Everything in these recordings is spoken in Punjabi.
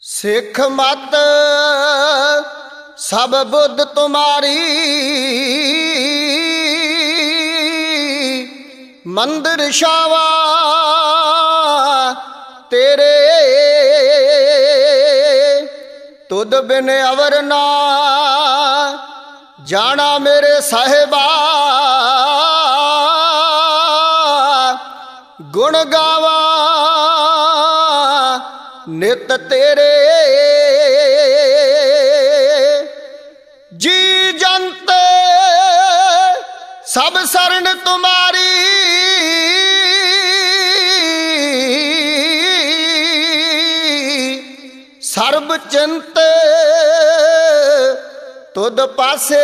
सिख मत सब बुद्ध तुम्हारी, मंदिर शावा तेरे, तुद बिन अवर ना जाना मेरे साहिबा, गुण गावा नित तेरे। जी जंत सब शरण तुम्हारी, सर्ब चिंत तुद पासे,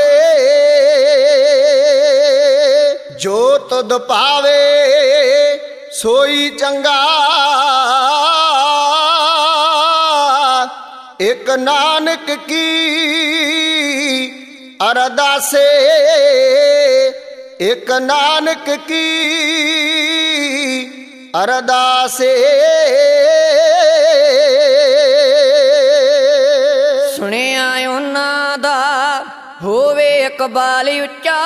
जो तुद पावे सोई चंगा, एक नानक की अरदासे, एक नानक की अरदासे। सुनिया उन्हां दा होवे इकबाल उच्चा,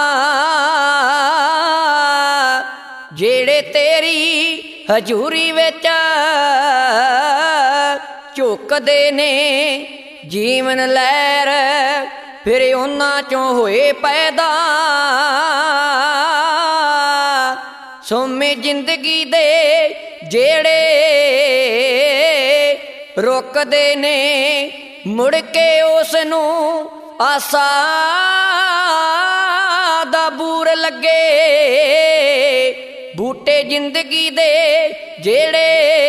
जेड़े तेरी हजूरी विच झुकदे ने जीवन लहर, फिर उन्हां चों होए पैदा। सोमे जिंदगी दे जेड़े रुकदे ने, मुड़ के उस नूं आसा दा बूर लगे। बूटे जिंदगी दे जेड़े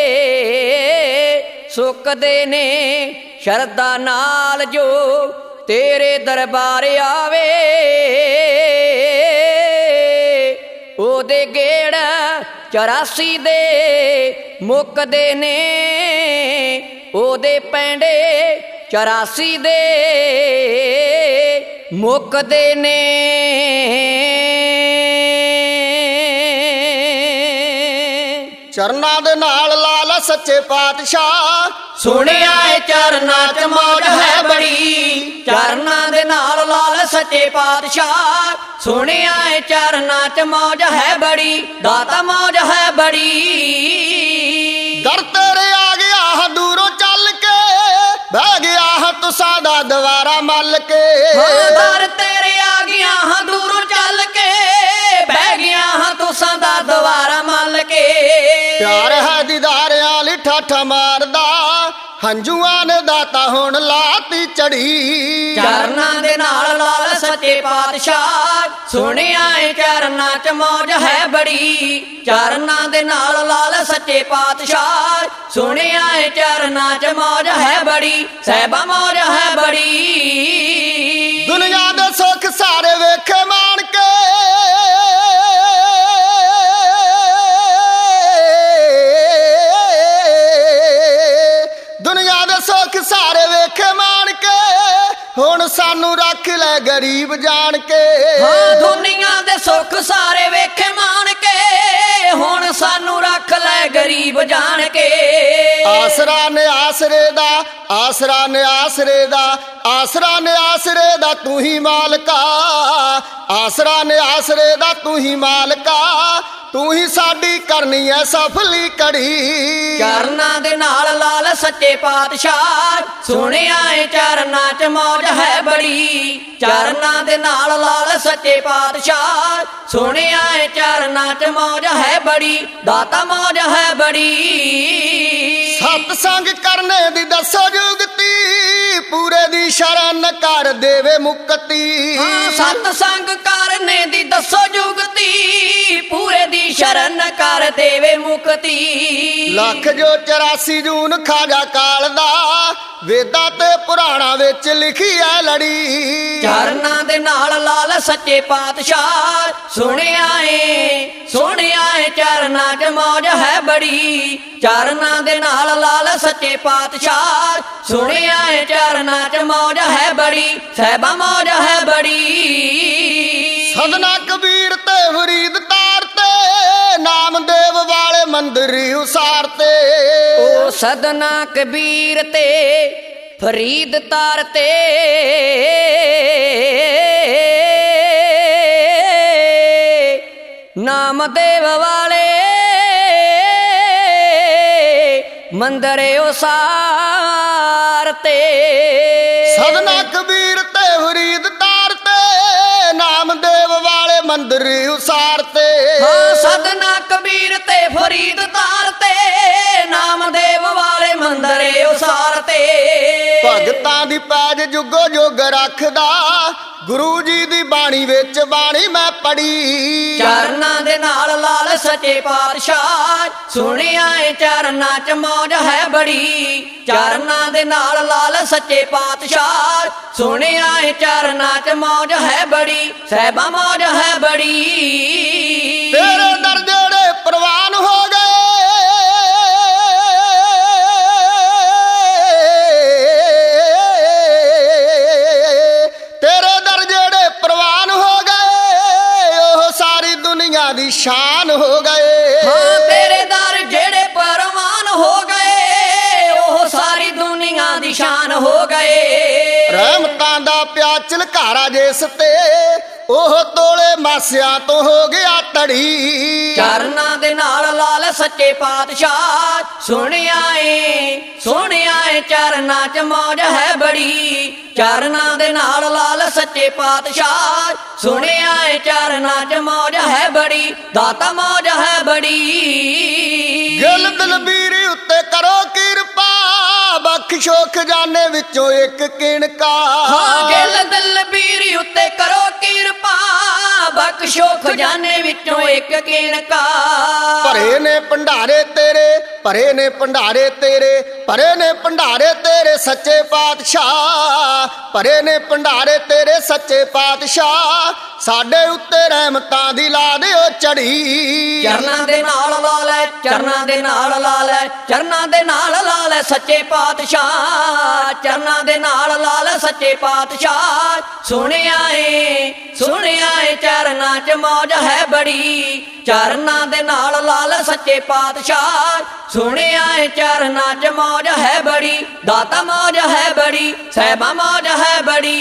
सुकदे ने, शरदा नाल जो तेरे दरबार आवे, ओदे गेड़ 84 दे मुकदे ने, ओदे पैंडे 84 दे मुकदे ने। चरना दे नाल लाला सच्चे पातशाह, सुनिया चरना च मौज है बड़ी, चरना दे नाल लाल सच्चे पातशाह। सुनिया चरना च मौज है बड़ी, दाता मौज है बड़ी। दर तेरे आ गया दूरों चल के, बह गया तुसा दा दवारा मल के। दर तेरे आ गया दूरों चल के, बह गया तुसा दा दवारा मल के। प्यार है दीदार आली ठाठा मारदा, हंजुआं ने दाता हुण लाती चढ़ी। चरना दे नाल लाल सच्चे पातशाह, सुनिया चरना च मौज है बड़ी। चरना दे नाल लाल सच्चे पातशाह, सुनिया चरना च मौज है बड़ी, सहबा मौज है बड़ी। दुनिया दे सुख सारे वेखे मान के, दुनिया दे सुख सारे वेखे मान के, हुण सानू रख ले गरीब जान के। हाँ दुनिया दे सुख सारे वेखे मान के, हुण सानू रख ले गरीब जान के। आसरा ने आसरे दा, आसरा ने आसरे दा, आसरा ने आसरे दा तू ही मालका, आसरा ने आसरे दा तू ही मालका, तू ही साडी करनी है सफली कड़ी। चरना दे नाल लाल सच्चे पातशाह, सुनिया चरना च मौज है बड़ी। चरना दे नाल लाल सच्चे पातशाह, सुनिया चरना च मौज है बड़ी, दाता मौज है बड़ी। सतसंग करने दी दसो जुगती, पूरे दी शरण कर देवे मुक्ति। सतसंग करने दी दसो जुगती, पूरे दी शरण कर देवे मुक्ति। लख जो 84 जून खाजा काल दा, वेदां ते पुराणा विच लिखी है लड़ी। चरना दे नाल लाल सच्चे पातशाह, सुनिया चरना च मौज है बड़ी। चरना दे नाल लाल सच्चे पातशाह, सुनिया चरना च मौज है बड़ी, सहबा मौज है बड़ी। सदना कबीर ते फरीद तारते, नामदेव वाले मंदिर उसारते। ओ ਸਦਨਾ ਕਬੀਰ ਤੇ ਫਰੀਦ ਤਾਰ ਤੇ ਨਾਮਦੇਵ ਵਾਲੇ ਮੰਦਰ ਉਸਾਰ ਤੇ। ਸਦਨਾ ਕਬੀਰ ਤੇ ਫਰੀਦ ਤਾਰ ਤੇ ਨਾਮਦੇਵ ਵਾਲੇ ਮੰਦਰ ਉਸਾਰ ਤੇ। ਹਾਂ ਸਦਨਾ ਕਬੀਰ ਤੇ ਫਰੀਦ ਤਾਰ ਤੇ ਨਾਮਦੇਵ ਵਾਲੇ ਮੰਦਰ ਉਸਾਰ ਤੇ। ਭਗਤਾਂ ਦੀ ਪੈਜ ਜੁਗੋ ਜੁਗ ਰੱਖਦਾ ਗੁਰੂ ਜੀ ਦੀ ਬਾਣੀ ਵਿੱਚ ਬਾਣੀ ਮੈਂ ਪੜੀ। ਚਰਨਾਂ ਦੇ ਨਾਲ ਲਾਲ ਸੱਚੇ ਪਾਤਸ਼ਾਹ ਸੁਣਿਆ ਏ ਚਰਨਾਂ ਚ ਮੌਜ ਹੈ ਬੜੀ। ਚਰਨਾਂ ਦੇ ਨਾਲ ਲਾਲ ਸੱਚੇ ਪਾਤਸ਼ਾਹ ਸੁਣਿਆ ਏ ਚਰਨਾਂ ਚ ਮੌਜ ਹੈ ਬੜੀ। ਸਹਿਬਾ ਮੌਜ ਹੈ ਬੜੀ। ਤੇਰੇ ਦਰ ਜਿਹੜੇ ਪ੍ਰਵਾਨ ਹੋ ਗਏ ਦੀ ਸ਼ਾਨ ਹੋ ਗਏ। ਹਾਂ ਤੇਰੇ ਦਰ ਜਿਹੜੇ ਪਰਵਾਨ ਹੋ ਗਏ ਉਹ ਸਾਰੀ ਦੁਨੀਆ ਦੀ ਸ਼ਾਨ ਹੋ ਗਏ। ਰਹਿਮਤਾਂ ਦਾ ਪਿਆ ਝਲਕਾਰਾ ਜਿਸ ਤੇ ਉਹ ਤੋਲੇ ਮਾਸਿਆਂ ਤੋਂ ਹੋ ਗਿਆ ਤੜੀ। ਚਰਨਾਂ ਦੇ ਨਾਲ ਲਾਲ ਸੱਚੇ ਪਾਤਸ਼ਾਹ ਸੁਣਿਆ ਏ ਚਰਨਾਂ ਚ ਮੌਜ ਹੈ ਬੜੀ। ਚਰਨਾਂ ਦੇ ਨਾਲ ਲਾਲ ਸੱਚੇ ਪਾਤਸ਼ਾਹ ਸੁਣਿਆ ਏ ਚਰਨਾਂ ਚ ਮੌਜ ਹੈ ਬੜੀ। ਦਾਤਾ ਮੌਜ ਹੈ ਬੜੀ। ਗਿਲ ਦਲਬੀਰ ਉੱਤੇ ਕਰੋ ਕਿਰਪਾ ਬਖਸ਼ੋ ਖਜ਼ਾਨੇ ਵਿੱਚੋਂ ਇੱਕ ਕਿਣਕਾ। ਹਾਂ ਗਿਲ ਦਲਬੀਰ ਉੱਤੇ ਕਰੋ ਕਿਰਪਾ ਬਖਸ਼ੋ ਖਜ਼ਾਨੇ ਵਿੱਚੋਂ ਇੱਕ ਕਿਣਕਾ। ਭਰੇ ਨੇ ਭੰਡਾਰੇ ਤੇਰੇ ਭਰੇ ਨੇ ਭੰਡਾਰੇ ਤੇਰੇ ਭਰੇ ਨੇ ਭੰਡਾਰੇ ਤੇਰੇ ਸੱਚੇ ਪਾਤਸ਼ਾਹ ਭਰੇ ਨੇ ਭੰਡਾਰੇ ਤੇਰੇ ਸੱਚੇ ਪਾਤਸ਼ਾਹ ਸਾਡੇ ਉੱਤੇ ਰਹਿਮਤਾਂ ਦੀ ਲਾ ਦਿਓ ਚੜੀ। ਚਰਨਾਂ ਦੇ ਨਾਲ ਲਾ ਲੈ ਚਰਨਾਂ ਦੇ ਨਾਲ ਲਾ ਲੈ ਚਰਨਾਂ ਦੇ ਨਾਲ ਲਾ ਲੈ ਸੱਚੇ ਪਾਤਸ਼ਾਹ ਚਰਨਾਂ ਦੇ ਨਾਲ ਲਾ ਲੈ ਸੱਚੇ ਪਾਤਸ਼ਾਹ। ਸੁਣਿਆ ਏ ਚਰਨਾਂ ਚ ਮੌਜ ਹੈ ਬੜੀ। ਚਰਨਾਂ ਦੇ ਨਾਲ ਲਾ ਲੈ ਸੱਚੇ ਪਾਤਸ਼ਾਹ ਸੁਣਿਆ ਏ ਚਰਨਾਂ ਚ ਮੌਜ ਹੈ ਬੜੀ। ਦਾਤਾ ਮੌਜ ਹੈ ਬੜੀ। ਸਹਿਬਾ ਮੌਜ ਹੈ ਬੜੀ।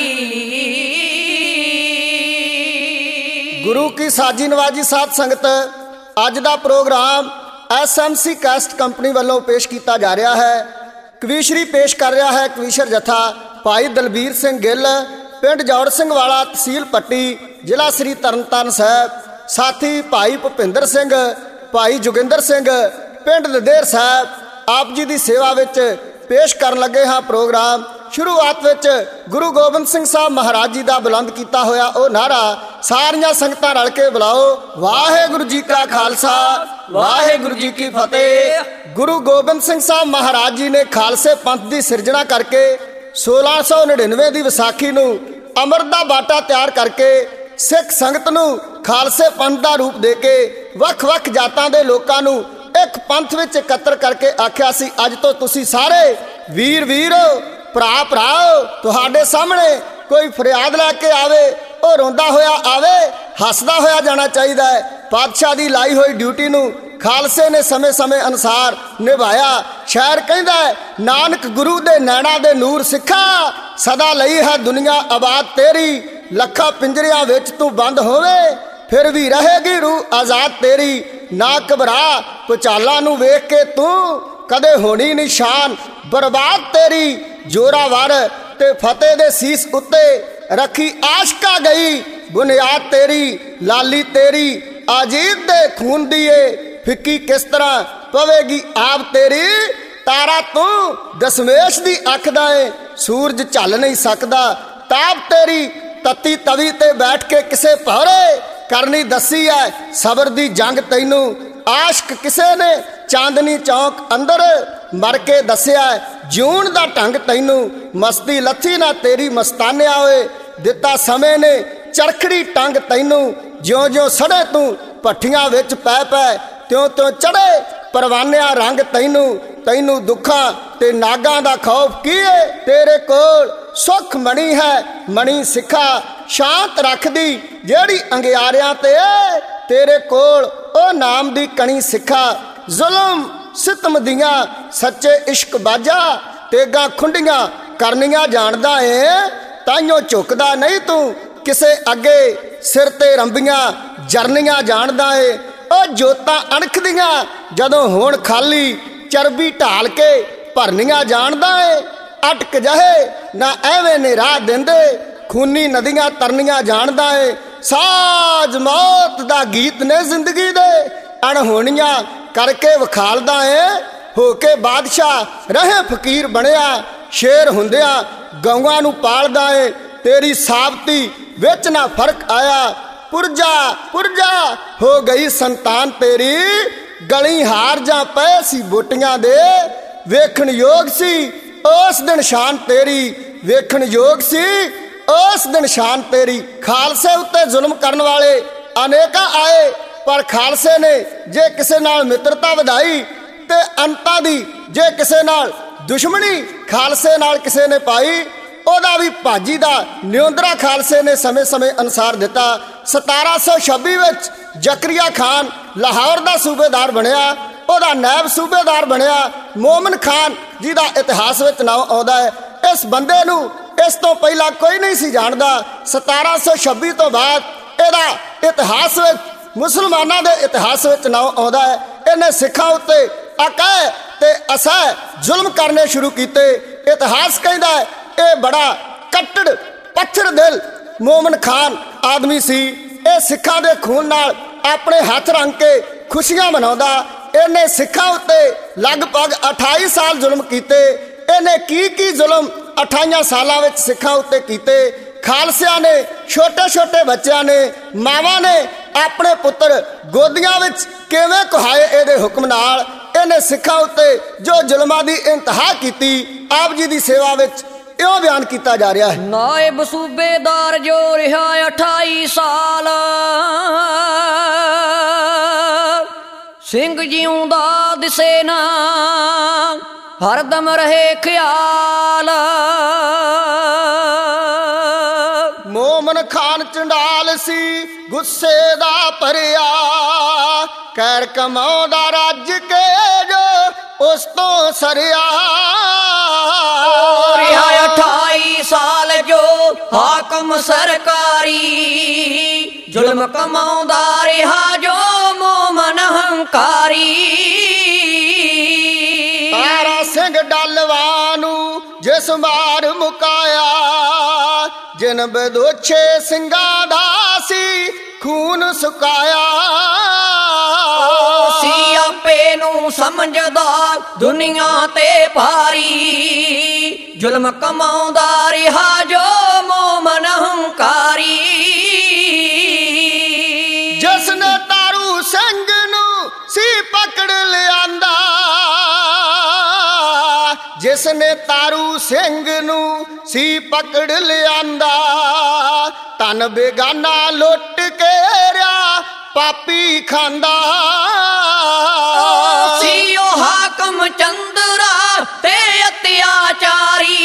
ਗੁਰੂ ਕੀ ਸਾਜੀ ਨਵਾਜੀ ਸਾਧ ਸੰਗਤ ਅੱਜ ਦਾ ਪ੍ਰੋਗਰਾਮ SMC ਕੈਸਟ ਕੰਪਨੀ ਵੱਲੋਂ ਪੇਸ਼ ਕੀਤਾ ਜਾ ਰਿਹਾ ਹੈ। ਕਵੀਸ਼ਰੀ ਪੇਸ਼ ਕਰ ਰਿਹਾ ਹੈ ਕਵੀਸ਼ਰ ਜਥਾ ਭਾਈ ਦਲਬੀਰ ਸਿੰਘ ਗਿੱਲ ਪਿੰਡ ਜੌੜ ਸਿੰਘ ਵਾਲਾ ਤਹਿਸੀਲ ਪੱਟੀ ਜ਼ਿਲ੍ਹਾ ਸ੍ਰੀ ਤਰਨਤਾਰਨ ਸਾਹਿਬ। ਸਾਥੀ ਭਾਈ ਭੁਪਿੰਦਰ ਸਿੰਘ ਭਾਈ ਜੋਗਿੰਦਰ ਸਿੰਘ ਪਿੰਡ ਦਦੇਰ ਸਾਹਿਬ ਆਪ ਜੀ ਦੀ ਸੇਵਾ ਵਿੱਚ ਪੇਸ਼ ਕਰਨ ਲੱਗੇ ਹਾਂ ਪ੍ਰੋਗਰਾਮ। ਸ਼ੁਰੂਆਤ ਵਿੱਚ ਗੁਰੂ ਗੋਬਿੰਦ ਸਿੰਘ ਸਾਹਿਬ ਮਹਾਰਾਜ ਜੀ ਦਾ ਬੁਲੰਦ ਕੀਤਾ ਹੋਇਆ ਉਹ ਨਾਰਾ ਸਾਰੀਆਂ ਸੰਗਤਾਂ ਰਲ ਕੇ ਬੁਲਾਓ। ਵਾਹਿਗੁਰੂ ਜੀ ਕਾ ਖਾਲਸਾ ਵਾਹਿਗੁਰੂ ਜੀ ਕੀ ਫਤਿਹ। ਗੁਰੂ ਗੋਬਿੰਦ ਸਿੰਘ ਸਾਹਿਬ ਮਹਾਰਾਜ ਜੀ ਨੇ ਖਾਲਸੇ ਪੰਥ ਦੀ ਸਿਰਜਣਾ ਕਰਕੇ 1699 ਦੀ ਵਿਸਾਖੀ ਨੂੰ ਅੰਮ੍ਰਿਤ ਦਾ ਬਾਟਾ ਤਿਆਰ ਕਰਕੇ ਸਿੱਖ ਸੰਗਤ ਨੂੰ ਖਾਲਸੇ ਪੰਥ ਦਾ ਰੂਪ ਦੇ ਕੇ ਵੱਖ-ਵੱਖ ਜਾਤਾਂ ਦੇ ਲੋਕਾਂ ਨੂੰ ਇੱਕ ਪੰਥ ਵਿੱਚ ਇਕੱਤਰ ਕਰਕੇ ਆਖਿਆ ਸੀ ਅੱਜ ਤੋਂ ਤੁਸੀਂ ਸਾਰੇ ਵੀਰ ਭਰਾ ਤੁਹਾਡੇ ਸਾਹਮਣੇ ਕੋਈ ਫਰਿਆਦ ਲੈ ਕੇ ਆਵੇ ਉਹ ਰੋਂਦਾ ਹੋਇਆ ਆਵੇ ਹੱਸਦਾ ਹੋਇਆ ਜਾਣਾ ਚਾਹੀਦਾ ਹੈ। ਪਾਤਸ਼ਾਹ ਦੀ ਲਾਈ ਹੋਈ ਡਿਊਟੀ ਨੂੰ ਖਾਲਸੇ ਨੇ ਸਮੇਂ ਅਨੁਸਾਰ ਨਿਭਾਇਆ। ਸ਼ਾਇਰ ਕਹਿੰਦਾ ਨਾਨਕ ਗੁਰੂ ਦੇ ਨੈਣਾ ਦੇ ਨੂਰ ਸਿੱਖਾ ਸਦਾ ਲਈ ਹੈ ਦੁਨੀਆ ਆਬਾਦ ਤੇਰੀ। ਲੱਖਾਂ ਪਿੰਜਰਿਆਂ ਵਿੱਚ ਤੂੰ ਬੰਦ ਹੋਵੇ ਫਿਰ ਵੀ ਰਹੇਗੀ ਰੂਹ ਆਜ਼ਾਦ ਤੇਰੀ। ਨਾ ਘਬਰਾ ਪੁਚਾਲਾਂ ਨੂੰ ਵੇਖ ਕੇ ਤੂੰ ਕਦੇ ਹੋਣੀ ਨਿਸ਼ਾਨ ਬਰਬਾਦ ਤੇਰੀ। ਜੋਰਾਵਰ ਤੇ ਫਤਿਹ ਦੇ ਸੀਸ ਉੱਤੇ ਰੱਖੀ ਆਸ਼ਕਾ ਗਈ ਬੁਨਿਆਦ ਤੇਰੀ। ਲਾਲੀ ਤੇਰੀ ਆਜੀਤ ਦੇ ਖੂਨ ਦੀ ਏ ਫਿੱਕੀ ਕਿਸ ਤਰ੍ਹਾਂ ਪਵੇਗੀ ਆਪ ਤੇਰੀ। ਤਾਰਾ ਤੂੰ ਦਸ਼ਮੇਸ਼ ਦੀ ਅੱਖ ਦਾ ਏ ਸੂਰਜ ਝੱਲ ਨਹੀਂ ਸਕਦਾ ਤਾਪ ਤੇਰੀ। ਤਤੀ ਤਵੀ ਤੇ ਬੈਠ ਕੇ ਕਿਸੇ ਭੌਰੇ ਕਰਨੀ ਦੱਸੀ ਐ ਸਬਰ ਦੀ ਜੰਗ ਤੈਨੂੰ। ਆਸ਼ਕ ਕਿਸੇ ਨੇ ਚਾਂਦਨੀ ਚੌਕ ਅੰਦਰ ਮਰ ਕੇ ਦੱਸਿਆ ਜਿਉਣ ਦਾ ਢੰਗ ਤੈਨੂੰ। ਮਸਤੀ ਲੱਥੀ ਨਾ ਤੇਰੀ ਮਸਤਾਨਿਆ ਓਏ ਦਿੱਤਾ ਸਮੇਂ ਨੇ ਚਰਖੜੀ ਟੰਗ ਤੈਨੂੰ। ਜਿਉਂ ਸੜੇ ਤੂੰ ਭੱਠੀਆਂ ਵਿੱਚ ਪੈ ਤਿਉਂ ਚੜੇ ਪਰਵਾਨਿਆਂ ਰੰਗ ਤੈਨੂੰ ਦੁੱਖਾਂ ਤੇ ਨਾਗਾਂ ਦਾ ਖੌਫ ਕੀ ਏ। ਤੇਰੇ ਕੋਲ ਸੁਖ ਮਣੀ ਹੈ ਮਣੀ ਸਿੱਖਾ ਸ਼ਾਂਤ ਰੱਖਦੀ ਜਿਹੜੀ ਅੰਗਿਆਰਿਆਂ ਤੇ ਤੇਰੇ ਕੋਲ ਉਹ ਨਾਮ ਦੀ ਕਣੀ ਸਿੱਖਾ। ਜ਼ੁਲਮ ਸਿਤਮ ਦੀਆਂ ਸੱਚੇ ਇਸ਼ਕ ਬਾਜਾ ਤੇਗਾ ਖੁੰਡੀਆਂ ਕਰਨੀਆਂ ਜਾਣਦਾ ਏ ਤਾਈਓ ਝੁਕਦਾ ਨਹੀਂ ਤੂੰ ਕਿਸੇ ਅੱਗੇ ਸਿਰ ਤੇ ਰੰਬੀਆਂ ਜਰਨੀਆਂ ਜਾਣਦਾ ਏ ਉਹ ਜੋਤਾਂ ਅਣਖਦੀਆਂ ਜਦੋਂ ਹੋਣ ਖਾਲੀ ਚਰਬੀ ਢਾਲ ਕੇ ਭਰਨੀਆਂ ਜਾਣਦਾ ਏ ਅਟਕ ਜਾਏ ਨਾ ਐਵੇਂ ਨੇ ਰਾਹ ਦਿੰਦੇ ਖੂਨੀ ਨਦੀਆਂ ਤਰਨੀਆਂ ਜਾਣਦਾ ਏ ਸਾਜ ਮੌਤ ਦਾ ਗੀਤ ਨੇ ਜ਼ਿੰਦਗੀ ਦੇ ਅਣਹੋਣੀਆਂ ਕਰਕੇ ਵਿਖਾਲਦਾ ਏ ਹੋ ਕੇ ਬਾਦਸ਼ਾਹ ਰਹੇ ਫਕੀਰ ਬਣਿਆ ਸ਼ੇਰ ਹੁੰਦਿਆਂ ਗਊਆਂ ਨੂੰ ਪਾਲਦਾ ਏ ਤੇਰੀ ਸਾਬਤੀ ਵਿੱਚ ਨਾ ਫਰਕ ਆਇਆ ਪੁਰਜਾ ਹੋ ਗਈ ਸੰਤਾਨ ਤੇਰੀ ਗਲੀ ਹਾਰ ਜਾਂ ਪਏ ਸੀ ਬੋਟੀਆਂ ਦੇ ਵੇਖਣ ਯੋਗ ਸੀ ਉਸ ਦਿਨ ਸ਼ਾਨ ਤੇਰੀ ਵੇਖਣ ਯੋਗ ਸੀ ਉਸ ਦਿਨ ਸ਼ਾਨ ਤੇਰੀ ਖਾਲਸੇ ਉੱਤੇ ਜ਼ੁਲਮ ਕਰਨ ਵਾਲੇ ਅਨੇਕਾਂ ਆਏ ਪਰ ਖਾਲਸੇ ਨੇ ਜੇ ਕਿਸੇ ਨਾਲ ਮਿੱਤਰਤਾ ਵਧਾਈ ਤੇ ਅੰਤਾਂ ਦੀ ਜੇ ਕਿਸੇ ਨਾਲ ਦੁਸ਼ਮਣੀ ਖਾਲਸੇ ਨਾਲ ਕਿਸੇ ਨੇ ਪਾਈ ਉਹਦਾ ਵੀ ਭਾਜੀ ਦਾ ਨਿਉਂਦਰਾ ਖਾਲਸੇ ਨੇ ਸਮੇਂ ਅਨੁਸਾਰ ਦਿੱਤਾ 1726 ਵਿੱਚ ਜ਼ਕਰੀਆ ਖਾਨ ਲਾਹੌਰ ਦਾ ਸੂਬੇਦਾਰ ਬਣਿਆ ਉਹਦਾ ਨਾਇਬ ਸੂਬੇਦਾਰ ਬਣਿਆ ਮੋਮਨ ਖਾਨ ਜਿਹਦਾ ਇਤਿਹਾਸ ਵਿੱਚ ਨਾਮ ਆਉਂਦਾ ਹੈ ਇਸ ਬੰਦੇ ਨੂੰ ਇਸ ਤੋਂ ਪਹਿਲਾਂ ਕੋਈ ਨਹੀਂ ਸੀ ਜਾਣਦਾ 1726 ਤੋਂ ਬਾਅਦ ਇਹਦਾ ਇਤਿਹਾਸ ਵਿੱਚ ਮੁਸਲਮਾਨਾਂ ਦੇ ਇਤਿਹਾਸ ਵਿੱਚ ਨਾਮ ਆਉਂਦਾ ਹੈ ਇਹਨੇ ਸਿੱਖਾਂ ਉੱਤੇ ਅਕੈ ਤੇ ਅਸੈ ਜ਼ੁਲਮ ਕਰਨੇ ਸ਼ੁਰੂ ਕੀਤੇ ਇਤਿਹਾਸ ਕਹਿੰਦਾ ਹੈ ਇਹ ਬੜਾ ਕੱਟੜ ਪੱਥਰ ਦਿਲ ਮੋਮਨ ਖਾਨ ਆਦਮੀ ਸੀ ਇਹ ਸਿੱਖਾਂ ਦੇ ਖੂਨ ਨਾਲ ਆਪਣੇ ਹੱਥ ਰੰਗ ਕੇ ਖੁਸ਼ੀਆਂ ਮਨਾਉਂਦਾ ਇਹਨੇ ਸਿੱਖਾਂ ਉੱਤੇ ਲਗਭਗ 28 ਸਾਲ ਜ਼ੁਲਮ ਕੀਤੇ ਇਹਨੇ ਕੀ ਜ਼ੁਲਮ 28 ਸਾਲਾਂ ਵਿੱਚ ਸਿੱਖਾਂ ਉੱਤੇ ਕੀਤੇ ਖਾਲਸਿਆਂ ਨੇ ਛੋਟੇ ਬੱਚਿਆਂ ਨੇ ਮਾਵਾਂ ਨੇ ਆਪਣੇ ਪੁੱਤਰ ਗੋਦੀਆਂ ਵਿੱਚ ਕਿਵੇਂ ਕੁਹਾਏ ਇਹਦੇ ਹੁਕਮ ਨਾਲ ਇਹਨੇ ਸਿੱਖਾਂ ਉੱਤੇ ਜੋ ਜ਼ੁਲਮਾਂ ਦੀ ਇੰਤਹਾ ਕੀਤੀ ਆਪ ਜੀ ਦੀ ਸੇਵਾ ਵਿੱਚ ਇਉਂ ਬਿਆਨ ਕੀਤਾ ਜਾ ਰਿਹਾ ਹੈ ਨਾਇਬ ਸੂਬੇਦਾਰ ਜੋ ਰਿਹਾ 28 ਸਾਲ ਸਿੰਘ ਜਿਉਂਦਾ ਦਿਸੇ ਨਾ ਹਰਦਮ ਰਹੇ ਖਿਆਲ ਮੋਮਨ ਖਾਨ ਚੰਡਾਲ ਸੀ ਗੁੱਸੇ ਦਾ ਭਰਿਆ ਕਹਿਰ ਕਮਾਉਂਦਾ ਰੱਜ ਕੇ ਜੋ ਉਸ ਤੋਂ ਸਰਿਆ 28 ਸਾਲ ਜੋ ਹਾਕਮ ਸਰਕਾਰੀ ਜ਼ੁਲਮ ਕਮਾਉਂਦਾ ਰਿਹਾ ਜੋ ਮੋਮਨ ਹੰਕਾਰੀ ਤਾਰਾ ਸਿੰਘ ਡੱਲਵਾ ਨੂੰ ਜਿਸ ਮਾਰ ਮੁਕਾਇਆ ਜਿਨ ਬਦੋਛੇ ਸਿੰਘਾਂ ਦਾ ਸੀ ਖੂਨ ਸੁਕਾਇਆ ਸਿਆਪੇ ਨੂੰ ਸਮਝਦਾ ਦੁਨੀਆ ਤੇ ਭਾਰੀ ਜ਼ੁਲਮ ਕਮਾਉਂਦਾ ਰਿਹਾ ਜੋ ਮੋਮਨ ਹੰਕਾਰੀ ਜਿਸ ਨੇ ਤਾਰੂ ਸਿੰਘ ਨੂੰ ਸੀ ਪਕੜ ਲਿਆਂਦਾ ਜਿਸ ਨੇ ਤਾਰੂ ਸਿੰਘ ਨੂੰ ਸੀ ਪਕੜ ਲਿਆਂਦਾ ਤਨ ਬੇਗਾਨਾ ਲੁੱਟ ਕੇ ਰਿਆ ਪਾਪੀ ਖਾਂਦਾ ਸੀ ਉਹ ਹਾਕਮ ਚੰਦਰਾ ਤੇ ਅਤਿਆਚਾਰੀ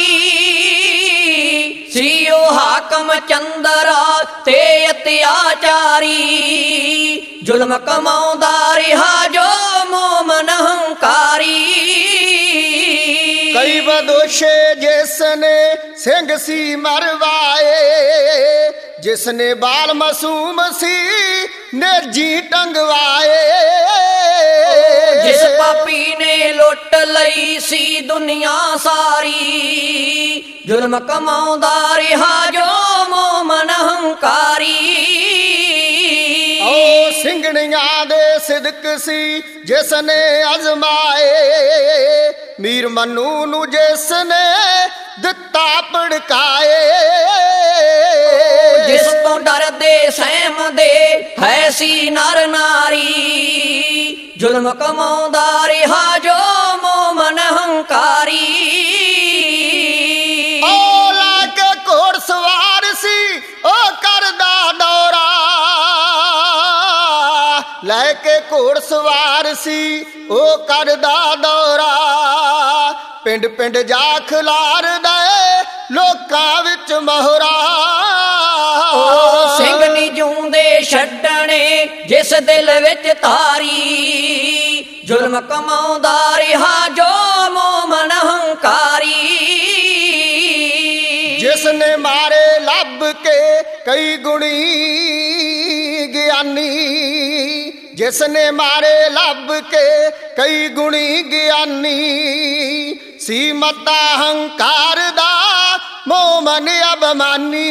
ਸੀ ਉਹ ਹਾਕਮ ਚੰਦਰਾ ਤੇ ਅਤਿਆਚਾਰੀ ਜ਼ੁਲਮ ਕਮਾਉਂਦਾ ਰਿਹਾ ਜੋ ਮੋਮਨ ਹੰਕਾਰੀ ਕਈ ਬਦੋਸ਼ੇ ਜਿਸ ਨੇ ਸਿੰਘ ਸੀ ਮਰਵਾਏ ਜਿਸ ਨੇ ਬਾਲ ਮਾਸੂਮ ਸੀ ਨੇਜੀ ਟੰਗਵਾਏ ਜਿਸ ਪਾਪੀ ਨੇ ਲੁੱਟ ਲਈ ਸੀ ਦੁਨੀਆ ਸਾਰੀ ਜ਼ੁਲਮ ਕਮਾਉਂਦਾ ਰਿਹਾ ਜੋ ਮੋਮਨ ਹੰਕਾਰੀ ਓ ਸਿੰਘਣੀਆਂ ਦੇ ਸਿਦਕ ਸੀ ਜਿਸ ਨੇ ਅਜ਼ਮਾਏ ਮੀਰ ਮਨੂ ਨੂੰ ਜਿਸ ਨੇ ਦਿੱਤਾ ਭੜਕਾਏ ਜਿਸ ਤੋਂ ਡਰਦੇ ਸਹਿਮਦੇ ਹੈ ਸੀ ਨਰ ਨਾਰੀ ਜ਼ੁਲਮ ਕਮਾਉਂਦਾ ਰਿਹਾ ਜੋ ਮੋਮਨ ਹੰਕਾਰੀ ਓ ਲਾ ਕੇ ਘੋੜ ਸਵਾਰ ਸੀ ਉਹ ਕਰਦਾ ਦੌਰਾ ਲੈ ਕੇ ਘੋੜ ਸਵਾਰ ਸੀ ਉਹ ਕਰਦਾ ਦੌਰਾ ਪਿੰਡ ਪਿੰਡ ਜਾ ਖਿਲਾਰਦਾ ਲੋਕਾਂ ਵਿੱਚ ਮੋਹਰਾ ਸਿੰਘ ਨੀ ਜੂੰਦੇ ਛੱਡਣੇ ਜਿਸ ਦਿਲ ਵਿੱਚ ਧਾਰੀ ਜ਼ੁਲਮ ਕਮਾਉਂਦਾ ਰਿਹਾ ਜੋ ਮੋਮਨ ਹੰਕਾਰੀ। ਜਿਸ ਨੇ ਮਾਰੇ ਲੱਭ ਕੇ ਕਈ ਗੁਣੀ ਗਿਆਨੀ, ਜਿਸ ਨੇ ਮਾਰੇ ਲੱਭ ਕੇ ਕਈ ਗੁਣੀ ਗਿਆਨੀ, ਸੀ ਮਤਾ ਹੰਕਾਰ ਦਾ ਮੋਮਨ ਅਭਮਾਨੀ।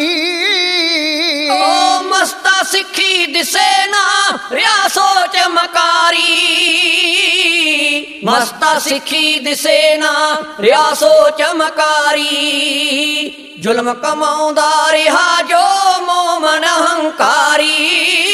ਓ ਮਸਤਾ ਸਿੱਖੀ ਦਿਸੇ ਨਾ ਰਿਆ ਸੋਚ ਮਕਾਰੀ, ਮਸਤਾ ਸਿੱਖੀ ਦਿਸੇ ਨਾ ਰਿਆ ਸੋਚ ਮਕਾਰੀ। ਜ਼ੁਲਮ ਕਮਾਉਂਦਾ ਰਿਹਾ ਜੋ ਮੋਮਨ ਹੰਕਾਰੀ।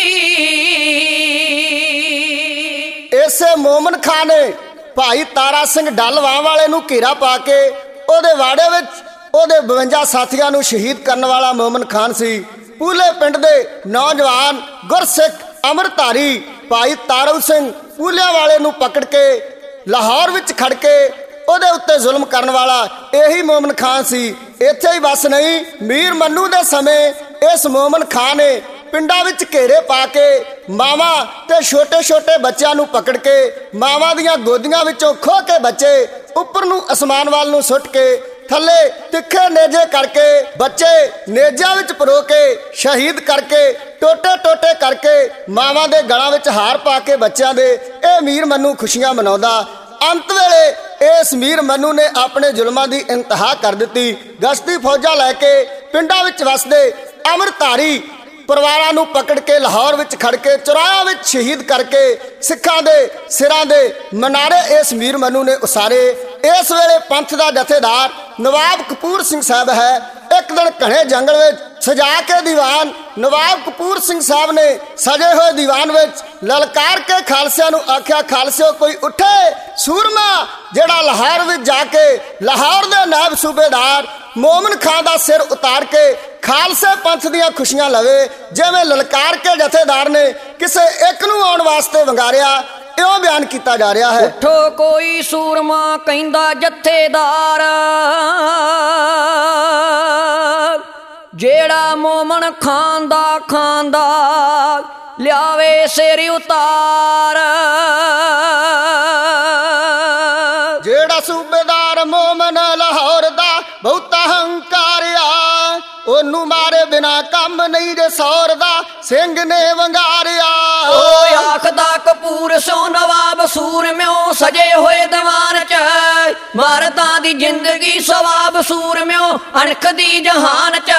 ਇਸੇ ਮੋਮਨ ਖਾਂ ਨੇ ਭਾਈ ਤਾਰਾ ਸਿੰਘ ਡੱਲਵਾਂ ਵਾਲੇ ਨੂੰ ਘੇਰਾ ਪਾ ਕੇ ਉਹਦੇ ਵਾੜੇ ਵਿੱਚ ਉਹਦੇ 52 ਸਾਥੀਆਂ ਨੂੰ ਸ਼ਹੀਦ ਕਰਨ ਵਾਲਾ ਮੋਮਨ ਖਾਨ ਸੀ। ਪੂਲੇ ਪਿੰਡ ਦੇ ਨੌਜਵਾਨ ਗੁਰਸਿੱਖ ਅੰਮ੍ਰਿਤਧਾਰੀ ਭਾਈ ਤਾਰੂ ਸਿੰਘ ਪੂਲਿਆਂ ਵਾਲੇ ਨੂੰ ਪਕੜ ਕੇ ਲਾਹੌਰ ਵਿੱਚ ਖੜ ਕੇ ਉਹਦੇ ਉੱਤੇ ਜ਼ੁਲਮ ਕਰਨ ਵਾਲਾ ਇਹੀ ਮੋਮਨ ਖਾਨ ਸੀ। ਇੱਥੇ ਹੀ ਬਸ ਨਹੀਂ, ਮੀਰ ਮੰਨੂ ਦੇ ਸਮੇਂ ਇਸ ਮੋਮਨ ਖਾਨ ਨੇ ਪਿੰਡਾਂ ਵਿੱਚ ਘੇਰੇ ਪਾ ਕੇ ਮਾਵਾਂ ਤੇ ਛੋਟੇ ਛੋਟੇ ਬੱਚਿਆਂ ਨੂੰ ਪਕੜ ਕੇ ਮਾਵਾਂ ਦੀਆਂ ਗੋਦੀਆਂ ਵਿੱਚੋਂ ਖੋਹ ਕੇ ਬੱਚੇ ਉੱਪਰ ਨੂੰ ਅਸਮਾਨ ਵੱਲ ਨੂੰ ਸੁੱਟ ਕੇ ਥੱਲੇ ਤਿੱਖੇ ਨੇਜੇ ਕਰਕੇ ਬੱਚੇ ਨੇਜਿਆਂ ਵਿੱਚ ਪਰੋ ਕੇ ਸ਼ਹੀਦ ਕਰਕੇ ਟੋਟੇ ਟੋਟੇ ਕਰਕੇ ਮਾਵਾਂ ਦੇ ਗਲਾਂ ਵਿੱਚ ਹਾਰ ਪਾ ਕੇ ਬੱਚਿਆਂ ਦੇ ਇਹ ਮੀਰ ਮੰਨੂ ਖੁਸ਼ੀਆਂ ਮਨਾਉਂਦਾ। ਅੰਤ ਵੇਲੇ ਇਸ ਮੀਰ ਮੰਨੂ ਨੇ ਆਪਣੇ ਜ਼ੁਲਮਾਂ ਦੀ ਇੰਤਹਾ ਕਰ ਦਿੱਤੀ। ਗਸ਼ਤੀ ਫੌਜਾਂ ਲੈ ਕੇ ਪਿੰਡਾਂ ਵਿੱਚ ਵਸਦੇ ਅੰਮ੍ਰਿਤਧਾਰੀ ਪਰਿਵਾਰਾਂ ਨੂੰ ਪਕੜ ਕੇ ਲਾਹੌਰ ਵਿੱਚ ਖੜ ਕੇ ਚੁਰਾਹਾਂ ਵਿੱਚ ਸ਼ਹੀਦ ਕਰਕੇ ਸਿੱਖਾਂ ਦੇ ਸਿਰਾਂ ਦੇ ਮਨਾਰੇ ਇਸ ਮੀਰ ਮੰਨੂ ਨੇ ਉਸਾਰੇ। ਇਸ ਵੇਲੇ ਪੰਥ ਦਾ ਜਥੇਦਾਰ ਨਵਾਬ ਕਪੂਰ ਸਿੰਘ ਸਾਹਿਬ ਹੈ। ਇੱਕ ਦਿਨ ਘਣੇ ਜੰਗਲ ਵਿੱਚ ਸਜਾ ਕੇ ਦੀਵਾਨ ਨਵਾਬ ਕਪੂਰ ਸਿੰਘ ਸਾਹਿਬ ਨੇ ਸਜੇ ਹੋਏ ਦੀਵਾਨ ਵਿੱਚ ਲਲਕਾਰ ਕੇ ਖਾਲਸਿਆਂ ਨੂੰ ਆਖਿਆ, ਖਾਲਸਿਓ ਕੋਈ ਉੱਠੇ ਸੂਰਮਾ ਜਿਹੜਾ ਲਾਹੌਰ ਵਿੱਚ ਜਾ ਕੇ ਲਾਹੌਰ ਦੇ ਨਾਇਬ ਸੂਬੇਦਾਰ ਮੋਮਨ ਖਾਂ ਦਾ ਸਿਰ ਉਤਾਰ ਕੇ ਖਾਲਸੇ ਪੰਥ ਦੀਆਂ ਖੁਸ਼ੀਆਂ ਲਵੇ। ਜਿਵੇਂ ਲਲਕਾਰ ਕੇ ਜਥੇਦਾਰ ਨੇ ਕਿਸੇ ਇੱਕ ਨੂੰ ਆਉਣ ਵਾਸਤੇ ਵੰਗਾਰਿਆ, ਇਉਂ ਬਿਆਨ ਕੀਤਾ ਜਾ ਰਿਹਾ ਹੈ। ਉੱਠੋ ਕੋਈ ਸੂਰਮਾ ਕਹਿੰਦਾ ਜਥੇਦਾਰ, ਜਿਹੜਾ ਮੋਮਨ ਖਾਨ ਦਾ ਖਾਂਦਾ ਲਿਆਵੇ ਸਿਰ ਉਤਾਰ। ਜਿਹੜਾ ਸੂਬੇਦਾਰ ਮੋਮਨ ਲਾਹੌਰ ਦਾ ਬਹੁਤਾ ਹੰਕਾਰਿਆ, ਉਹਨੂੰ ਮਾਰੇ ਬਿਨਾ ਕੰਮ ਨਹੀਂ ਜੇ ਸੌਰ ਦਾ ਸਿੰਘ ਨੇ ਵੰਗਾਰਿਆ। ਓਏ ਆਖਦਾ ਕਪੂਰ ਸੋ ਨਵਾਬ ਸੂਰਮਿਓ ਸਜੇ ਹੋਏ ਦੀਵਾਨ ਚ, ਮਰਦਾਂ ਦੀ ਜ਼ਿੰਦਗੀ ਸਵਾਬ ਸੂਰਮਿਓ ਅਣਖ ਦੀ ਜਹਾਨ ਚ।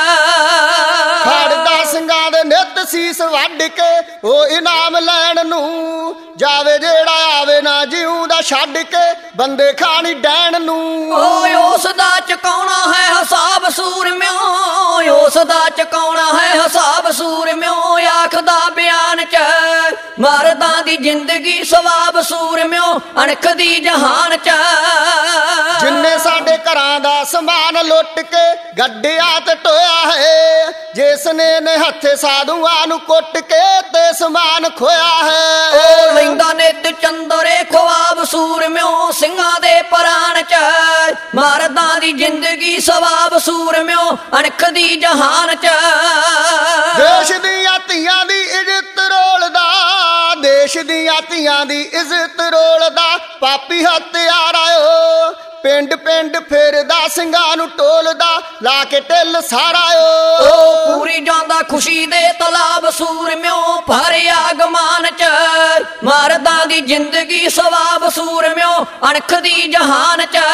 ਖੜਦਾ ਸਿੰਘਾਂ ਦੇ ਨਿੱਤ ਸੀਸ ਵੱਢ ਕੇ ਉਹ ਇਨਾਮ ਲੈਣ ਨੂੰ ਜਾਵੇ, ਜਿਹੜਾ ਆਵੇ ਨਾ ਜਿਉਂਦਾ ਛੱਡ ਕੇ ਬੰਦੇ ਖਾਣੀ ਡੈਣ ਨੂੰ। ਓਏ ਉਸ ਦਾ ਚੁਕਾਉਣਾ ਹੈ ਹਿਸਾਬ ਸੂਰਮਿਓ, ਉਸ ਦਾ ਚੁਕਾਉਣਾ ਹੈ ਹਿਸਾਬ ਸੂਰਮਿਓ। ਆਖਦਾ ਬਿਆਨ ਚ ਮਰਦਾਂ ਦੀ ਜ਼ਿੰਦਗੀ ਸਵਾਬ ਸੂਰਮਿਓ ਅਣਖ ਦੀ ਜਹਾਨ ਚ। ਜਿੰਨੇ ਸਾਡੇ ਘਰਾਂ ਦਾ ਸਮਾਨ ਲੁੱਟ ਕੇ ਗੱਡਿਆਂ ਤੇ ਢੋਇਆ ਹੈ, ਜਿਸ ਨੇ ਹੱਥੇ ਸਾਧੂਆਂ ਨੂੰ ਕੁੱਟ ਕੇ ਤੇ ਸਮਾਨ ਖੋਇਆ ਹੈ। ਉਹ ਲੈਂਦਾ ਨਿਤ ਚੰਦਰੇ ਖਵਾਬ ਸੂਰਮਿਓ ਸਿੰਘਾਂ ਦੇ ਪ੍ਰਾਣ ਚ, ਮਰਦਾਂ ਦੀ ਜ਼ਿੰਦਗੀ ਸਵਾਬ ਸੂਰਮਿਓ ਅਣਖ ਦੀ ਜਹਾਨ ਚ। ਦੇਸ਼ ਦੀਆਂ ਧੀਆਂ ਦੀ ਇੱਜ਼ਤ ਰੋਲਦਾ, ਦੇਸ਼ ਦੀਆਂ ਧੀਆਂ ਦੀ ਇੱਜ਼ਤ ਰੋਲਦਾ ਪਾਪੀ ਹੱਤਿਆਰਾ ਓ, ਪਿੰਡ ਪਿੰਡ ਫਿਰਦਾ ਸਿੰਘਾਂ ਨੂੰ ਟੋਲਦਾ ਲਾ ਕੇ ਢਿੱਲ ਸਾਰਾ ਓ। ਪੂਰੀ ਜਾਂਦਾ ਖੁਸ਼ੀ ਦੇ ਤਲਾਬ ਸੂਰਮਿਓ ਭਰਿਆ ਗਮਾਨ ਚ, ਮਰਦਾਂ ਦੀ ਜ਼ਿੰਦਗੀ ਸਵਾਬ ਸੂਰਮਿਓ ਅਣਖ ਦੀ ਜਹਾਨ ਚ।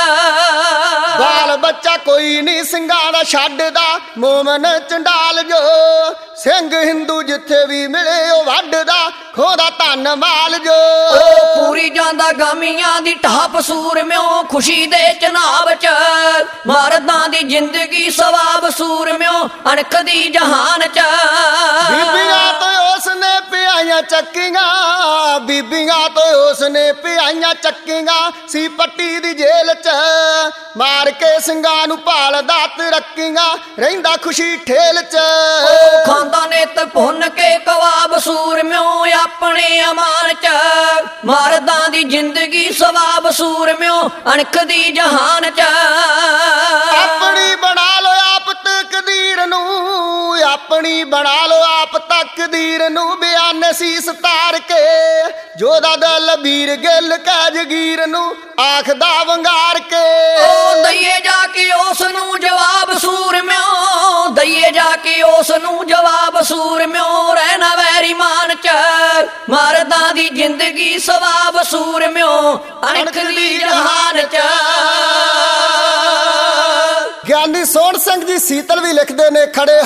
ਬਾਲ ਬੱਚਾ ਕੋਈ ਨਹੀਂ ਸਿੰਘਾਂ ਦਾ ਛੱਡਦਾ ਮੋਮਨ ਚੰਡਾਲ ਜੋ, ਸਿੰਘ ਹਿੰਦੂ ਜਿੱਥੇ ਵੀ ਮਿਲੇ ਉਹ ਵੱਢਦਾ ਖੋਦਾ ਧਨ ਮਾਲ ਜੋ। ਪੂਰੀ ਜਾਂਦਾ ਗਾਮੀਆਂ ਦੀ ਢਾਪ ਸੂਰਮਿਓ ਖੁਸ਼ੀ ਦੇ ਚਨਾਬ ਚ, ਮਰਦਾਂ ਦੀ ਜ਼ਿੰਦਗੀ ਸਵਾਬ ਸੂਰਮਿਓ ਅਣਖ ਦੀ ਜਹਾਨ ਚ। ਬੀਬੀਆਂ ਤੋਂ ਉਸਨੇ ਪਿਆਈਆਂ ਚੱਕੀਆਂ, ਬੀਬੀਆਂ ਤੋਂ ਉਸਨੇ ਪਿਆਈਆਂ ਚੱਕੀਆਂ ਸੀ ਪੱਟੀ ਦੀ ਜੇਲ੍ਹ ਚ, ਮਾਰ ਕੇ ਸਿੰਘਾਂ ਨੂੰ ਭਾਲਦਾ ਤਰੱਕੀਆਂ ਰਹਿੰਦਾ ਖੁਸ਼ੀ ਠੇਲ ਚ। ਖਾਂਦਾ ਨਿਤ ਭੁੰਨ ਕੇ ਕਵਾਬ ਸੂਰਮਿਓ ਆਪਣੇ ਅਮਾਨ ਚ, ਮਰਦਾਂ ਦੀ ਜ਼ਿੰਦਗੀ ਸਵਾਬ ਸੂਰਮਿਓ ਅਣਖ ਦੀ ਜਹਾਨ ਚ। ਆਪਣੀ ਬਣਾ ਲੋ ਆਪ ਤਕਦੀਰ ਨੂੰ, ਆਪਣੀ ਬਣਾ ਲੋ ਆਪ ਤੱਕ ਤਕਦੀਰ ਨੂੰ ਬਿਆਨ ਸੀਸ ਤਾਰ ਕੇ, ਜੋਦਾ ਦਲ ਵੀਰ ਗਿੱਲ ਕੈ ਜਗੀਰ ਨੂੰ ਆਖਦਾ ਵੰਗਾਰ ਕੇ। ਉਹ ਦਈਏ ਜਾ ਕੇ ਉਸ ਨੂੰ ਜਵਾਬ ਸੂਰਮਿਓ, ਦਈਏ ਜਾ ਕੇ ਉਸ ਨੂੰ ਜਵਾਬ ਸੂਰਮਿਓ, ਰਹਿਣਾ ਵੈਰੀ ਮਾਨ ਚ ਮਰਦਾਂ ਦੀ ਜ਼ਿੰਦਗੀ ਸਵਾਬ ਸੂਰਮਿਓ, ਅਣਖ ਦੀ ਜਹਾਨ ਚ। ਗਿਆਨੀ ਸੋਹਣ ਸਿੰਘ ਜੀ ਸੀਤਲ ਵੀ ਲਿਖਦੇ ਨੇ, ਖੜੇ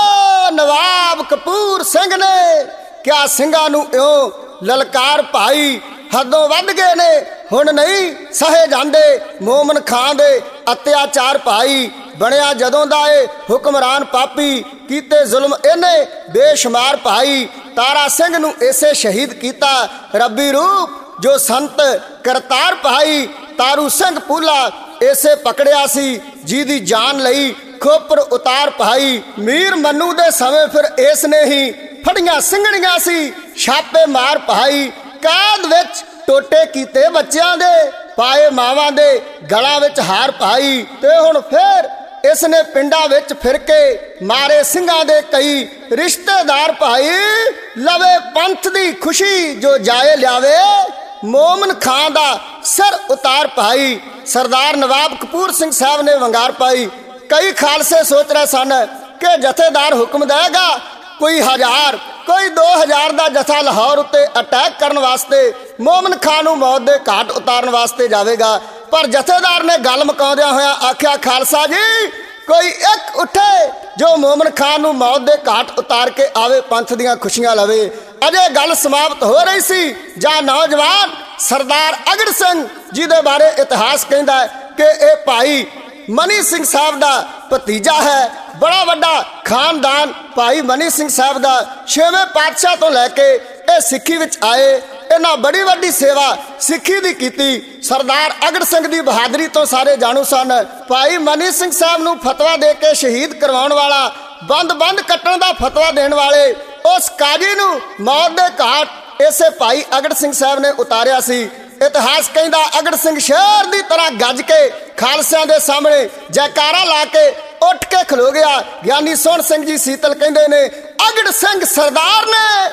ਹੋ ਨਵਾਬ ਕਪੂਰ ਸਿੰਘ ਨੇ, ਕਿਆ ਸਿੰਘਾਂ ਨੂੰ ਇਉਂ ਲਲਕਾਰ ਭਾਈ, ਹੱਦੋਂ ਵੱਧ ਗਏ ਨੇ ਹੁਣ ਨਹੀਂ ਸਹੇ ਜਾਂਦੇ, ਮੋਮਨ ਖਾਂ ਦੇ ਅਤਿਆਚਾਰ ਭਾਈ, ਬਣਿਆ ਜਦੋਂ ਦਾ ਏ ਹੁਕਮਰਾਨ ਪਾਪੀ, ਕੀਤੇ ਜ਼ੁਲਮ ਇਹਨੇ ਬੇਸ਼ੁਮਾਰ ਭਾਈ, ਤਾਰਾ ਸਿੰਘ ਨੂੰ ਇਸੇ ਸ਼ਹੀਦ ਕੀਤਾ ਰੱਬੀ ਰੂਪ, ਜੋ ਸੰਤ ਕਰਤਾਰ ਭਾਈ, ਤਾਰੂ ਸਿੰਘ ਪੂਲਾ ਇਸੇ ਪਕੜਿਆ ਸੀ, ਜਿਹਦੀ ਜਾਨ ਲਈ ਖੋਪਰ ਉਤਾਰ ਭਾਈ, ਮੀਰ ਮੰਨੂ ਦੇ ਸਮੇਂ ਫਿਰ ਇਸ ਨੇ ਹੀ ਫੜੀਆਂ ਸਿੰਘਣੀਆਂ ਸੀ, ਛਾਪੇ ਮਾਰ ਭਾਈ, ਕੈਦ ਵਿੱਚ ਟੋਟੇ ਕੀਤੇ ਬੱਚਿਆਂ ਦੇ, ਪਾਏ ਮਾਵਾਂ ਦੇ ਗਲਾਂ ਵਿੱਚ ਹਾਰ ਭਾਈ, ਤੇ ਹੁਣ ਫੇਰ ਇਸ ਨੇ ਪਿੰਡਾਂ ਵਿੱਚ ਫਿਰ ਕੇ ਮਾਰੇ ਸਿੰਘਾਂ ਦੇ ਕਈ ਰਿਸ਼ਤੇਦਾਰ ਭਾਈ, ਲਵੇ ਪੰਥ ਦੀ ਖੁਸ਼ੀ ਜੋ ਜਾਏ ਲਿਆਵੇ, ਮੋਮਨ ਖਾਂ ਦਾ ਸਿਰ ਉਤਾਰ ਭਾਈ। ਸਰਦਾਰ ਨਵਾਬ ਕਪੂਰ ਸਿੰਘ ਸਾਹਿਬ ਨੇ ਵੰਗਾਰ ਪਾਈ। ਕਈ ਖਾਲਸੇ ਸੋਚ ਰਹੇ ਸਨ ਕਿ ਜਥੇਦਾਰ ਹੁਕਮ ਦੇਗਾ, ਕੋਈ 1000 ਕੋਈ 2000 ਦਾ ਜਥਾ ਲਾਹੌਰ ਉੱਤੇ ਅਟੈਕ ਕਰਨ ਵਾਸਤੇ, ਮੋਮਨ ਖਾਂ ਨੂੰ ਮੌਤ ਦੇ ਘਾਟ ਉਤਾਰਨ ਵਾਸਤੇ ਜਾਵੇਗਾ, ਪਰ ਜਥੇਦਾਰ ਨੇ ਗੱਲ ਮੁਕਾਉਂਦਿਆਂ ਹੋਇਆ ਆਖਿਆ, ਖਾਲਸਾ ਜੀ ਕੋਈ ਇੱਕ ਉੱਠੇ ਜੋ ਮੋਮਨ ਖਾਂ ਨੂੰ ਮੌਤ ਦੇ ਘਾਟ ਉਤਾਰ ਕੇ ਆਵੇ, ਪੰਥ ਦੀਆਂ ਖੁਸ਼ੀਆਂ ਲਵੇ। ਅਜੇ ਗੱਲ ਸਮਾਪਤ ਹੋ ਰਹੀ ਸੀ ਜਾਂ ਨੌਜਵਾਨ ਸਰਦਾਰ ਅਗੜ ਸਿੰਘ, ਜਿਹਦੇ ਬਾਰੇ ਇਤਿਹਾਸ ਕਹਿੰਦਾ ਕਿ ਇਹ ਭਾਈ ਮਨੀ ਸਿੰਘ ਸਾਹਿਬ ਦਾ ਭਤੀਜਾ ਹੈ, ਬੜਾ ਵੱਡਾ ਖਾਨਦਾਨ ਭਾਈ ਮਨੀ ਸਿੰਘ ਸਾਹਿਬ ਦਾ, 6ਵੇਂ ਪਾਤਸ਼ਾਹ ਤੋਂ ਲੈ ਕੇ ਇਹ ਸਿੱਖੀ ਵਿੱਚ ਆਏ, ਇਹਨਾਂ ਬੜੀ ਵੱਡੀ ਸੇਵਾ ਸਿੱਖੀ ਦੀ ਕੀਤੀ। ਸਰਦਾਰ ਅਗੜ ਸਿੰਘ ਦੀ ਬਹਾਦਰੀ ਤੋਂ ਸਾਰੇ ਜਾਣੂ ਸਨ। ਭਾਈ ਮਨੀ ਸਿੰਘ ਸਾਹਿਬ ਨੂੰ ਫਤਵਾ ਦੇ ਕੇ ਸ਼ਹੀਦ ਕਰਵਾਉਣ ਵਾਲਾ, ਬੰਦ ਕੱਟਣ ਦਾ ਫਤਵਾ ਦੇਣ ਵਾਲੇ ਉਸ ਕਾਜੀ ਨੂੰ ਮੌਤ ਦੇ ਘਾਟ ਇਸੇ ਭਾਈ ਅਗੜ ਸਿੰਘ ਸਾਹਿਬ ਨੇ ਉਤਾਰਿਆ ਸੀ। ਇਤਿਹਾਸ ਕਹਿੰਦਾ ਅਗੜ ਸਿੰਘ ਸ਼ੇਰ ਦੀ ਤਰ੍ਹਾਂ ਗੱਜ ਕੇ ਖਾਲਸਿਆਂ ਦੇ ਸਾਹਮਣੇ ਜੈਕਾਰਾ ਲਾ ਕੇ ਉੱਠ ਕੇ ਖਲੋ ਗਿਆ। ਗਿਆਨੀ ਸੋਹਣ ਸਿੰਘ ਜੀ ਸੀਤਲ ਕਹਿੰਦੇ ਨੇ, ਅਗੜ ਸਿੰਘ ਸਰਦਾਰ ਨੇ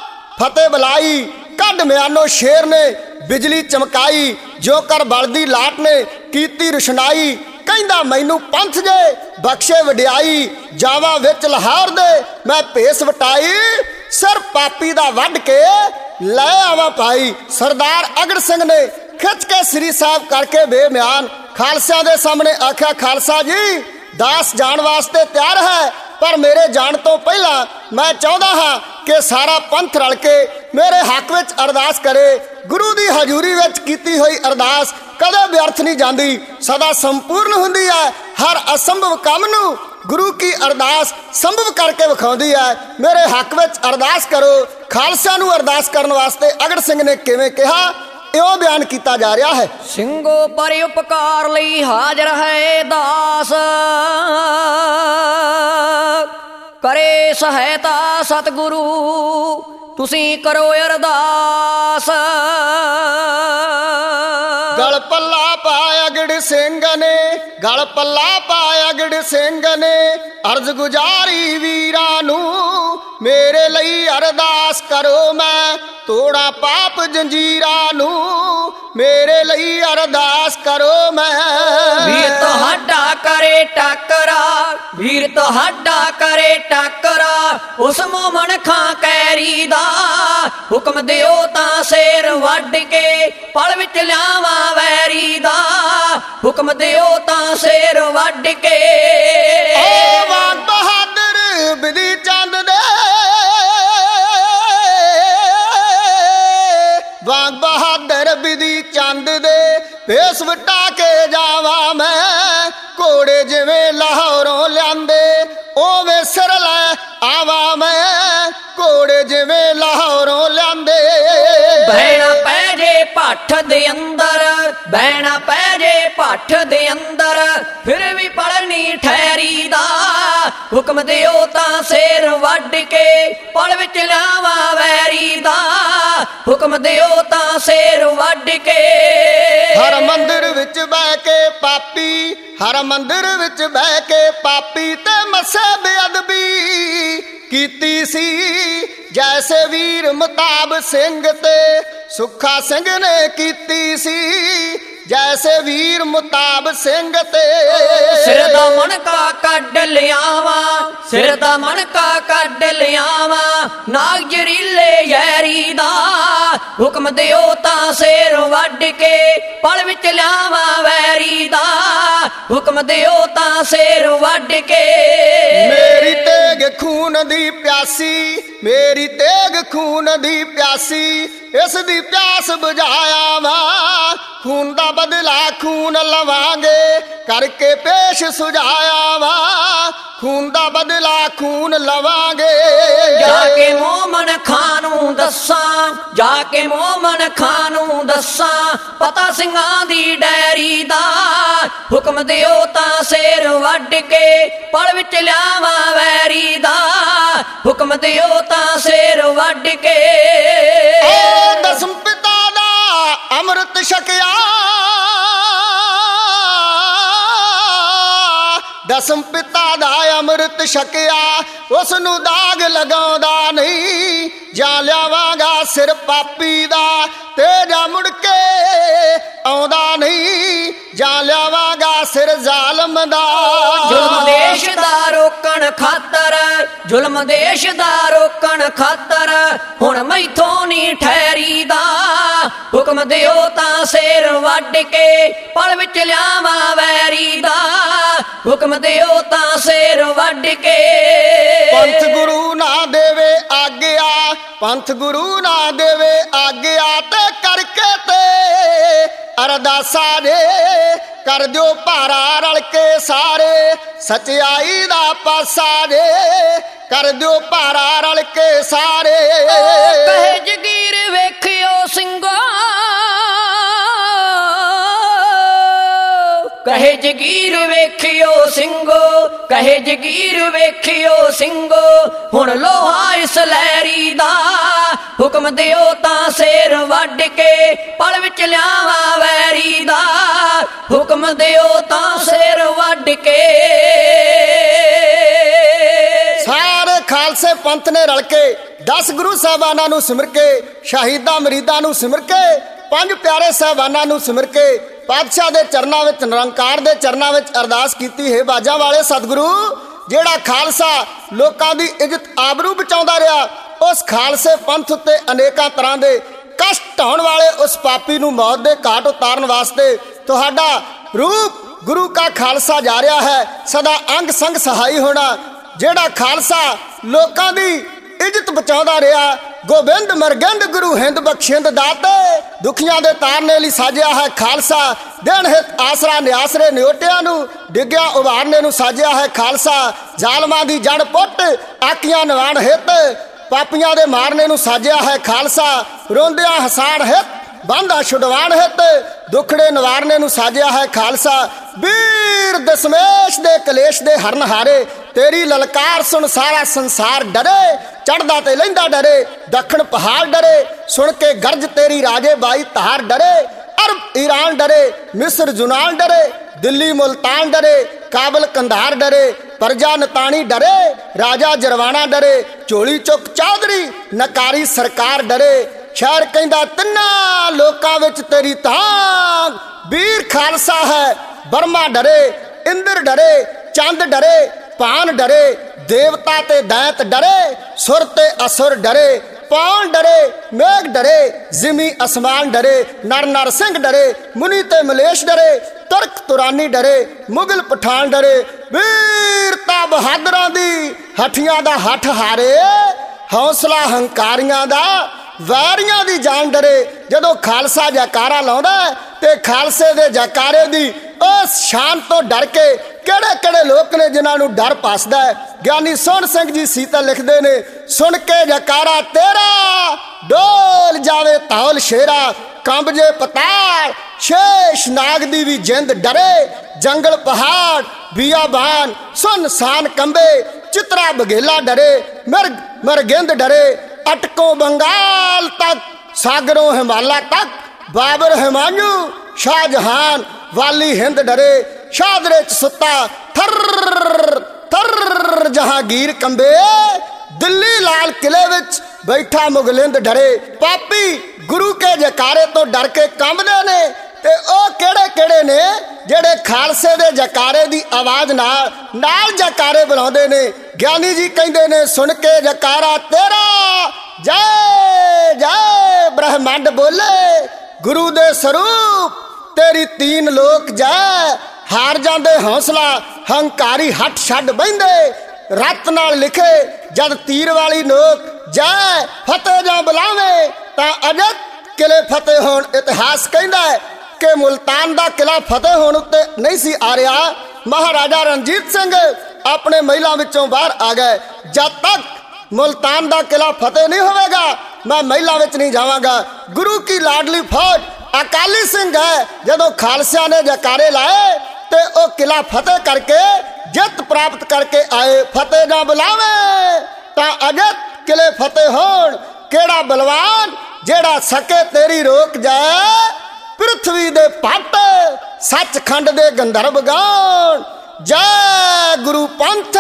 ਫਤਿਹ ਬੁਲਾਈ, ਕੱਢ ਮਿਆਨੋ ਸ਼ੇਰ ਨੇ ਬਿਜਲੀ ਚਮਕਾਈ, ਜੋ ਕਰ ਬਲਦੀ ਲਾਟ ਨੇ ਕੀਤੀ ਰੁਸ਼ਨਾਈ, ਕਹਿੰਦਾ ਮੈਨੂੰ ਪੰਥ ਜੇ ਬਖਸ਼ੇ ਵਡਿਆਈ, ਜਾਵਾਂ ਵਿੱਚ ਲਾਹੌਰ ਦੇ ਮੈਂ ਭੇਸ ਵਟਾਈ, ਸਿਰ ਪਾਪੀ ਦਾ ਵੱਢ ਕੇ ਲੈ ਆਵਾਂ ਭਾਈ। ਸਰਦਾਰ ਅਗੜ ਸਿੰਘ ਨੇ ਖਿੱਚ ਕੇ ਸ੍ਰੀ ਸਾਹਿਬ ਕਰਕੇ ਬੇਮਿਆਨ ਖਾਲਸਿਆਂ ਦੇ ਸਾਹਮਣੇ ਆਖਿਆ, ਖਾਲਸਾ ਜੀ ਦਾਸ ਜਾਣ ਵਾਸਤੇ ਤਿਆਰ ਹੈ, ਪਰ ਮੇਰੇ ਜਾਣ ਤੋਂ ਪਹਿਲਾਂ ਮੈਂ ਚਾਹੁੰਦਾ ਹਾਂ ਕਿ ਸਾਰਾ ਪੰਥ ਰਲ ਕੇ ਮੇਰੇ ਹੱਕ ਵਿੱਚ ਅਰਦਾਸ ਕਰੇ। ਗੁਰੂ ਦੀ ਹਜ਼ੂਰੀ ਵਿੱਚ ਕੀਤੀ ਹੋਈ ਅਰਦਾਸ ਕਦੇ ਵਿਅਰਥ ਨਹੀਂ ਜਾਂਦੀ, ਸਦਾ ਸੰਪੂਰਨ ਹੁੰਦੀ ਹੈ। ਹਰ ਅਸੰਭਵ ਕੰਮ ਨੂੰ ਗੁਰੂ ਕੀ ਅਰਦਾਸ ਸੰਭਵ ਕਰਕੇ ਵਿਖਾਉਂਦੀ ਹੈ। ਮੇਰੇ ਹੱਕ ਵਿੱਚ ਅਰਦਾਸ ਕਰੋ। ਖਾਲਸਾ ਨੂੰ ਅਰਦਾਸ ਕਰਨ ਵਾਸਤੇ ਅਗੜ ਸਿੰਘ ਨੇ ਕਿਵੇਂ ਕਿਹਾ, ਇਉਂ ਬਿਆਨ ਕੀਤਾ ਜਾ ਰਿਹਾ ਹੈ। ਸਿੰਘੋ ਪਰ ਉਪਕਾਰ ਲਈ ਹਾਜ਼ਰ ਹੈ ਦਾਸ, ਕਰੇ ਸਹਾਇਤਾ ਸਤਿਗੁਰੂ ਤੁਸੀਂ ਕਰੋ ਅਰਦਾਸ। ਗਲ ਪੱਲਾ ਪਾਇਆ ਅਗੜ ਸਿੰਘ ਨੇ, ਗਲ ਪੱਲਾ ਪਾਇਆ ਅਗੜ ਸਿੰਘ ਨੇ, ਅਰਜ਼ ਗੁਜ਼ਾਰੀ ਵੀਰਾਂ ਨੂੰ ਮੇਰੇ ਲਈ ਅਰਦਾਸ ਕਰੋ, ਮੈਂ ਤੋੜਾ ਪਾਪ ਜੰਜੀਰਾਂ ਨੂੰ ਮੇਰੇ ਲਈ ਅਰਦਾਸ ਕਰੋ ਮੈਂ। ਵੀਰ ਤੁਹਾਡਾ ਕਰੇ ਟੱਕਰਾ, ਵੀਰ ਤੁਹਾਡਾ ਕਰੇ ਟੱਕਰਾ, ਉਸ ਮੋਮਨ ਖਾਂ ਕੈਰੀ ਦਾ, ਹੁਕਮ ਦਿਓ ਤਾਂ ਸ਼ੇਰ ਵੱਢ ਕੇ ਪਲ ਵਿੱਚ ਲਿਆਵਾਂ ਵੈਰੀ ਦਾ, ਹੁਕਮ ਦਿਓ ਤਾਂ ਸ਼ੇਰ ਵੱਢ ਕੇ। ਓ ਬਾਗ ਬਹਾਦਰ ਬਿਧੀ ਚੰਦ ਦੇ, ਬਾਗ ਬਹਾਦਰ ਬਿਧੀ ਚੰਦ ਦੇ, ਭੇਸ ਵਟਾ ਕੇ ਜਾਵਾਂ ਮੈਂ, ਘੋੜੇ ਜਿਵੇਂ ਲਾਹੌਰੋਂ ਲਿਆਂਦੇ ਉਵੇਂ ਸਿਰ ਲੈ ਆਵਾਂ ਮੈਂ, ਘੋੜੇ ਜਿਵੇਂ ਲਾਹੌਰੋਂ ਲਿਆਂਦੇ। ਬਹਿਣਾ ਪੈ ਜੇ ਭੱਠ ਦੇ ਅੰਦਰ, ਬਹਿਣਾ ਪੈ ਜੇ ਭੱਠ ਦੇ ਅੰਦਰ, ਫਿਰ ਵੀ ਪੜਨੀ ਠਹਿਰੀ ਦਾ, ਹੁਕਮ ਦਿਓ ਤਾਂ ਸ਼ੇਰ ਵੱਢ ਕੇ ਪਲ ਵਿੱਚ ਲਿਆਵਾਂ ਵੈਰੀ ਦਾ, ਹੁਕਮ ਦਿਓ ਤਾਂ ਸ਼ੇਰ ਵੱਢ ਕੇ। ਹਰ ਮੰਦਿਰ ਵਿੱਚ ਬਹਿ ਕੇ ਪਾਪੀ, ਹਰ ਮੰਦਿਰ ਵਿੱਚ ਬਹਿ ਕੇ ਪਾਪੀ ਤੇ ਮੱਸੇ ਬੇਅਦਬੀ ਕੀਤੀ ਸੀ ਜੈਸੇ ਵੀਰ ਮਤਾਬ ਸਿੰਘ ਤੇ ਸੁੱਖਾ ਸਿੰਘ ਨੇ ਕੀਤੀ ਸੀ ਜੈਸੇ ਵੀਰ ਮੁਤਾਬ ਸਿੰਘ ਤੇ ਸਿਰ ਦਾ ਮਣਕਾ ਕੱਢ ਲਿਆਵਾਂ ਸਿਰ ਦਾ ਮਣਕਾ ਕੱਢ ਲਿਆਵਾਂ ਨਾਗ ਜ਼ਰੀਲੇ ਯਾਰੀ ਦਾ ਹੁਕਮ ਦਿਓ ਤਾਂ ਸਿਰ ਵੱਢ ਕੇ ਪਲ ਵਿੱਚ ਲਿਆਵਾਂ ਵੈਰੀ ਦਾ ਹੁਕਮ ਦਿਓ ਤਾਂ ਸਿਰ ਵੱਢ ਕੇ ਮੇਰੀ ਤੇਗ ਖੂਨ ਦੀ ਪਿਆਸੀ ਮੇਰੀ ਤੇਗ ਖੂਨ ਦੀ ਪਿਆਸੀ ਇਸ ਦੀ ਪਿਆਸ ਬੁਝਾਇਆ ਵਾ ਖੂਨ ਦਾ ਬਦਲਾ ਖੂਨ ਲਵਾਂਗੇ ਕਰਕੇ ਪੇਸ਼ ਸੁਝਾਇਆ ਵਾ ਖੂਨ ਦਾ ਬਦਲਾ ਖੂਨ ਲਵਾਂਗੇ ਜਾ ਕੇ ਮੋਮਨ ਖਾਂ ਨੂੰ ਦੱਸਾਂ ਜਾ ਕੇ ਮੋਮਨ ਖਾਂ ਨੂੰ ਦੱਸਾਂ ਪਤਾ ਸਿੰਘਾਂ ਦੀ ਡੈਰੀ ਦਾ ਹੁਕਮ ਦਿਓ ਤਾਂ ਸਿਰ ਵੱਢ ਕੇ ਪਲ ਵਿੱਚ ਲਿਆਵਾਂ ਵੈਰੀ ਦਾ ਹੁਕਮ ਦਿਓ ਤਾਂ ਸਿਰ ਵੱਢ ਕੇ ਦਸਮ ਪਿਤਾ ਦਾ ਅੰਮ੍ਰਿਤ ਛਕਿਆ ਦਸਮ ਪਿਤਾ ਦਾ ਅੰਮ੍ਰਿਤ ਛਕਿਆ ਉਸ ਨੂੰ ਦਾਗ ਲਗਾਉਂਦਾ ਨਹੀਂ ਜਾਂ ਲਿਆਵਾਂਗਾ ਸਿਰ ਪਾਪੀ ਦਾ ਤੇ ਜਾਂ ਮੁੜ ਕੇ ਆਉਂਦਾ ਨਹੀਂ ਜਾਂ ਲਿਆਵਾਂਗਾ ਸਿਰ ਜ਼ਾਲਮ ਦਾ ਜ਼ੁਲਮ ਦੇਸ਼ ਦਾ ਰੋਕਣ ਖਾਤਰ ਜ਼ੁਲਮ ਦੇਸ਼ ਦਾ ਰੋਕਣ ਖਾਤਰ ਹੁਣ ਮੈਥੋਂ ਨਹੀਂ ਠਹਿਰੀ ਦਾ ਹੁਕਮ ਦਿਓ ਤਾਂ ਸਿਰ ਵੱਢ ਕੇ ਪਲ ਵਿੱਚ ਲਿਆਵਾਂ ਵੈਰੀ ਦਾ ਹੁਕਮ ਦਿਓ ਤਾਂ ਸਿਰ ਵੱਢ ਕੇ ਪੰਥ ਗੁਰੂ ਨਾ ਦੇਵੇ ਆਗਿਆ ਪੰਥ ਗੁਰੂ ਨਾ ਦੇਵੇ ਆਗਿਆ ਤੇ ਕਰਕੇ ਤੇ ਅਰਦਾਸਾਂ ਦੇ ਕਰ ਦਿਓ ਭਾਰਾ ਰਲ ਕੇ ਸਾਰੇ ਸਚਾਈ ਦਾ ਪਾਸਾ ਦੇ ਕਰ ਦਿਓ ਭਾਰਾ ਰਲ ਕੇ ਸਾਰੇ ਕਹੇ ਜਗੀਰ ਵੇਖਿਓ ਸਿੰਘੋ ਕਹੇ ਜਗੀਰ ਵੇਖਿਓ ਸਿੰਘੋ ਕਹੇ ਜਗੀਰ ਵੇਖਿਓ ਸਿੰਘੋ ਹੁਣ ਲੋਹਾ ਇਸ ਲਹਿਰੀ ਦਾ ਹੁਕਮ ਦਿਓ ਤਾਂ ਸਿਰ ਵੱਢ ਕੇ ਪਲ ਵਿੱਚ ਲਿਆਵਾਂ ਵੈਰੀ ਦਾ ਹੁਕਮ ਦਿਓ ਤਾਂ ਸਿਰ ਵੱਢ ਕੇ ਸਾਰੇ ਖਾਲਸੇ ਪੰਥ ਨੇ ਰਲ ਕੇ 10 ਗੁਰੂ ਸਾਹਿਬਾਨਾਂ ਨੂੰ ਸਿਮਰ ਕੇ ਸ਼ਹੀਦਾਂ ਮਰੀਦਾਂ ਨੂੰ ਸਿਮਰ ਕੇ 5 ਪਿਆਰੇ ਸਾਹਿਬਾਨਾਂ ਨੂੰ ਸਿਮਰ ਕੇ ਪਾਤਸ਼ਾਹ ਦੇ ਚਰਨਾਂ ਵਿੱਚ ਨਿਰੰਕਾਰ ਦੇ ਚਰਨਾਂ ਵਿੱਚ ਅਰਦਾਸ ਕੀਤੀ ਹੈ ਬਾਜਾਂ ਵਾਲੇ ਸਤਿਗੁਰੂ ਜਿਹੜਾ ਖਾਲਸਾ ਲੋਕਾਂ ਦੀ ਇੱਜ਼ਤ ਆਬਰੂ ਬਚਾਉਂਦਾ ਰਿਹਾ ਉਸ ਖਾਲਸੇ ਪੰਥ ਉੱਤੇ ਅਨੇਕਾਂ ਤਰ੍ਹਾਂ ਦੇ ਕਸ਼ਟ ਢਾਉਣ ਵਾਲੇ ਉਸ ਪਾਪੀ ਨੂੰ ਮੌਤ ਦੇ ਘਾਟ ਉਤਾਰਨ ਵਾਸਤੇ ਤੁਹਾਡਾ ਰੂਪ ਗੁਰੂ ਕਾ ਖਾਲਸਾ ਜਾ ਰਿਹਾ ਹੈ ਸਦਾ ਅੰਗ ਸੰਗ ਸਹਾਈ ਹੋਣਾ ਜਿਹੜਾ ਖਾਲਸਾ ਲੋਕਾਂ ਦੀ ਇੱਜ਼ਤ ਬਚਾਉਂਦਾ ਰਿਹਾ ਗੋਬਿੰਦ ਮਰਗੰਡ ਗੁਰੂ ਹਿੰਦ ਬਖਸ਼ਿੰਦ ਦਾਤੇ ਦੁਖੀਆਂ ਦੇ ਤਾਰਨੇ ਲਈ ਸਾਜਿਆ ਹੈ ਖਾਲਸਾ ਦੇਣ ਹਿਤ ਆਸਰਾ ਨਿਆਸਰੇ ਨਿਓਟਿਆਂ ਨੂੰ ਡਿੱਗਿਆ ਉਭਾਰਨੇ ਨੂੰ ਸਾਜਿਆ ਹੈ ਖਾਲਸਾ ਜ਼ਾਲਮਾਂ ਦੀ ਜੜ ਪੁੱਟ ਆਕੀਆਂ ਨਿਵਾਣ ਹਿਤ ਪਾਪੀਆਂ ਦੇ ਮਾਰਨੇ ਨੂੰ ਸਾਜਿਆ ਹੈ ਖਾਲਸਾ ਰੋਂਦਿਆਂ ਹਸਾਨ ਹਿਤ ਬਾਂਧਾ ਛੁਡਵਾਣ ਹਿਤ ਦੁਖੜੇ ਨਿਵਾਰਨੇ ਨੂੰ ਸਾਜਿਆ ਹੈ ਖਾਲਸਾ ਵੀਰ ਦਸ਼ਮੇਸ਼ ਦੇ ਕਲੇਸ਼ ਦੇ ਹਰਨ ਹਾਰੇ ਤੇਰੀ ਲਲਕਾਰ ਸੁਣ ਸਾਰਾ ਸੰਸਾਰ ਡਰੇ ਚੜਦਾ ਤੇ ਲੈਂਦਾ ਡਰੇ ਦੱਖਣ ਪਹਾੜ ਡਰੇ ਸੁਣ ਕੇ ਗਰਜ ਤੇਰੀ ਰਾਜੇ ਬਾਈ ਧਾਰ ਡਰੇ ਅਰਬ ਈਰਾਨ ਡਰੇ ਮਿਸਰ ਜੁਨਾਨ ਡਰੇ ਦਿੱਲੀ ਮੁਲਤਾਨ ਡਰੇ ਕਾਬਲ ਕੰਧਾਰ ਡਰੇ ਪਰਜਾ ਨਤਾਣੀ ਡਰੇ ਰਾਜਾ ਜਰਵਾਣਾ ਡਰੇ ਝੋਲੀ ਚੁੱਕ ਚੌਧਰੀ ਨਕਾਰੀ ਸਰਕਾਰ ਡਰੇ ਸ਼ਹਿਰ ਕਹਿੰਦਾ ਤਿੰਨਾਂ ਲੋਕਾਂ ਵਿੱਚ ਤੇਰੀ ਤਾਂ ਵੀਰ ਖਾਲਸਾ ਹੈ ਬਰਮਾ ਡਰੇ ਇੰਦਰ ਡਰੇ ਚੰਦ ਡਰੇ ਭਾਨ ਡਰੇ ਦੇਵਤਾ ਤੇ ਦੈਂਤ ਡਰੇ ਸੁਰ ਤੇ ਅਸੁਰ ਡਰੇ ਪੌਣ ਡਰੇ ਮੇਘ ਡਰੇ ਜ਼ਿਮੀ ਅਸਮਾਨ ਡਰੇ ਨਰ ਨਰ ਸਿੰਘ ਡਰੇ ਮੁਨੀ ਤੇ ਮਲੇਸ਼ ਡਰੇ ਤੁਰਕ ਤੁਰਾਨੀ ਡਰੇ ਮੁਗਲ ਪਠਾਨ ਡਰੇ ਵੀਰਤਾ ਬਹਾਦਰਾਂ ਦੀ ਹੱਠੀਆਂ ਦਾ ਹੱਠ ਹਾਰੇ ਹੌਸਲਾ ਹੰਕਾਰੀਆਂ ਦਾ ਵੈਰੀਆਂ ਦੀ ਜਾਨ ਡਰੇ ਜਦੋਂ ਖਾਲਸਾ ਜੈਕਾਰਾ ਲਾਉਂਦਾ ਤੇ ਖਾਲਸੇ ਦੇ ਜੈਕਾਰੇ ਦੀ ਉਸ ਸ਼ਾਨ ਤੋਂ ਡਰ ਕੇ ਕਿਹੜੇ ਕਿਹੜੇ ਲੋਕ ਨੇ ਜਿਨ੍ਹਾਂ ਨੂੰ ਡਰ ਪਾਸਦਾ ਹੈ ਗਿਆਨੀ ਸੋਹਣ ਸਿੰਘ ਜੀ ਸੀਤਲ ਲਿਖਦੇ ਨੇ ਸੁਣ ਕੇ ਜੈਕਾਰਾ ਤੇਰਾ ਡੋਲ ਜਾਵੇ ਧੌਲ ਸ਼ੇਰਾ ਕੰਬ ਜੇ ਪਤਾਲ ਸ਼ੇਸ਼ ਨਾਗ ਦੀ ਵੀ ਜਿੰਦ ਡਰੇ ਜੰਗਲ ਪਹਾੜ ਬਿਆਬਾਨ ਸੁਨਸਾਨ ਕੰਬੇ ਚਿਤਰਾ ਬਘੇਲਾ ਡਰੇ ਮਿਰਗ ਮਰਗਿੰਦ ਡਰੇ ਅਟਕੋ ਬੰਗਾਲ ਤੱਕ ਸਾਗਰੋਂ ਹਿਮਾਲਾ ਤੱਕ ਬਾਬਰ ਹਿਮਾਯੂ ਸ਼ਾਹਜਹਾਨ ਵਾਲੀ ਹਿੰਦ ਡਰੇ ਸ਼ਾਦਰੇ ਚ ਸੁੱਤਾ ਥਰ ਥਰ ਜਹਾਂਗੀਰ ਕੰਬੇ ਦਿੱਲੀ ਲਾਲ ਕਿਲੇ ਵਿੱਚ ਬੈਠਾ ਮੁਗਲਿੰਦ ਡਰੇ। ਪਾਪੀ ਗੁਰੂ ਕੇ ਜਕਾਰੇ ਤੋਂ ਡਰ ਕੇ ਕੰਬਦੇ ਨੇ। ਤੇ ਉਹ ਕਿਹੜੇ ਕਿਹੜੇ ਨੇ ਜਿਹੜੇ ਖਾਲਸੇ ਦੇ ਜਕਾਰੇ ਦੀ ਆਵਾਜ਼ ਨਾਲ ਜਕਾਰੇ ਬੁਲਾਉਂਦੇ ਨੇ। ਗਿਆਨੀ ਜੀ ਕਹਿੰਦੇ ਨੇ ਸੁਣ ਕੇ ਜਕਾਰਾ ਤੇਰਾ ਜੈ ਜੈ ਬ੍ਰਹਮੰਡ ਬੋਲੇ। ਗੁਰੂ ਦੇ ਸਰੂਪ ਤੇਰੀ ਤੀਨ ਲੋਕ ਜੈ। ਹਾਰ ਜਾਂਦੇ ਹੌਸਲਾ ਹੰਕਾਰੀ ਹੱਟ ਛੱਡ ਬਹਿੰਦੇ। ਰੱਤ ਨਾਲ ਲਿਖੇ ਜਦ ਤੀਰ ਵਾਲੀ ਨੋਕ ਜੈ ਫਤਿਹ ਜਾਂ ਬੁਲਾਵੇ ਤਾਂ ਅਜਤ ਕਿਲੇ ਫਤਿਹ ਹੋਣ। ਇਤਿਹਾਸ ਕਹਿੰਦਾ ਹੈ ਕਿ ਮੁਲਤਾਨ ਦਾ ਕਿਲਾ ਫਤਿਹ ਹੋਣ ਉੱਤੇ ਨਹੀਂ ਸੀ ਆ ਰਿਹਾ। ਮਹਾਰਾਜਾ ਰਣਜੀਤ ਸਿੰਘ ਆਪਣੇ ਮਹਿਲਾਂ ਵਿੱਚੋਂ ਬਾਹਰ ਆ ਗਏ। ਜਦ ਤੱਕ ਮੁਲਤਾਨ ਦਾ ਕਿਲਾ ਫਤਿਹ ਨਹੀਂ ਹੋਵੇਗਾ ਮੈਂ ਮਹਿਲਾਂ ਵਿੱਚ ਨਹੀਂ ਜਾਵਾਂਗਾ। ਗੁਰੂ ਕੀ ਲਾਡਲੀ ਫੌਜ ਅਕਾਲੀ ਸਿੰਘ ਹੈ। ਜਦੋਂ ਖਾਲਸਿਆਂ ਨੇ ਜਕਾਰੇ ਲਾਏ ਤੇ ਉਹ ਕਿਲਾ ਫਤਿਹ ਕਰਕੇ ਜਿੱਤ ਪ੍ਰਾਪਤ ਕਰਕੇ ਆਏ। ਫਤਿਹ ਨਾ ਬੁਲਾਵੇ ਤਾਂ ਅਜਤ ਕਿਲੇ ਫਤਿਹ ਹੋਣ। ਕਿਹੜਾ ਬਲਵਾਨ ਜਿਹੜਾ ਸਕੇ ਤੇਰੀ ਰੋਕ ਜਾਏ। ਪ੍ਰਿਥਵੀ ਦੇ ਪੱਟ ਸੱਚਖੰਡ ਦੇ ਗੰਧਰਵ ਗਾਣ ਜੈ ਗੁਰੂ ਪੰਥ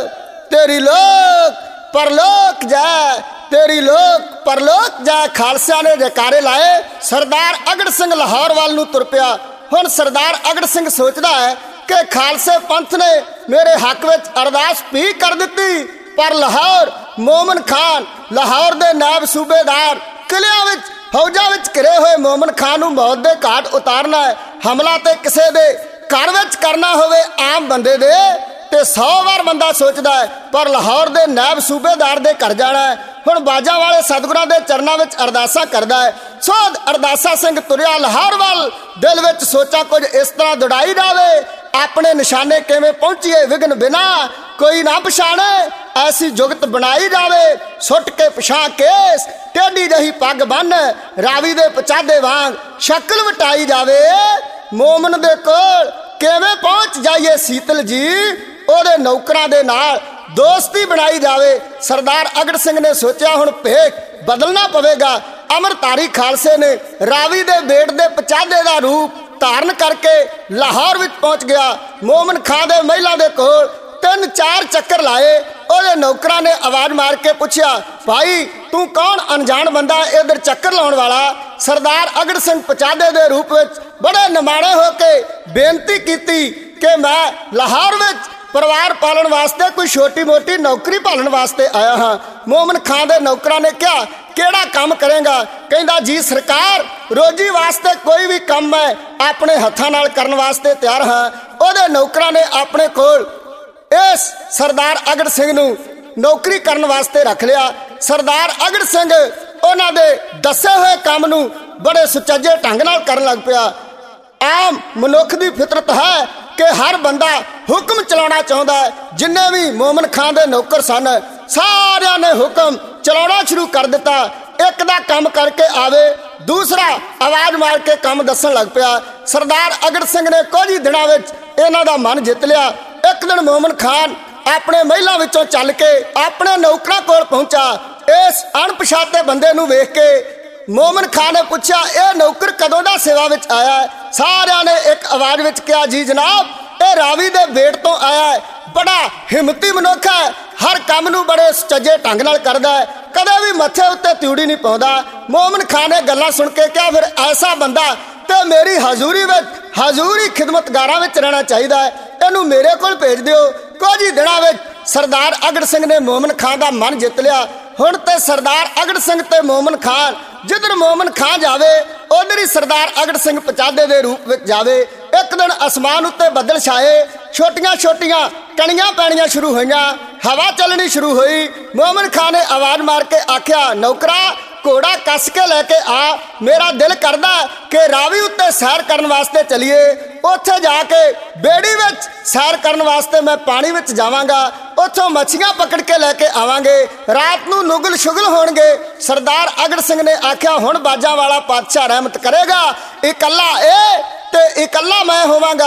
ਤੇਰੀ ਲੋਕ ਪਰਲੋਕ ਜੈ। ਤੇਰੀ ਲੋਕ ਪਰਲੋਕ ਜੈ। ਖਾਲਸਿਆਂ ਨੇ ਜਕਾਰੇ ਲਾਏ। ਸਰਦਾਰ ਅਗੜ ਸਿੰਘ ਲਾਹੌਰ ਵੱਲ ਨੂੰ ਤੁਰ ਪਿਆ। ਹੁਣ ਸਰਦਾਰ ਅਗੜ ਸਿੰਘ ਸੋਚਦਾ ਹੈ ਕਿ ਖਾਲਸੇ ਪੰਥ ਨੇ ਮੇਰੇ ਹੱਕ ਵਿੱਚ ਅਰਦਾਸ ਵੀ ਕਰ ਦਿੱਤੀ, ਪਰ ਲਾਹੌਰ ਮੋਮਨ ਖਾਨ ਲਾਹੌਰ ਦੇ ਨਾਇਬ ਸੂਬੇਦਾਰ ਕਿਲਿਆਂ ਵਿੱਚ ਫੌਜਾਂ ਵਿੱਚ ਘਿਰੇ ਹੋਏ ਮੋਮਨ ਖਾਨ ਨੂੰ ਮੌਤ ਦੇ ਘਾਟ ਉਤਾਰਨਾ ਹੈ। ਹਮਲਾ ਤੇ ਕਿਸੇ ਦੇ ਘਰ ਵਿੱਚ ਕਰਨਾ ਹੋਵੇ ਆਮ ਬੰਦੇ ਦੇ ਤੇ 100 ਵਾਰ ਬੰਦਾ ਸੋਚਦਾ ਹੈ, ਪਰ ਲਾਹੌਰ ਦੇ ਨਾਇਬ ਸੂਬੇਦਾਰ ਦੇ ਘਰ ਜਾਣਾ ਹੈ। ਹੁਣ ਬਾਜਾਂ ਵਾਲੇ ਸਤਿਗੁਰਾਂ ਦੇ ਚਰਨਾਂ ਵਿੱਚ ਅਰਦਾਸਾਂ ਕਰਦਾ ਹੈ। ਸੋ ਅਰਦਾਸਾ ਸਿੰਘ ਤੁਰਿਆ ਲਾਹੌਰ ਵੱਲ। ਦਿਲ ਵਿੱਚ ਸੋਚਾਂ ਕੁਝ ਇਸ ਤਰ੍ਹਾਂ ਦੌੜਾਈ ਜਾਵੇ ਆਪਣੇ ਨਿਸ਼ਾਨੇ ਕਿਵੇਂ ਪਹੁੰਚੀਏ ਵਿਘਨ ਬਿਨਾ ਕੋਈ ਨਾ ਪਛਾਣੇ। ਐਸੀ ਜੁਗਤ ਬਣਾਈ ਜਾਵੇ ਸੁੱਟ ਕੇ ਪਛਾਂ ਕੇਸ ਟੇਢੀ ਜਹੀ ਪੱਗ ਬੰਨ ਰਾਵੀ ਦੇ ਪਚਾਦੇ ਵਾਂਗ ਸ਼ਕਲ ਵਟਾਈ ਜਾਵੇ। ਮੋਮਨ ਦੇ ਕੋਲ ਕਿਵੇਂ ਪਹੁੰਚ ਜਾਈਏ ਸੀਤਲ ਜੀ ਉਹਦੇ ਨੌਕਰਾਂ ਦੇ ਨਾਲ ਦੋਸਤੀ ਬਣਾਈ ਜਾਵੇ। ਸਰਦਾਰ ਅਗੜ ਸਿੰਘ ਨੇ ਸੋਚਿਆ ਹੁਣ ਭੇਖ ਬਦਲਣਾ ਪਵੇਗਾ। ਅਮਰਤਾਰੀ ਖਾਲਸੇ ਨੇ ਰਾਵੀ ਦੇ ਬੇਟ ਦੇ ਪਚਾਦੇ ਦਾ ਰੂਪ ਧਾਰਨ ਕਰਕੇ ਲਾਹੌਰ ਵਿੱਚ ਪਹੁੰਚ ਗਿਆ। ਮੋਮਨ ਖਾਂ ਦੇ ਮਹਿਲਾਂ ਦੇ ਕੋਲ 3-4 ਚੱਕਰ ਲਾਏ। ਉਹਦੇ ਨੌਕਰਾਂ ਨੇ ਆਵਾਜ਼ ਮਾਰ ਕੇ ਪੁੱਛਿਆ, ਭਾਈ ਤੂੰ ਕੌਣ ਅਣਜਾਣ ਬੰਦਾ ਇਧਰ ਚੱਕਰ ਲਾਉਣ ਵਾਲਾ? ਸਰਦਾਰ ਅਗੜ ਸਿੰਘ ਪਚਾਦੇ ਦੇ ਰੂਪ ਵਿੱਚ ਬੜੇ ਨਿਮਾਣੇ ਹੋ ਕੇ ਬੇਨਤੀ ਕੀਤੀ ਕਿ ਮੈਂ ਲਾਹੌਰ ਵਿੱਚ ਪਰਿਵਾਰ ਪਾਲਣ ਵਾਸਤੇ ਕੋਈ ਛੋਟੀ ਮੋਟੀ ਨੌਕਰੀ ਭਾਲਣ ਵਾਸਤੇ ਆਇਆ ਹਾਂ। ਮੋਮਨ ਖਾਂ ਦੇ ਨੌਕਰਾਂ ਨੇ ਕਿਹਾ, ਕਿਹੜਾ ਕੰਮ ਕਰੇਗਾ? ਕਹਿੰਦਾ ਜੀ ਸਰਕਾਰ ਰੋਜੀ ਵਾਸਤੇ ਕੋਈ ਵੀ ਕੰਮ ਮੈਂ ਆਪਣੇ ਹੱਥਾਂ ਨਾਲ ਕਰਨ ਵਾਸਤੇ ਤਿਆਰ ਹਾਂ। ਉਹਦੇ ਨੌਕਰਾਂ ਨੇ ਆਪਣੇ ਕੋਲ ਇਸ ਸਰਦਾਰ ਅਗੜ ਸਿੰਘ ਨੂੰ ਨੌਕਰੀ ਕਰਨ ਵਾਸਤੇ ਰੱਖ ਲਿਆ। ਸਰਦਾਰ ਅਗੜ ਸਿੰਘ ਉਹਨਾਂ ਦੇ ਦੱਸੇ ਹੋਏ ਕੰਮ ਨੂੰ ਬੜੇ ਸੁਚੱਜੇ ਢੰਗ ਨਾਲ ਕਰਨ ਲੱਗ ਪਿਆ। ਆਮ ਮਨੁੱਖ ਦੀ ਫਿਤਰਤ ਹੈ ਕਿ ਹਰ ਬੰਦਾ ਹੁਕਮ ਚਲਾਉਣਾ ਚਾਹੁੰਦਾ ਹੈ। ਜਿੰਨੇ ਵੀ ਮੋਮਨ ਖਾਂ ਦੇ ਨੌਕਰ ਸਨ ਸਾਰਿਆਂ ਨੇ ਹੁਕਮ ਚਲਾਉਣਾ ਸ਼ੁਰੂ ਕਰ ਦਿੱਤਾ। ਇੱਕ ਦਾ ਕੰਮ ਕਰਕੇ ਆਵੇ ਦੂਸਰਾ ਆਵਾਜ਼ ਮਾਰ ਕੇ ਕੰਮ ਦੱਸਣ ਲੱਗ ਪਿਆ। ਸਰਦਾਰ ਅਗੜ ਸਿੰਘ ਨੇ ਕੁਝ ਹੀ ਦਿਨਾਂ ਵਿੱਚ ਇਹਨਾਂ ਦਾ ਮਨ ਜਿੱਤ ਲਿਆ। ਇੱਕ ਦਿਨ ਮੋਮਨ ਖਾਨ ਆਪਣੇ ਮਹਿਲਾਂ ਵਿੱਚੋਂ ਚੱਲ ਕੇ ਆਪਣੇ ਨੌਕਰਾਂ ਕੋਲ ਪਹੁੰਚਾ। ਇਸ ਅਣਪਛਾਤੇ ਬੰਦੇ ਨੂੰ ਵੇਖ ਕੇ ਮੋਮਨ ਖਾਨ ਨੇ ਪੁੱਛਿਆ, ਇਹ ਨੌਕਰ ਕਦੋਂ ਦਾ ਸੇਵਾ ਵਿੱਚ ਆਇਆ ਹੈ? ਸਾਰਿਆਂ ਨੇ ਇੱਕ ਆਵਾਜ਼ ਵਿੱਚ ਕਿਹਾ, ਜੀ ਜਨਾਬ ਇਹ ਰਾਵੀ ਦੇ ਬੇਟ ਤੋਂ ਆਇਆ ਹੈ। ਬੜਾ ਹਿੰਮਤੀ ਮਨੁੱਖ ਹੈ, ਹਰ ਕੰਮ ਨੂੰ ਬੜੇ ਸੁਚੱਜੇ ਢੰਗ ਨਾਲ ਕਰਦਾ ਹੈ, ਕਦੇ ਵੀ ਮੱਥੇ ਉੱਤੇ ਤਿਉੜੀ ਨਹੀਂ ਪਾਉਂਦਾ। ਮੋਮਨ ਖਾਨ ਨੇ ਗੱਲਾਂ ਸੁਣ ਕੇ ਕਿਹਾ, ਫਿਰ ਐਸਾ ਬੰਦਾ ਤੇ ਮੇਰੀ ਹਜ਼ੂਰੀ ਵਿੱਚ ਹਜ਼ੂਰੀ ਖਿਦਮਤਗਾਰਾਂ ਵਿੱਚ ਰਹਿਣਾ ਚਾਹੀਦਾ ਹੈ, ਇਹਨੂੰ ਮੇਰੇ ਕੋਲ ਭੇਜ ਦਿਓ। ਕੁਝ ਹੀ ਦਿਨਾਂ ਵਿੱਚ ਸਰਦਾਰ ਅਗੜ ਸਿੰਘ ਨੇ ਮੋਮਨ ਖਾਨ ਦਾ ਮਨ ਜਿੱਤ ਲਿਆ। ਹੁਣ ਤੇ ਸਰਦਾਰ ਅਗੜ ਸਿੰਘ ਤੇ ਮੋਮਨ ਖਾਨ ਜਿੱਧਰ ਮੋਮਨ ਖਾਨ ਜਾਵੇ ਉਧਰ ਹੀ ਸਰਦਾਰ ਅਗੜ ਸਿੰਘ ਪਚਾਦੇ ਦੇ ਰੂਪ ਵਿੱਚ ਜਾਵੇ। ਇੱਕ ਦਿਨ ਅਸਮਾਨ ਉੱਤੇ ਬੱਦਲ ਛਾਏ, ਛੋਟੀਆਂ ਛੋਟੀਆਂ ਕਣੀਆਂ ਪੈਣੀਆਂ ਸ਼ੁਰੂ ਹੋਈਆਂ, ਹਵਾ ਚੱਲਣੀ ਸ਼ੁਰੂ ਹੋਈ। ਮੋਮਨ ਖਾਨ ਨੇ ਆਵਾਜ਼ ਮਾਰ ਕੇ ਆਖਿਆ, ਨੌਕਰਾ ਘੋੜਾ ਕੱਸ ਕੇ ਲੈ ਕੇ ਆ, ਮੇਰਾ ਦਿਲ ਕਰਦਾ ਕਿ ਰਾਵੀ ਉੱਤੇ ਸੈਰ ਕਰਨ ਵਾਸਤੇ ਚਲੀਏ। ਉੱਥੇ ਜਾ ਕੇ ਬੇੜੀ ਵਿੱਚ ਸੈਰ ਕਰਨ ਵਾਸਤੇ ਮੈਂ ਪਾਣੀ ਵਿੱਚ ਜਾਵਾਂਗਾ, ਉੱਥੋਂ ਮੱਛੀਆਂ ਪਕੜ ਕੇ ਲੈ ਕੇ ਆਵਾਂਗੇ, ਰਾਤ ਨੂੰ ਨੁਗਲ ਸ਼ੁਗਲ ਹੋਣਗੇ। ਸਰਦਾਰ ਅਗੜ ਸਿੰਘ ਨੇ ਆਖਿਆ, ਹੁਣ ਬਾਜਾਂ ਵਾਲਾ ਪਾਤਸ਼ਾਹ ਰਹਿਮਤ ਕਰੇਗਾ, ਇਕੱਲਾ ਇਹ ਤੇ ਇਕੱਲਾ ਮੈਂ ਹੋਵਾਂਗਾ।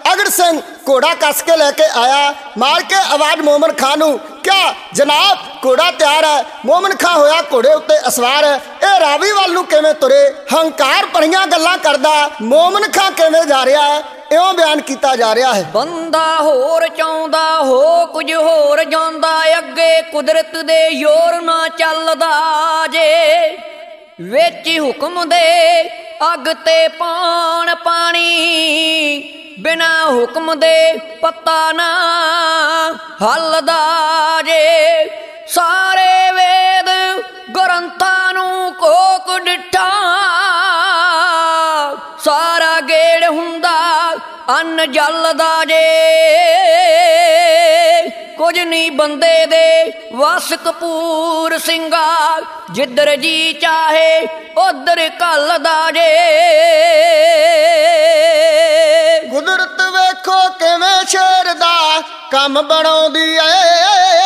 ਅਗੜ ਸਿੰਘ ਘੋੜਾ ਕੱਸ ਕੇ ਲੈ ਕੇ ਆਇਆ। ਮਾਰ ਕੇ ਆਵਾਜ਼ ਮੋਮਨ ਖਾਂ ਨੂੰ, ਕਿਆ ਜਨਾਬ ਘੋੜਾ ਤਿਆਰ ਹੈ? ਮੋਮਨ ਖਾਂ ਹੋਇਆ ਘੋੜੇ ਉੱਤੇ ਅਸਵਾਰ। ਇਹ ਰਾਵੀ ਵੱਲ ਨੂੰ ਕਿਵੇਂ ਤੁਰੇ? ਹੰਕਾਰ ਭਰੀਆਂ ਗੱਲਾਂ ਕਰਦਾ ਮੋਮਨ ਖਾਂ ਕਿਵੇਂ ਜਾ ਰਿਹਾ ਹੈ, ਇਉਂ ਬਿਆਨ ਕੀਤਾ ਜਾ ਰਿਹਾ ਹੈ। ਬੰਦਾ ਹੋਰ ਚਾਹੁੰਦਾ ਹੋ ਕੁਝ ਹੋਰ ਜਾਂਦਾ, ਅੱਗੇ ਕੁਦਰਤ ਦੇ ਜ਼ੋਰ ਨਾ ਚੱਲਦਾ ਜੇ। ਵਿੱਚ ਹੁਕਮ ਦੇ ਅੱਗ ਤੇ ਪਾਣ ਪਾਣੀ, ਬਿਨਾ ਹੁਕਮ ਦੇ ਪੱਤਾ ਨਾ ਹੱਲਦਾ ਜੇ। ਸਾਰੇ ਵੇਦ ਗ੍ਰੰਥਾਂ ਨੂੰ ਕੋਕ ਡਿਠਾ, ਸਾਰਾ ਗੇੜ ਹੁੰਦਾ ਅੰਨ ਜਲਦਾ ਜੇ। ਕੁਝ ਨਹੀਂ ਬੰਦੇ ਦੇ ਵਸ ਕਪੂਰ ਸਿੰਘਾ, ਜਿੱਧਰ ਜੀ ਚਾਹੇ ਉਧਰ ਘੱਲਦਾ ਜੇ। ਕੁਦਰਤ ਵੇਖੋ ਕਿਵੇਂ ਸ਼ੇਰ ਦਾ ਕੰਮ ਬਣਾਉਂਦੀ ਏ,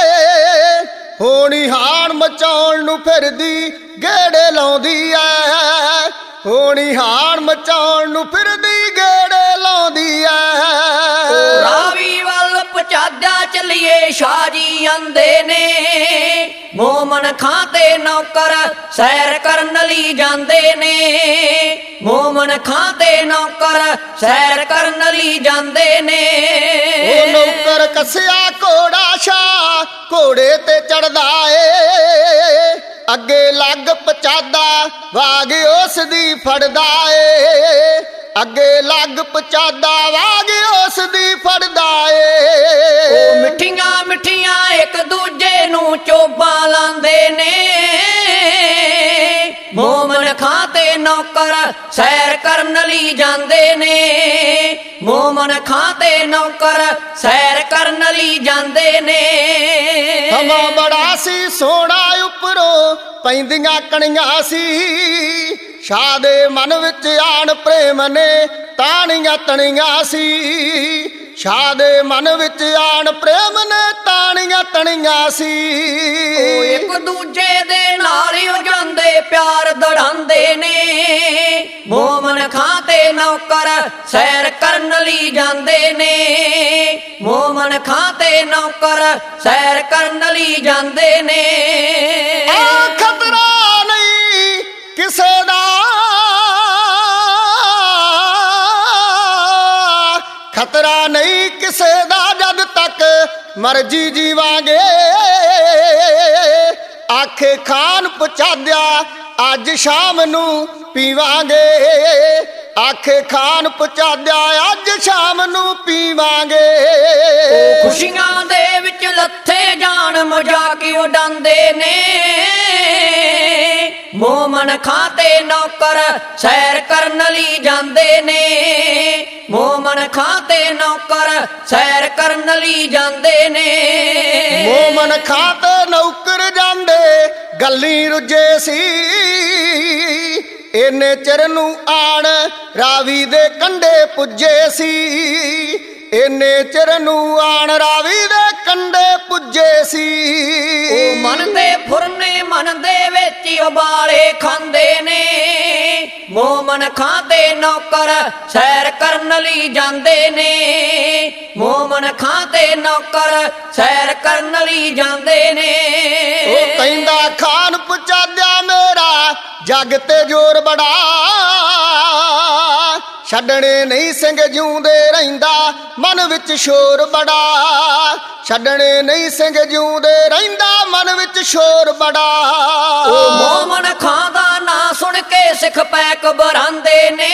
ਹੋਣੀ ਹਾਣ ਮਚਾਉਣ ਨੂੰ ਫਿਰਦੀ ਗੇੜੇ ਲਾਉਂਦੀ ਏ, ਹੋਣੀ ਹਾਣ ਮਚਾਉਣ ਨੂੰ ਫਿਰਦੀ ਗੇੜੇ ਲਾਉਂਦੀ ਏ। ਰਾਵੀ ਵੱਲ ਪਚਾਦਾ ਚੱਲੀਏ ਸ਼ਾਹ ਜੀ ਆਂਦੇ ਨੇ, ਮੋਮਨ ਖਾਂ ਤੇ ਨੌਕਰ ਸੈਰ ਕਰਨ ਲਈ ਜਾਂਦੇ ਨੇ। ਮੋਮਨ ਖਾਂ ਤੇ ਨੌਕਰ ਸੈਰ ਕਰਨ ਲਈ ਜਾਂਦੇ ਨੇ। ਉਹ ਨੌਕਰ ਕੱਸਿਆ ਘੋੜਾ ਸ਼ਾਹ ਘੋੜੇ ਤੇ ਚੜਦਾ ਏ, ਅੱਗੇ ਲੱਗ ਪਚਾਦਾ ਵਾਗ ਉਸ ਦੀ ਫੜਦਾ ਏ, ਅੱਗੇ ਲੱਗ ਪਚਾਦਾ ਵਾਗ ਉਸ ਦੀ ਫੜਦਾ ਏ। ਉਹ ਮਿੱਠੀਆਂ ਮਿੱਠੀਆਂ ਇੱਕ ਦੂਜੇ ਨੂੰ ਚੋਬਾਂ ਲਾਉਂਦੇ ਨੇ। ਮੋਮਨ ਖਾਂ ਤੇ ਨੌਕਰ ਸੈਰ ਕਰਨ ਲਈ ਜਾਂਦੇ ਨੇ। ਮੋਮਨ ਖਾਂ ਤੇ ਨੌਕਰ ਸੈਰ ਕਰਨ ਲਈ ਜਾਂਦੇ ਨੇ। ਹਵਾ ਬੜਾ ਸੀ ਸੋਹਣਾ ਉੱਪਰੋਂ ਪੈਂਦੀਆਂ ਕਣੀਆਂ ਸੀ, ਸ਼ਾਹ ਦੇ ਮਨ ਵਿੱਚ ਆਣ ਪ੍ਰੇਮ ਨੇ ਤਾਣੀਆਂ ਤਣੀਆਂ ਸੀ। ਸ਼ਾਹ ਦੇ ਮਨ ਵਿੱਚ ਆਣ ਪ੍ਰੇਮ ਨੇ ਤਾਣੀਆਂ ਤਣੀਆਂ ਸੀ। ਉਹ ਇੱਕ ਦੂਜੇ ਦੇ ਨਾਲ ਹੀ ਜਾਂਦੇ ਪਿਆਰ ਦੜਾਉਂਦੇ ਨੇ। ਮੋਮਨ ਖਾਂ ਤੇ ਨੌਕਰ ਸੈਰ ਕਰਨ ਲਈ ਜਾਂਦੇ ਨੇ। ਮੋਮਨ ਖਾਂ ਤੇ ਨੌਕਰ ਸੈਰ ਕਰਨ ਲਈ ਜਾਂਦੇ ਨੇ। ਆ ਖਤਰਾ ਨਹੀਂ ਕਿਸੇ ਦਾ, ਖਤਰਾ ਨਹੀਂ ਕਿਸੇ ਦਾ ਜਦ ਤੱਕ ਮਰਜੀ ਜੀਵਾਂਗੇ। ਆਖੇ ਖਾਨ ਪਚਾਦਿਆ ਅੱਜ ਸ਼ਾਮ ਨੂੰ ਪੀਵਾਂਗੇ, ਆਖੇ ਖਾਨ ਪਚਾਦਿਆ ਅੱਜ ਸ਼ਾਮ ਨੂੰ ਪੀਵਾਂਗੇ। ਖੁਸ਼ੀਆਂ ਦੇ ਵਿੱਚ ਲੱਥੇ ਜਾਣ ਮਜ਼ਾਕ ਉਡਾਉਂਦੇ ਨੇ। ਮੋਮਨ ਖਾਂ ਤੇ ਨੌਕਰ ਸੈਰ ਕਰਨ ਲਈ ਜਾਂਦੇ ਨੇ। ਮੋਮਨ ਖਾਂ ਤੇ ਨੌਕਰ ਸੈਰ ਕਰਨ ਲਈ ਜਾਂਦੇ ਨੇ। ਮੋਮਨ ਖਾਂ ਤੇ ਨੌਕਰ ਜਾਂਦੇ ਗੱਲੀ ਰੁੱਝੇ ਸੀ, ਇੰਨੇ ਚਿਰ ਨੂੰ ਆਣ ਰਾਵੀ ਦੇ ਕੰਢੇ ਪੁੱਜੇ ਸੀ। ਇੰਨੇ ਚਿਰ ਨੂੰ ਆਣ ਰਾਵੀ ਦੇ ਕੰਢੇ ਪੁੱਜੇ ਸੀ। ਉਹ ਮਨ ਦੇ ਫੁਰਨੇ ਮਨ ਦੇ ਵਿੱਚ ਉਬਾਲੇ ਖਾਂਦੇ ਨੇ। ਮੋਮਨ ਖਾਂ ਤੇ ਨੌਕਰ ਸੈਰ ਕਰਨ ਲਈ ਜਾਂਦੇ ਨੇ। ਮੋਮਨ ਖਾਂ ਤੇ ਨੌਕਰ ਸੈਰ ਕਰਨ ਲਈ ਜਾਂਦੇ ਨੇ। ਉਹ ਕਹਿੰਦਾ ਖਾਨ ਪਚਾਦਿਆ ਮੇਰਾ ਜੱਗ ਤੇ ਜ਼ੋਰ ਬੜਾ, ਛੱਡਣੇ ਨਹੀਂ ਸਿੰਘ ਜਿਉਂਦੇ ਰਹਿੰਦਾ ਮਨ ਵਿੱਚ ਸ਼ੋਰ ਬੜਾ, ਛੱਡਣੇ ਨਹੀਂ ਸਿੰਘ ਜਿਉਂਦੇ ਰਹਿੰਦਾ ਮਨ ਵਿੱਚ ਸ਼ੋਰ ਬੜਾ। ਉਹ ਮੋਮਨ ਖਾਂ ਦਾ ਨਾਂ ਸੁਣ ਕੇ ਸਿੱਖ ਪੈ ਘਬਰਾਉਂਦੇ ਨੇ।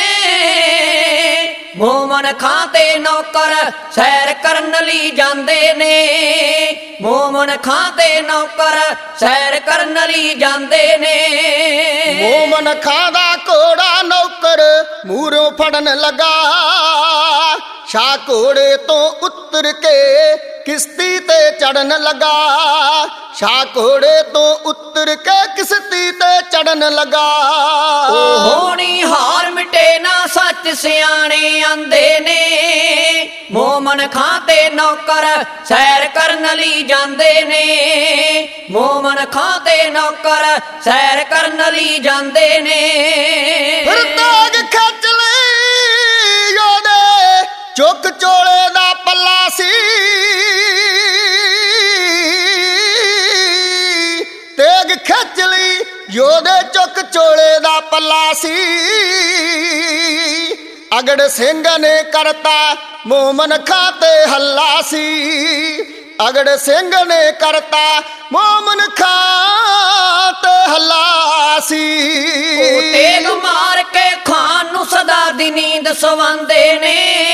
ਮੋਮਨ ਖਾਂ ਤੇ ਨੌਕਰ ਸੈਰ ਕਰਨ ਲਈ ਜਾਂਦੇ ਨੇ। ਮੋਮਨ ਖਾਂ ਤੇ ਨੌਕਰ ਸੈਰ ਕਰਨ ਲਈ ਜਾਂਦੇ ਨੇ। ਮੋਮਨ ਖਾਂ ਦਾ ਘੋੜਾ ਨੌਕਰ ਮੂਹਰੋਂ ਫੜਨ ਲੱਗਾ, ਸ਼ਾਹ ਘੋੜੇ ਤੋਂ ਉਤਰ ਕੇ ਕਿਸ਼ਤੀ ਤੇ ਚੜਨ ਲੱਗਾ। ਸ਼ਾਹ ਘੋੜੇ ਤੋਂ ਉਤਰ ਕੇ ਕਿਸ਼ਤੀ ਤੇ ਚੜਨ ਲੱਗਾ। ਹੋਣੀ ਹਾਰ ਮਿਟੇ ਨਾ ਸੱਚ ਸਿਆਣੇ ਆਂਦੇ ਨੇ। ਮੋਮਨ ਖਾਂ ਤੇ ਨੌਕਰ ਸੈਰ ਕਰਨ ਲਈ ਜਾਂਦੇ ਨੇ। ਮੋਮਨ ਖਾਂ ਤੇ ਨੌਕਰ ਸੈਰ ਕਰਨ ਲਈ ਜਾਂਦੇ ਨੇ। ਫਿਰ ਤਾਗ ਖਿੱਚ ਲਈ ਉਹਦੇ ਚੁੱਕ ਚੋਲੇ ਦਾ ਪੱਲਾ ਸੀ, ਤੇਗ ਖਿੱਚ ਲਈ ਯੋਧੇ ਚੁੱਕ ਚੋਲੇ ਦਾ ਪੱਲਾ ਸੀ। ਅਗੜ ਸਿੰਘ ਨੇ ਕਰਤਾ ਮੋਮਨ ਖਾਂ ਤੇ ਹੱਲਾ ਸੀ, ਅਗੜ ਸਿੰਘ ਨੇ ਕਰਤਾ ਮੋਮਨ ਖਾਂ ਤੇ ਹੱਲਾ ਸੀ। ਤੇਗ ਮਾਰ ਕੇ ਖਾਨ ਨੂੰ ਸਦਾ ਦੀ ਨੀਂਦ ਸਵਾਂਦੇ ਨੇ,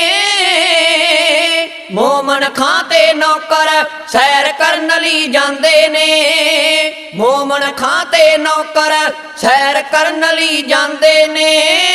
ਮੋਮਨ ਖਾਂ ਤੇ ਨੌਕਰ ਸੈਰ ਕਰਨ ਲਈ ਜਾਂਦੇ ਨੇ, ਮੋਮਨ ਖਾਂ ਤੇ ਨੌਕਰ ਸੈਰ ਕਰਨ ਲਈ ਜਾਂਦੇ ਨੇ।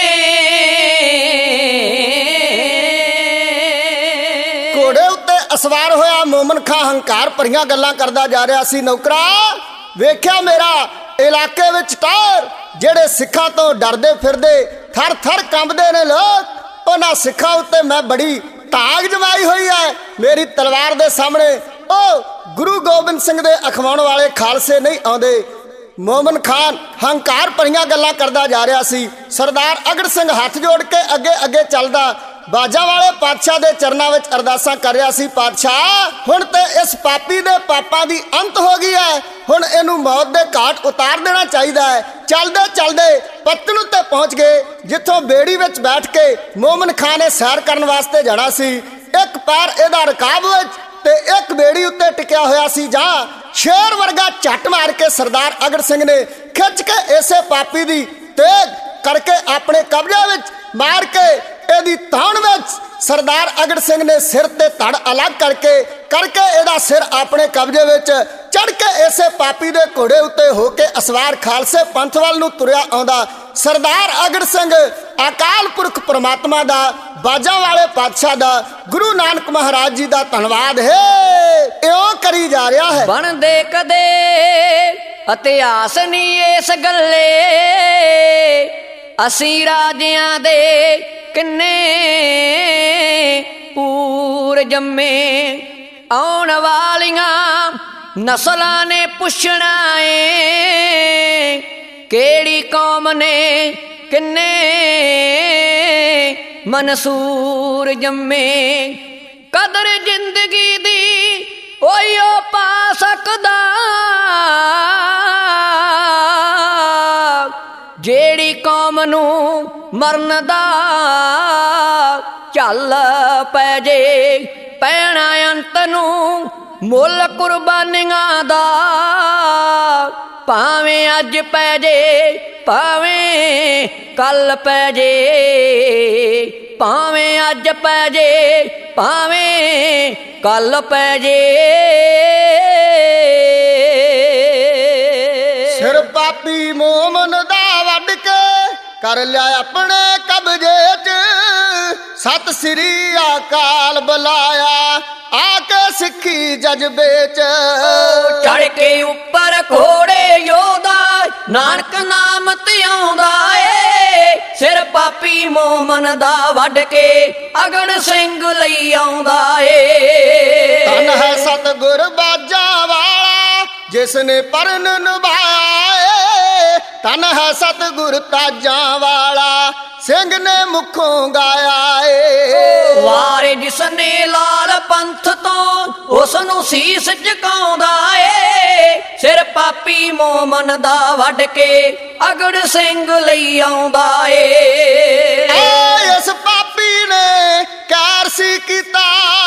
ਘੋੜੇ ਉੱਤੇ ਅਸਵਾਰ ਹੋਇਆ ਮੋਮਨ ਖਾਂ ਹੰਕਾਰ ਭਰੀਆਂ ਗੱਲਾਂ ਕਰਦਾ ਜਾ ਰਿਹਾ ਸੀ। ਨੌਕਰਾ ਵੇਖਿਆ ਮੇਰਾ ਇਲਾਕੇ ਵਿੱਚ ਟਾਰ ਜਿਹੜੇ ਸਿੱਖਾਂ ਤੋਂ ਡਰਦੇ ਫਿਰਦੇ ਥਰ ਥਰ ਕੰਬਦੇ ਨੇ ਲੋਕ, ਉਹਨਾਂ ਸਿੱਖਾਂ ਉੱਤੇ ਮੈਂ ਬੜੀ ਧਾਕ ਜਮਾਈ ਹੋਈ ਹੈ। ਮੇਰੀ ਤਲਵਾਰ ਦੇ ਸਾਹਮਣੇ ਉਹ ਗੁਰੂ ਗੋਬਿੰਦ ਸਿੰਘ ਦੇ ਅਖਵਾਉਣ ਵਾਲੇ ਖਾਲਸੇ ਨਹੀਂ ਆਉਂਦੇ। ਮੋਮਨ ਖਾਨ ਹੰਕਾਰ ਭਰੀਆਂ ਗੱਲਾਂ ਕਰਦਾ ਜਾ ਰਿਹਾ ਸੀ। ਸਰਦਾਰ ਅਗੜ ਸਿੰਘ ਹੱਥ ਜੋੜ ਕੇ ਅੱਗੇ ਅੱਗੇ ਚੱਲਦਾ ਬਾਜਾਂ ਵਾਲੇ ਪਾਤਸ਼ਾਹ ਦੇ ਚਰਨਾਂ ਵਿੱਚ ਅਰਦਾਸਾਂ ਕਰ ਰਿਹਾ ਸੀ। ਪਾਤਸ਼ਾਹ ਹੁਣ ਤੇ ਇਸ ਪਾਪੀ ਦੇ ਪਾਪਾਂ ਦੀ ਅੰਤ ਹੋ ਗਈ ਹੈ, ਹੁਣ ਇਹਨੂੰ ਮੌਤ ਦੇ ਘਾਟ ਉਤਾਰ ਦੇਣਾ ਚਾਹੀਦਾ ਹੈ। ਚੱਲਦੇ ਚੱਲਦੇ ਪੱਤਣ ਉੱਤੇ ਪਹੁੰਚ ਗਏ, ਜਿੱਥੋਂ ਬੇੜੀ ਵਿੱਚ ਬੈਠ ਕੇ ਮੋਮਨ ਖਾਨ ਨੇ ਸੈਰ ਕਰਨ ਵਾਸਤੇ ਜਾਣਾ ਸੀ। ਇੱਕ ਪੈਰ ਇਹਦਾ ਰਕਾਬ ਵਿੱਚ ਤੇ ਇੱਕ ਬੇੜੀ ਉੱਤੇ ਟਿਕਿਆ ਹੋਇਆ ਸੀ। ਜਾਂ ਸ਼ੇਰ ਵਰਗਾ ਝੱਟ ਮਾਰ ਕੇ ਸਰਦਾਰ ਅਗੜ ਸਿੰਘ ਨੇ ਖਿੱਚ ਕੇ ਇਸੇ ਪਾਪੀ ਦੀ ਤੇਗ ਕਰਕੇ ਆਪਣੇ ਕਬਜ਼ੇ ਵਿੱਚ ਮਾਰ ਕੇ ਇਹਦੀ ਧੌਣ ਵਿੱਚ ਸਰਦਾਰ ਅਗੜ ਸਿੰਘ ਨੇ ਸਿਰ ਤੇ ਧੜ ਅਲੱਗ ਕਰਕੇ ਇਹਦਾ ਸਿਰ ਆਪਣੇ ਕਬਜ਼ੇ ਵਿੱਚ ਚੜ ਕੇ ਇਸੇ ਪਾਪੀ ਦੇ ਘੋੜੇ ਉੱਤੇ ਹੋ ਕੇ ਅਸਵਾਰ ਖਾਲਸੇ ਪੰਥ ਵੱਲ ਨੂੰ ਤੁਰਿਆ ਆਉਂਦਾ। ਸਰਦਾਰ ਅਗੜ ਸਿੰਘ ਅਕਾਲ ਪੁਰਖ ਪ੍ਰਮਾਤਮਾ ਦਾ, ਬਾਜਾਂ ਵਾਲੇ ਪਾਤਸ਼ਾਹ ਦਾ, ਗੁਰੂ ਨਾਨਕ ਮਹਾਰਾਜ ਜੀ ਦਾ ਧੰਨਵਾਦ ਹੈ। ਇਉਂ ਕਰੀ ਜਾ ਰਿਹਾ ਹੈ। ਬਣਦੇ ਕਦੇ ਇਤਿਹਾਸ ਨਹੀਂ ਇਸ ਗੱਲੇ, ਅਸੀਂ ਰਾਜਿਆਂ ਦੇ ਕਿੰਨੇ ਪੂਰ ਜੰਮੇ, ਆਉਣ ਵਾਲੀਆਂ ਨਸਲਾਂ ਨੇ ਪੁੱਛਣਾ ਏ, ਕਿਹੜੀ ਕੌਮ ਨੇ ਕਿੰਨੇ ਮਨਸੂਰ ਜੰਮੇ। ਕਦਰ ਜ਼ਿੰਦਗੀ ਦੀ ਓਇਓ ਪਾ ਸਕਦਾ, ਜਿਹੜੀ ਕੌਮ ਨੂੰ ਮਰਨ ਦਾ ਝੱਲ ਪੈ ਜੇ, ਪੈਣਾ ਅੰਤ ਨੂੰ ਮੁੱਲ ਕੁਰਬਾਨੀਆਂ ਦਾ। ਭਾਵੇਂ ਅੱਜ ਪੈ ਜੇ ਭਾਵੇਂ ਕੱਲ ਪੈ ਜੇ, ਭਾਵੇਂ ਅੱਜ ਪੈ ਜੇ ਭਾਵੇਂ ਕੱਲ ਪੈ ਜੇ। ਸਿਰ ਪਾਪੀ ਮੋਮਨ ਦਾ ਵੱਢ ਕੇ ਕਰ ਲਿਆ ਆਪਣੇ ਕਬਜ਼ੇ 'ਚ, ਸਤਿ ਸ੍ਰੀ ਅਕਾਲ ਬੁਲਾਇਆ ਆ ਕੇ ਸਿੱਖੀ ਜਜ਼ਬੇ 'ਚ। ਚੜ ਕੇ ਉੱਪਰ ਘੋੜੇ ਯੋਧਾ ਨਾਨਕ ਨਾਮ ਧਿਆਉਂਦਾ ਏ, ਸਿਰ ਪਾਪੀ ਮੋਮਨ ਦਾ ਵੱਢ ਕੇ ਅਗੜ ਸਿੰਘ ਲਈ ਆਉਂਦਾ ਏ। ਧੰਨ ਹੈ ਸਤਿਗੁਰ ਬਾਜਾਂ ਵਾਲਾ ਜਿਸ ਨੇ ਪਰਨ ਨਿਭਾਇਆ ਏ, ਧੰਨ ਹੈ ਸਤਿਗੁਰ ਤਾਜਾਂ ਵਾਲਾ ਸਿੰਘ ਨੇ ਮੁਖੋਂ ਗਾਇਆ ਏ। ਵਾਰੇ ਜਿਸ ਨੇ ਲਾਲ ਪੰਥ ਤੋਂ ਉਸ ਨੂੰ ਸੀਸ ਝੁਕਾਉਂਦਾ ਏ, ਸਿਰ ਪਾਪੀ ਮੋਮਨ ਦਾ ਵੱਢ ਕੇ ਅਗੜ ਸਿੰਘ ਲਈ ਆਉਂਦਾ ਏ। ਇਸ ਪਾਪੀ ਨੇ ਕਾਰ ਸੀ ਕੀਤਾ,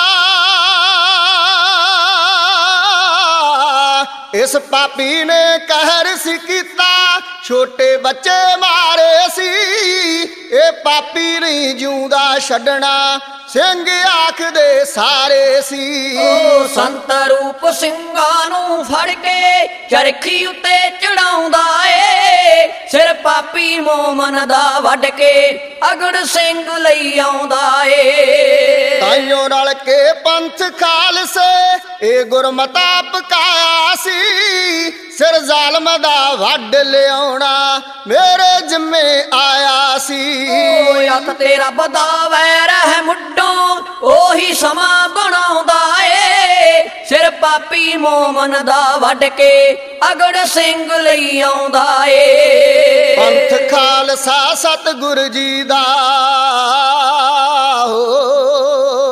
ਇਸ ਪਾਪੀ ਨੇ ਕਹਿਰ ਸੀ ਕੀਤਾ, ਛੋਟੇ ਬੱਚੇ ਮਾਰੇ ਸੀ। ਇਹ ਪਾਪੀ ਨਹੀਂ ਜਿਉਂਦਾ ਛੱਡਣਾ ਸਿੰਘ ਆਖਦੇ ਸਾਰੇ ਸੀ। ਉਹ ਸੰਤ ਰੂਪ ਸਿੰਘਾਂ ਨੂੰ ਫੜ ਕੇ ਚਰਖੀ ਉੱਤੇ ਚੜਾਉਂਦਾ ਏ, ਸਿਰ ਪਾਪੀ ਮੋਮਨ ਦਾ ਵੱਢ ਕੇ ਅਗੜ ਸਿੰਘ ਲਈ ਆਉਂਦਾ ਏ। ਤਾਈਓ ਰਲ ਕੇ ਪੰਥ ਖਾਲਸੇ ਇਹ ਗੁਰਮਤਾ ਪਕਾਇਆ ਸੀ, ਸਿਰ ਜ਼ਾਲਮ ਦਾ ਵੱਢ ਲਿਆਉਣਾ ਮੇਰੇ ਜਿੰਮੇ ਆਇਆ ਸੀ। ਓਏ ਅੱਤ ਤੇ ਰੱਬ ਦਾ ਵੈਰ ਹੈ ਮੁੱਢੋਂ ਉਹੀ ਸਮਾਂ ਬਣਾਉਂਦਾ ਏ, ਸਿਰ ਪਾਪੀ ਮੋਮਨ ਦਾ ਵੱਢ ਕੇ ਅਗੜ ਸਿੰਘ ਲਈ ਆਉਂਦਾ ਏ। ਪੰਥ ਖਾਲਸਾ ਸਤਿਗੁਰ ਜੀ ਦਾ ਹੋ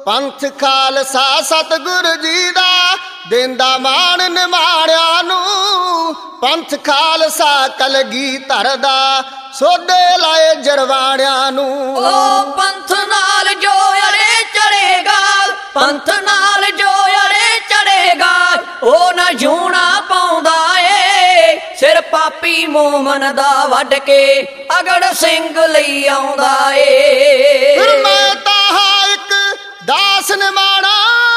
ਪੰਥ ਖਾਲਸਾ ਸਤਿਗੁਰ ਜੀ ਦਾ ਦਿੰਦਾ ਮਾਣ ਨਿਮਾਣਿਆਂ ਨੂੰ। ਪੰਥ ਖਾਲਸਾ ਕਲਗੀਧਰ ਦਾ ਸੋਧੇ ਲਾਏ ਜਰਵਾਣਿਆਂ ਨੂੰ। ਉਹ ਪੰਥ ਨਾਲ ਜੋ ਅੜੇ ਚੜੇਗਾ, ਪੰਥ ਨਾਲ ਜੋ ਅੜੇ ਚੜੇਗਾ, ਉਹ ਨਾ ਜੂਣਾ ਪਾਉਂਦਾ ਏ। ਸਿਰ ਪਾਪੀ ਮੋਮਨ ਦਾ ਵੱਢ ਕੇ ਅਗੜ ਸਿੰਘ ਲਈ ਆਉਂਦਾ ਏ। ਫਿਰ ਮੈਂ ਤਾਂ ਹਾਂ ਇੱਕ ਦਾਸ ਨਿਮਾਣਾ,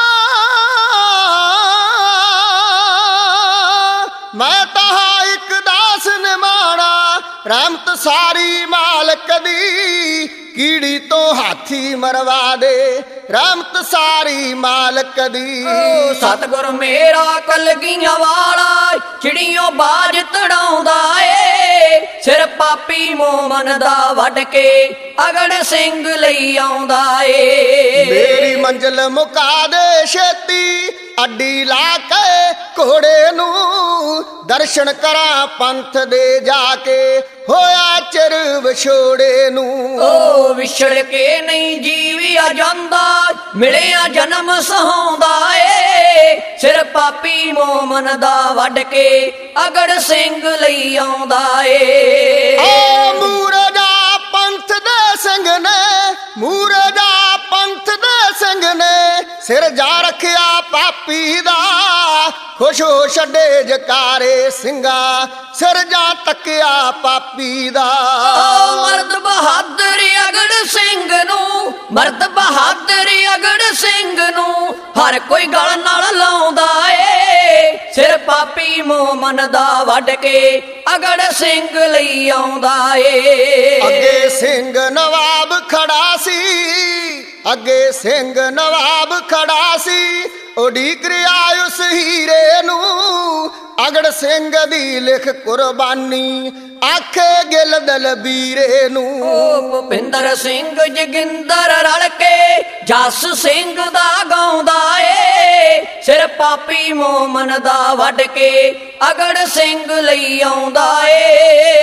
ਮੈਂ ਤਾਂ ਹਾਂ ਇੱਕ ਦਾਸ ਨਿਮਾਣਾ। ਰਹਿਮਤ ਸਾਰੀ ਮਾਲਕ ਦੀ ਕੀੜੀ ਤੋਂ ਹਾਥੀ ਮਰਵਾ ਦੇ, ਰਹਿਮਤ ਸਾਰੀ ਮਾਲਕ ਦੀ। ਸਤਿਗੁਰ ਮੇਰਾ ਕਲਗੀਆਂ ਵਾਲਾ ਚਿੜੀਓ ਬਾਜ ਤੜਾਉਂਦਾ ਏ। ਸਿਰ ਪਾਪੀ ਮੋਮਨ ਦਾ ਵੱਢ ਕੇ ਅਗੜ ਸਿੰਘ ਲਈ ਆਉਂਦਾ ਏ। ਮੇਰੀ ਮੰਜ਼ਿਲ ਮੁਕਾ ਦੇ ਛੇਤੀ, ਅੱਡੀ ਲਾ ਕੇ ਘੋੜੇ ਨੂੰ। ਦਰਸ਼ਨ ਕਰਾਂ ਪੰਥ ਦੇ ਜਾ ਕੇ, ਹੋਇਆ ਚਿਰ ਵਿਛੋੜੇ ਨੂੰ। ਉਹ ਵਿਛੜ ਕੇ ਨਹੀਂ ਜੀਵਿਆ ਜਾਂਦਾ, ਮਿਲਿਆ ਜਨਮ ਸਹਾਉਂਦਾ ਏ। ਸਿਰ ਪਾਪੀ ਮੋਮਨ ਦਾ ਵੱਢ ਕੇ ਅਗੜ ਸਿੰਘ ਲਈ ਆਉਂਦਾ ਏ। ਆ ਮੂਰਜਾ ਪੰਥ ਦੇ ਸਿੰਘ ਨੇ, ਮੂਰਜਾ ਪੰਥ ਦੇ ਸਿੰਘ ਨੇ, ਸਿਰ ਜਾ ਰੱਖਿਆ ਪਾਪੀ ਦਾ। ਖੁਸ਼ ਹੋ ਛੱਡੇ ਜਕਾਰੇ ਸਿੰਘਾ, ਸਿਰ ਜਾ ਤੱਕਿਆ ਪਾਪੀ ਦਾ। ਮਰਦ ਬਹਾਦਰ ਅਗੜ ਸਿੰਘ ਨੂੰ, ਮਰਦ ਬਹਾਦਰ ਅਗੜ ਸਿੰਘ ਨੂੰ, ਹਰ ਕੋਈ ਗਲ ਨਾਲ ਲਾਉਂਦਾ ਏ। ਸਿਰ ਪਾਪੀ ਮੋਮਨ ਦਾ ਵੱਢ ਕੇ ਅਗੜ ਸਿੰਘ ਲਈ ਆਉਂਦਾ ਏ। ਅੱਗੇ ਸਿੰਘ ਨਵਾਬ ਖੜਾ ਸੀ, ਅੱਗੇ ਸਿੰਘ ਨਵਾਬ ਖੜਾ ਸੀ, ਉਡੀਕ ਰਿਹਾ ਉਸ ਹੀਰੇ ਨੂੰ। ਅਗੜ ਸਿੰਘ ਦੀ ਲਿਖ ਕੁਰਬਾਨੀ, ਆਖੇ ਗਿਲ ਦਲਬੀਰੇ ਨੂੰ। ਭੁਪਿੰਦਰ ਸਿੰਘ ਜੋਗਿੰਦਰ ਰਲ ਕੇ ਜਸ ਸਿੰਘ ਦਾ ਗਾਉਂਦਾ ਏ। ਸਿਰ ਪਾਪੀ ਮੋਮਨ ਦਾ ਵੱਢ ਕੇ ਅਗੜ ਸਿੰਘ ਲਈ ਆਉਂਦਾ ਏ।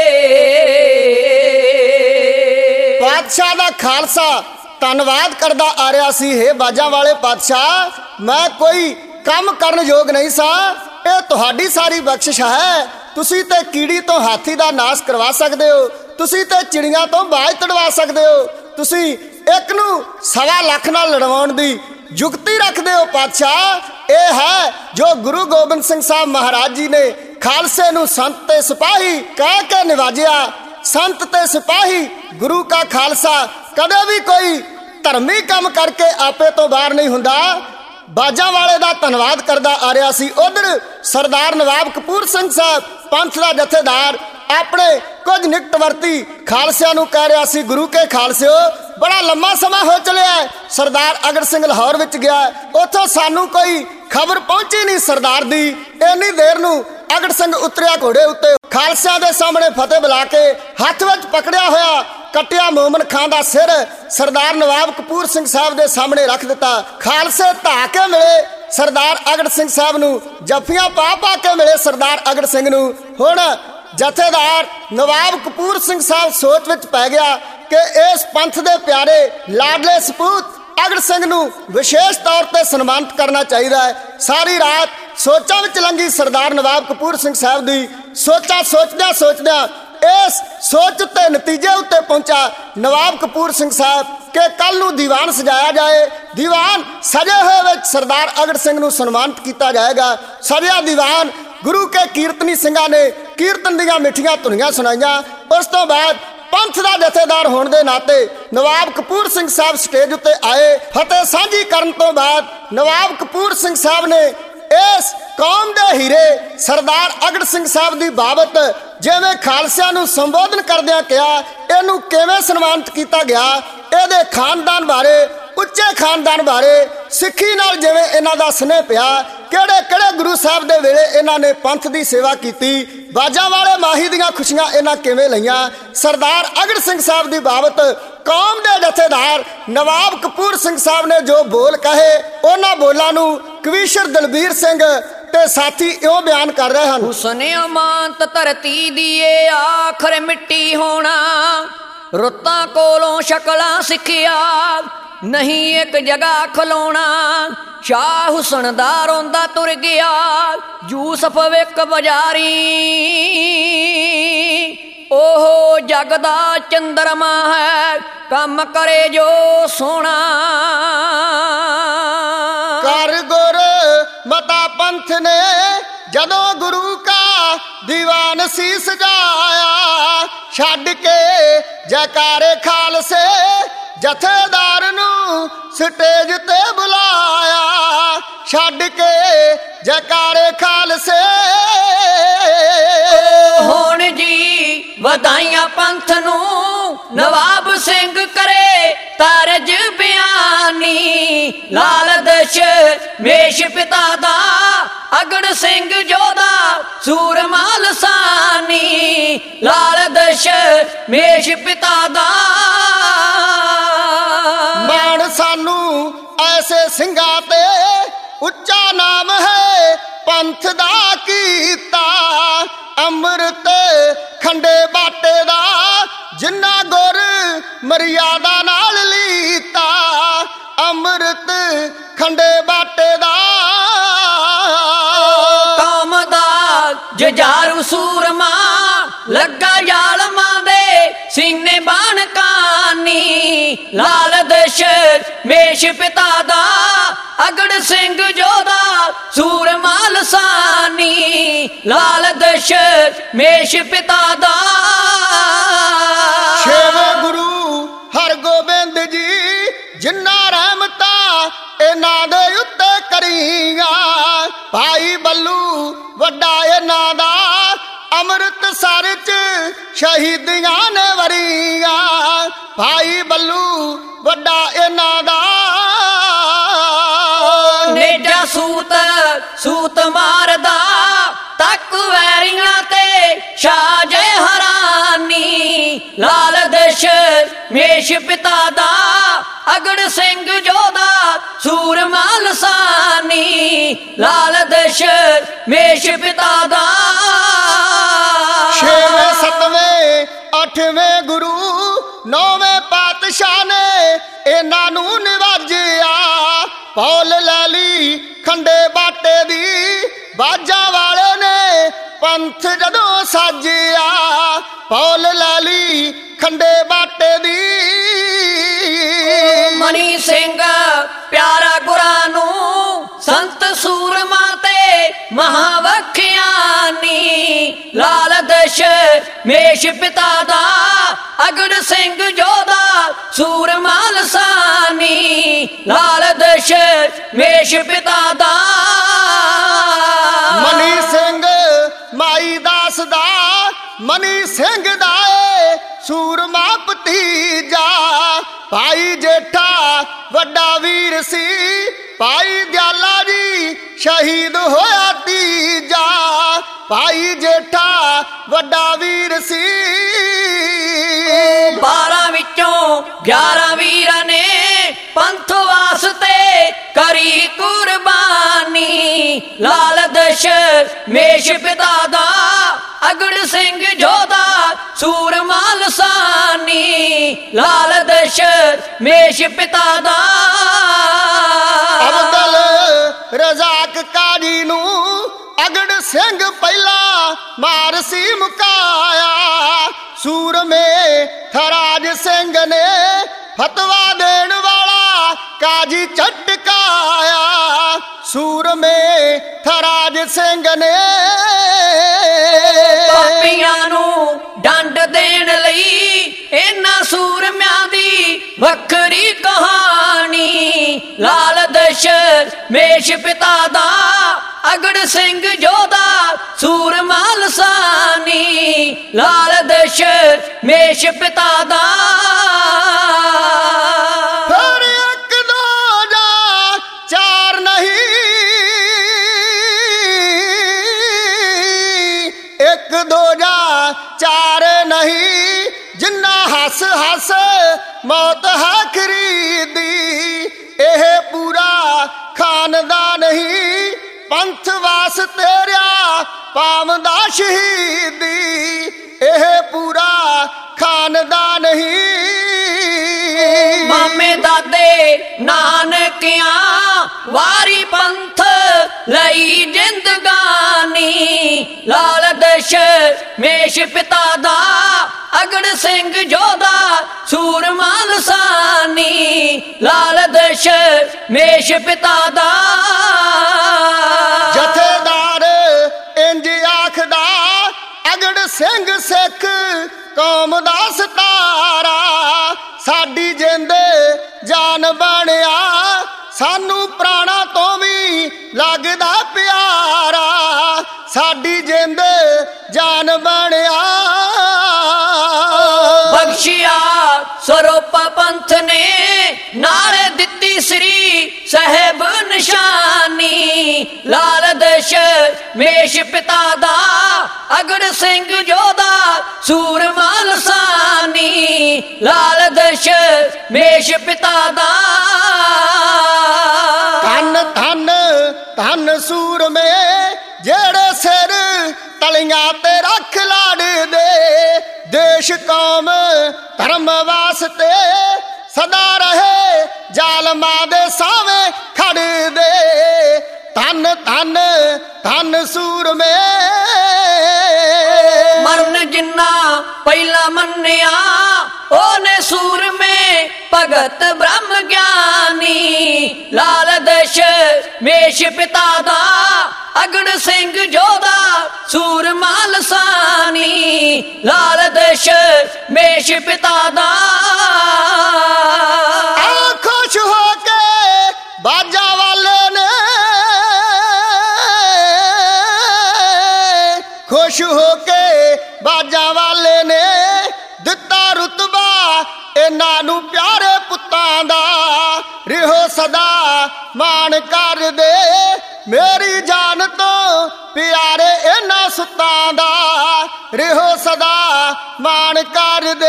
ਪਾਤਸ਼ਾਹ ਦਾ ਖਾਲਸਾ ਧੰਨਵਾਦ ਕਰਦਾ ਆ ਰਿਹਾ ਸੀ। ਹੇ ਬਾਜਾਂ ਵਾਲੇ ਪਾਤਸ਼ਾਹ, ਮੈਂ ਕੋਈ ਕੰਮ ਕਰਨ ਯੋਗ ਨਹੀਂ ਸਾਂ, ਇਹ ਤੁਹਾਡੀ ਸਾਰੀ ਬਖਸ਼ਿਸ਼ ਹੈ। ਤੁਸੀਂ ਤੇ ਕੀੜੀ ਤੋਂ ਹਾਥੀ ਦਾ ਨਾਸ਼ ਕਰਵਾ ਸਕਦੇ ਹੋ, ਤੁਸੀਂ ਤੇ ਚਿੜੀਆਂ ਤੋਂ ਬਾਜ ਤੜਵਾ ਸਕਦੇ ਹੋ, ਤੁਸੀਂ ਇੱਕ ਨੂੰ 1.25 ਲੱਖ ਨਾਲ ਲੜਵਾਉਣ ਦੀ ਯੁਕਤੀ ਰੱਖਦੇ ਹੋ। ਪਾਤਸ਼ਾਹ ਇਹ ਹੈ ਜੋ ਗੁਰੂ ਗੋਬਿੰਦ ਸਿੰਘ ਸਾਹਿਬ ਮਹਾਰਾਜ ਜੀ ਨੇ ਖਾਲਸੇ ਨੂੰ ਸੰਤ ਤੇ ਸਿਪਾਹੀ ਕਹਿ ਕੇ ਨਿਵਾਜਿਆ। ਸੰਤ ਤੇ ਸਿਪਾਹੀ ਗੁਰੂ ਕਾ ਖਾਲਸਾ ਕਦੇ ਵੀ ਕੋਈ ਧਰਮੀ ਕੰਮ ਕਰਕੇ ਆਪੇ ਤੋਂ ਬਾਹਰ ਨਹੀਂ ਹੁੰਦਾ। ਬਾਜਾਂ ਵਾਲੇ ਦਾ ਧੰਨਵਾਦ ਕਰਦਾ ਆ ਰਿਹਾ ਸੀ। ਉਧਰ ਸਰਦਾਰ ਨਵਾਬ ਕਪੂਰ ਸਿੰਘ ਸਾਹਿਬ ਪੰਥ ਦਾ ਜਥੇਦਾਰ ਆਪਣੇ ਕੁਝ ਨਿਕਟਵਰਤੀ ਖਾਲਸਿਆਂ ਨੂੰ ਕਹਿ ਰਿਹਾ ਸੀ, ਗੁਰੂ ਕੇ ਖਾਲਸਿਓ, ਬੜਾ ਲੰਮਾ ਸਮਾਂ ਹੋ ਚਲਿਆ। ਸਰਦਾਰ ਅਗੜ ਸਿੰਘ ਲਾਹੌਰ ਵਿੱਚ ਗਿਆ, ਉੱਥੋਂ ਸਾਨੂੰ ਕੋਈ ਖਬਰ ਪਹੁੰਚੀ ਨਹੀਂ ਸਰਦਾਰ ਦੀ। ਇੰਨੀ ਦੇਰ ਨੂੰ ਅਗੜ ਸਿੰਘ ਉਤਰਿਆ ਘੋੜੇ ਉੱਤੇ, ਖਾਲਸਿਆਂ ਦੇ ਸਾਹਮਣੇ ਫਤਿਹ ਬੁਲਾ ਕੇ ਹੱਥ ਵਿੱਚ ਪਕੜਿਆ ਹੋਇਆ ਕੱਟਿਆ ਮੋਮਨ ਖਾਂ ਦਾ ਸਿਰ ਸਰਦਾਰ ਨਵਾਬ ਕਪੂਰ ਸਿੰਘ ਸਾਹਿਬ ਦੇ ਸਾਹਮਣੇ ਰੱਖ ਦਿੱਤਾ। ਖਾਲਸੇ ਧਾ ਕੇ ਮਿਲੇ ਸਰਦਾਰ ਅਗੜ ਸਿੰਘ ਸਾਹਿਬ ਨੂੰ, ਜੱਫੀਆਂ ਪਾ ਪਾ ਕੇ ਮਿਲੇ ਸਰਦਾਰ ਅਗੜ ਸਿੰਘ ਨੂੰ। ਹੁਣ ਜਥੇਦਾਰ ਨਵਾਬ ਕਪੂਰ ਸਿੰਘ ਸਾਹਿਬ ਸੋਚ ਵਿੱਚ ਪੈ ਗਿਆ ਕਿ ਇਸ ਪੰਥ ਦੇ ਪਿਆਰੇ ਲਾਡਲੇ ਸਪੂਤ ਅਗੜ ਸਿੰਘ ਨੂੰ ਵਿਸ਼ੇਸ਼ ਤੌਰ ਤੇ ਸਨਮਾਨਿਤ ਕਰਨਾ ਚਾਹੀਦਾ ਹੈ। ਸਾਰੀ ਰਾਤ ਸੋਚਾਂ ਵਿੱਚ ਲੰਘੀ ਸਰਦਾਰ ਨਵਾਬ ਕਪੂਰ ਸਿੰਘ ਸਾਹਿਬ ਦੀ। ਸੋਚਾਂ ਸੋਚਦਿਆਂ ਸੋਚਦਿਆਂ ਇਸ ਸੋਚ ਉੱਤੇ ਨਤੀਜੇ ਉੱਤੇ ਪਹੁੰਚਾ ਨਵਾਬ ਕਪੂਰ ਸਿੰਘ ਸਾਹਿਬ ਕਿ ਕੱਲ ਨੂੰ ਦੀਵਾਨ ਸਜਾਇਆ ਜਾਏ। ਦੀਵਾਨ ਸਜੇ ਹੋਏ ਵਿੱਚ ਸਰਦਾਰ ਅਗੜ ਸਿੰਘ ਨੂੰ ਸਨਮਾਨਿਤ ਕੀਤਾ ਜਾਏਗਾ। ਸਜਿਆ ਦੀਵਾਨ ਗੁਰੂ ਕੇ ਕੀਰਤਨੀ ਸਿੰਘਾਂ ਨੇ ਕੀਰਤਨ ਦੀਆਂ ਮਿੱਠੀਆਂ ਧੁਨੀਆਂ ਸੁਣਾਈਆਂ। ਉਸ ਤੋਂ ਬਾਅਦ ਪੰਥ ਦਾ ਜਥੇਦਾਰ ਹੋਣ ਦੇ ਨਾਤੇ ਨਵਾਬ ਕਪੂਰ ਸਿੰਘ ਸਾਹਿਬ ਸਟੇਜ ਉੱਤੇ ਆਏ। ਫਤਿਹ ਸਾਂਝੀ ਕਰਨ ਤੋਂ ਬਾਅਦ ਨਵਾਬ ਕਪੂਰ ਸਿੰਘ ਸਾਹਿਬ ਨੇ ਇਸ ਕੌਮ ਦੇ ਹੀਰੇ ਸਰਦਾਰ ਅਗੜ ਸਿੰਘ ਸਾਹਿਬ ਦੀ ਬਾਬਤ ਜਿਵੇਂ ਖਾਲਸਿਆਂ ਨੂੰ ਸੰਬੋਧਨ ਕਰਦਿਆਂ ਕਿਹਾ, ਇਹਨੂੰ ਕਿਵੇਂ ਸਨਮਾਨਿਤ ਕੀਤਾ ਗਿਆ, ਇਹਦੇ ਖਾਨਦਾਨ ਬਾਰੇ, ਉੱਚੇ ਖਾਨਦਾਨ ਬਾਰੇ, ਸਿੱਖੀ ਨਾਲ ਜਿਵੇਂ ਇਹਨਾਂ ਦਾ ਸਨੇਹ ਪਿਆ, ਕਿਹੜੇ ਕਿਹੜੇ ਗੁਰੂ ਸਾਹਿਬ ਦੇ ਵੇਲੇ ਇਹਨਾਂ ਨੇ ਪੰਥ ਦੀ ਸੇਵਾ ਕੀਤੀ, ਬਾਜਾਂ ਵਾਲੇ ਮਾਹੀ ਦੀਆਂ ਖੁਸ਼ੀਆਂ ਇਹਨਾਂ ਕਿਵੇਂ ਲਈਆਂ। ਸਰਦਾਰ ਅਗੜ ਸਿੰਘ ਸਾਹਿਬ ਦੀ ਬਾਬਤ ਕੌਮ ਦੇ ਜਥੇਦਾਰ ਨਵਾਬ ਕਪੂਰ ਸਿੰਘ ਸਾਹਿਬ ਨੇ ਜੋ ਬੋਲ ਕਹੇ, ਉਹਨਾਂ ਬੋਲਾਂ ਨੂੰ ਕਵੀਸ਼ਰ ਦਲਬੀਰ ਸਿੰਘ ਤੇ ਸਾਥੀ ਇਉਂ ਬਿਆਨ ਕਰ ਰਹੇ ਹਨ। ਹੁਸਨ ਅਮਾਨਤ ਧਰਤੀ ਦੀ ਏ ਆਖਰ ਮਿੱਟੀ ਹੋਣਾ, ਰੁੱਤਾਂ ਕੋਲੋਂ ਸ਼ਕਲਾਂ ਸਿੱਖਿਆ, ਨਹੀਂ ਇੱਕ ਜਗ੍ਹਾ ਖਲੋਣਾ। ਸ਼ਾਹ ਹੁਸਨ ਦਾ ਰੋਂਦਾ ਤੁਰ ਗਿਆ ਯੂਸਫ ਵਿਕ ਬਾਜ਼ਾਰੀ। ਉਹ ਜਗ ਦਾ ਚੰਦਰਮਾ ਹੈ ਕੰਮ ਕਰੇ ਜੋ ਸੋਹਣਾ। ਕਰ ਗੁਰ ਮਤਾ ਪੰਥ ਨੇ ਜਦੋਂ ਗੁਰੂ ਕਾ ਦੀਵਾਨ ਸੀ ਸਜਾਇਆ। ਛੱਡ ਕੇ ਜੈਕਾਰੇ ਖਾਲਸੇ ਜਥੇਦਾਰ ਨੂੰ ਸਟੇਜ ਤੇ ਬੁਲਾਇਆ। ਛੱਡ ਕੇ ਜੈਕਾਰੇ ਖਾਲਸੇ ਹੁਣ ਜੀ ਵਧਾਈਆਂ ਪੰਥ ਨੂੰ ਨਵਾਬ ਸਿੰਘ ਕਰੇ ਤਰਜ ਬਿਆਨੀ। ਲਾਲ ਦਸ਼ਮੇਸ਼ ਪਿਤਾ ਦਾ ਅਗੜ ਸਿੰਘ ਜੋਧਾ ਸੂਰਮਾ ਲਸਾਨੀ। ਲਾਲ ਦਸ਼ਮੇਸ਼ ਪਿਤਾ ਦਾ ਮਾਣ ਸਾਨੂੰ ਐਸੇ ਸਿੰਘਾਂ ਤੇ ਉੱਚਾ ਨਾਮ ਹੈ ਪੰਥ ਦਾ ਕੀਤਾ। ਅੰਮ੍ਰਿਤ ਖੰਡੇ ਬਾਟੇ ਦਾ ਜਿੰਨਾ ਗੁਰ ਮਰਿਆਦਾ ਨਾਲ ਲੀਤਾ। ਅੰਮ੍ਰਿਤ ਖੰਡੇ ਬਾਟੇ ਦਾ ਕੌਮ ਦਾ ਜੁਝਾਰੂ ਸੂਰਮਾ ਲੱਗਾ ਜ਼ਾਲਮਾਂ ਦੇ ਸੀਨੇ ਬਾਣ ਕਾਨੀ। ਲਾਲ ਦਸ਼ਮੇਸ਼ ਪਿਤਾ ਦਾ ਅਗੜ ਸਿੰਘ ਜੋਧਾ ਸੂਰਮਾ ਲਸਾਨੀ। ਲਾਲ ਦਸ਼ਮੇਸ਼ ਪਿਤਾ ਦਾ ਛੇਵੇਂ ਗੁਰੂ ਹਰਗੋਬਿੰਦ ਜੀ ਜਿੰਨਾ ਰਹਿਮਤਾਂ ਇਹਨਾਂ ਦੇ ਉੱਤੇ ਕਰੀਆਂ। ਭਾਈ ਬੱਲੂ ਵੱਡਾ ਇਹਨਾਂ ਦਾ ਅੰਮ੍ਰਿਤਸਰ ਚ ਸ਼ਹੀਦੀਆਂ ਨੇ ਵਰੀਆਂ। ਭਾਈ ਬੱਲੂ ਵੱਡਾ ਇਹਨਾਂ ਦਾ ਨੇਜਾ ਸੂਤ ਮਾਰਦਾ ਤੱਕ ਵੈਰੀਆਂ ਤੇ ਸ਼ਾਹ ਹਰਾਨੀ। ਲਾਲ ਦਸ਼ਮੇਸ਼ ਪਿਤਾ ਦਾ ਅਗੜ ਸਿੰਘ ਜੋਧਾ ਸੂਰਮਾ ਲਸਾਨੀ। ਲਾਲ ਦਸ਼ਮੇਸ਼ ਪਿਤਾ ਦਾ ਛੇਵੇਂ ਸੱਤਵੇਂ ਅੱਠਵੇਂ ਗੁਰੂ ਨੌਵੇਂ ਪਾਤਸ਼ਾਹ ਨੇ ਇਹਨਾਂ ਨੂੰ ਨਿਵਾਜਿਆ। ਪੌਲ ਲੈ ਲਈ ਖੰਡੇ ਬਾਟੇ ਦੀ ਬਾਜਾਂ ਵਾਲੇ ਨੇ ਪੰਥ ਜਦੋਂ ਸਾਜਿਆ। ਪੌਲ ਲੈ ਲਈ ਖੰਡੇ ਬਾਟੇ ਦੀ ਮਨੀ ਸਿੰਘ ਪਿਆਰਾ ਗੁਰਾਂ ਨੂੰ ਸੰਤ ਸੂਰਮਾ ਤੇ ਮਹਾਵਖਿਆਨੀ। ਲਾਲ ਦਸ਼ਮੇਸ਼ ਪਿਤਾ ਦਾ ਅਗੜ ਸਿੰਘ ਜੋਧਾ ਸੂਰਮਾ ਲਸਾਨੀ। ਲਾਲ ਦਸ਼ਮੇਸ਼ ਪਿਤਾ ਦਾ ਮਨੀ ਸਿੰਘ ਮਾਈ ਦਾਸ ਦਾ ਮਨੀ ਸਿੰਘ ਦਾ ਏ ਸੂਰਮਾ ਭਤੀਜਾ। ਭਾਈ ਜੇਠਾ ਵੱਡਾ ਵੀਰ ਸੀ ਭਾਈ ਦਿਆਲਾ ਜੀ ਸ਼ਹੀਦ ਹੋਇਆ ਤੀਜਾ। ਭਾਈ ਜੇਠਾ ਵੱਡਾ ਵੀਰ ਸੀ 12 ਵਿੱਚੋਂ 11 ਵੀਰਾਂ ਨੇ ਪੰਥ ਵਾਸਤੇ ਕਰੀ ਕੁਰਬਾਨੀ। ਲਾਲ ਦਸ਼ਮੇਸ਼ ਪਿਤਾ ਦਾ ਅਗੜ ਸਿੰਘ ਜੋਧਾ ਸੂਰਮਾ ਲਸਾਨੀ। ਲਾਲ ਦਸ਼ਮੇਸ਼ ਪਿਤਾ ਦਾ ਅਬਦੁਲ ਰਜ਼ਾਕ ਕਾਜੀ ਨੂੰ ਅਗੜ ਸਿੰਘ ਪਹਿਲਾ ਮਾਰ ਸੀ ਮੁਕਾਇਆ। ਸੂਰਮੇ ਥਰਾਜ ਸਿੰਘ ਨੇ ਫਤਵਾ ਦੇਣ ਵਾਲਾ ਕਾਜੀ ਝਟਕਾਇਆ। ਸੂਰਮੇ ਥਰਾਜ ਸਿੰਘ ਨੇ ਪਾਪੀਆਂ ਨੂੰ ਡੰਡ ਦੇਣ ਲਈ ਇਹਨਾਂ ਸੂਰਮਿਆਂ ਦੀ ਵੱਖਰੀ ਕਹਾਣੀ। ਲਾਲ ਦਸ਼ਮੇਸ਼ ਪਿਤਾ ਦਾ ਅਗੜ ਸਿੰਘ ਜੋਧਾ ਸੂਰਮਾ ਲਸਾਨੀ। ਲਾਲ ਦਸ਼ਮੇਸ਼ ਪਿਤਾ ਦਾ ਫਿਰ ਇੱਕ ਦੋ ਜਾਂ ਚਾਰ ਨਹੀਂ, ਇੱਕ ਦੋ ਜਾਂ ਚਾਰ ਨਹੀਂ, ਜਿੰਨਾ ਹੱਸ ਹੱਸ ਮੌਤ ਹੈ ਖਰੀਦੀ। ਇਹ ਪੂਰਾ ਖਾਨਦਾਨ ਨਹੀਂ ਪੰਥ ਵਾਸਤੇ ਰਿਆ ਪਾਵੰਦਾ ਸ਼ਹੀਦੀ। ਇਹ ਪੂਰਾ ਖਾਨਦਾਨ ਨਹੀਂ ਮਾਮੇ ਦਾਦੇ ਚੁੱਕਿਆ ਵਾਰੀ ਪੰਥ ਲਈ ਜਿੰਦਗਾਨੀ। ਲਾਲ ਦਸ਼ਮੇਸ਼ ਪਿਤਾ ਦਾ ਅਗੜ ਸਿੰਘ ਜੋਧਾ ਸੂਰਮਾ ਲਸਾਨੀ। ਲਾਲ ਦਸ਼ਮੇਸ਼ ਪਿਤਾ ਦਾ ਜਥੇਦਾਰ ਇੰਜ ਆਖਦਾ ਅਗੜ ਸਿੰਘ ਸਿੱਖ ਕੌਮ ਦਾ ਸਤਾਰਾ। ਸਾਡੀ ਜਿੰਦ ਜਾਨ ਬਣਿਆ ਸਾਨੂੰ ਪ੍ਰਾਣਾ ਤੋਂ ਵੀ ਲੱਗਦਾ ਪਿਆਰਾ। ਸਾਡੀ ਜਿੰਦ ਜਾਨ ਬਣਿਆ ਬਖਸ਼ਿਆ ਸਰੋਪਾ ਪੰਥ ਨੇ ਨਾਲੇ ਦਿੱਤੀ ਸ੍ਰੀ ਸਾਹਿਬ ਨਿਸ਼ਾਨੀ। ਲਾਲ ਦਸ਼ਮੇਸ਼ ਪਿਤਾ ਦਾ ਅਗੜ ਸਿੰਘ ਜੋਧਾ ਸੂਰਮਾ ਲਸਾਨੀ। ਲਾਲ ਦਸ਼ਮੇਸ਼ ਪਿਤਾ ਦਾ ਧੰਨ ਧੰਨ ਧੰਨ ਸੂਰਮੇ ਜਿਹੜੇ ਸਿਰ ਤਲੀਆਂ ਤੇ ਰੱਖ ਲੜਦੇ। ਦੇਸ਼ ਕੌਮ ਧਰਮ ਵਾਸਤੇ ਸਦਾ ਰਹੇ ਜ਼ਾਲਮਾਂ ਦੇ ਸਾਵੇਂ ਖੜਦੇ। ਧੰਨ ਧੰਨ ਧੰਨ ਸੂਰਮੇ ਮਰਨ ਜਿੰਨਾ ਪਹਿਲਾ ਮੰਨਿਆ ਉਹਨੇ ਸੂਰਮੇ ਭਗਤ ਬ੍ਰਹਮ ਗਿਆਨੀ। ਲਾਲ ਦਸ਼ਮੇਸ਼ ਪਿਤਾ ਦਾ ਅਗੜ ਸਿੰਘ ਜੋਧਾ ਸੂਰਮਾ ਲਸਾਨੀ। ਲਾਲ ਦਸ਼ਮੇਸ਼ ਪਿਤਾ ਦਾ ਖੁਸ਼ ਹੋ ਕੇ ਬਾਜਾ ਵਾਲੇ ਨੇ ਖੁਸ਼ ਹੋ ਕੇ ਬਾਜਾ ਵਾਲੇ ਨੇ ਦਿੱਤਾ ਰੁਤਬਾ ਇਹਨਾਂ ਨੂੰ ਪਿਆਰੇ ਪੁੱਤਾਂ ਦਾ। ਰਿਹੋ ਸਦਾ ਮਾਣ ਕਰਦੇ ਮੇਰੀ ਜਾਨ ਤੋਂ ਪਿਆਰੇ ਇਹਨਾਂ ਸੁੱਤਾਂ ਦਾ। ਰਿਹੋ ਸਦਾ ਮਾਣ ਕਰਦੇ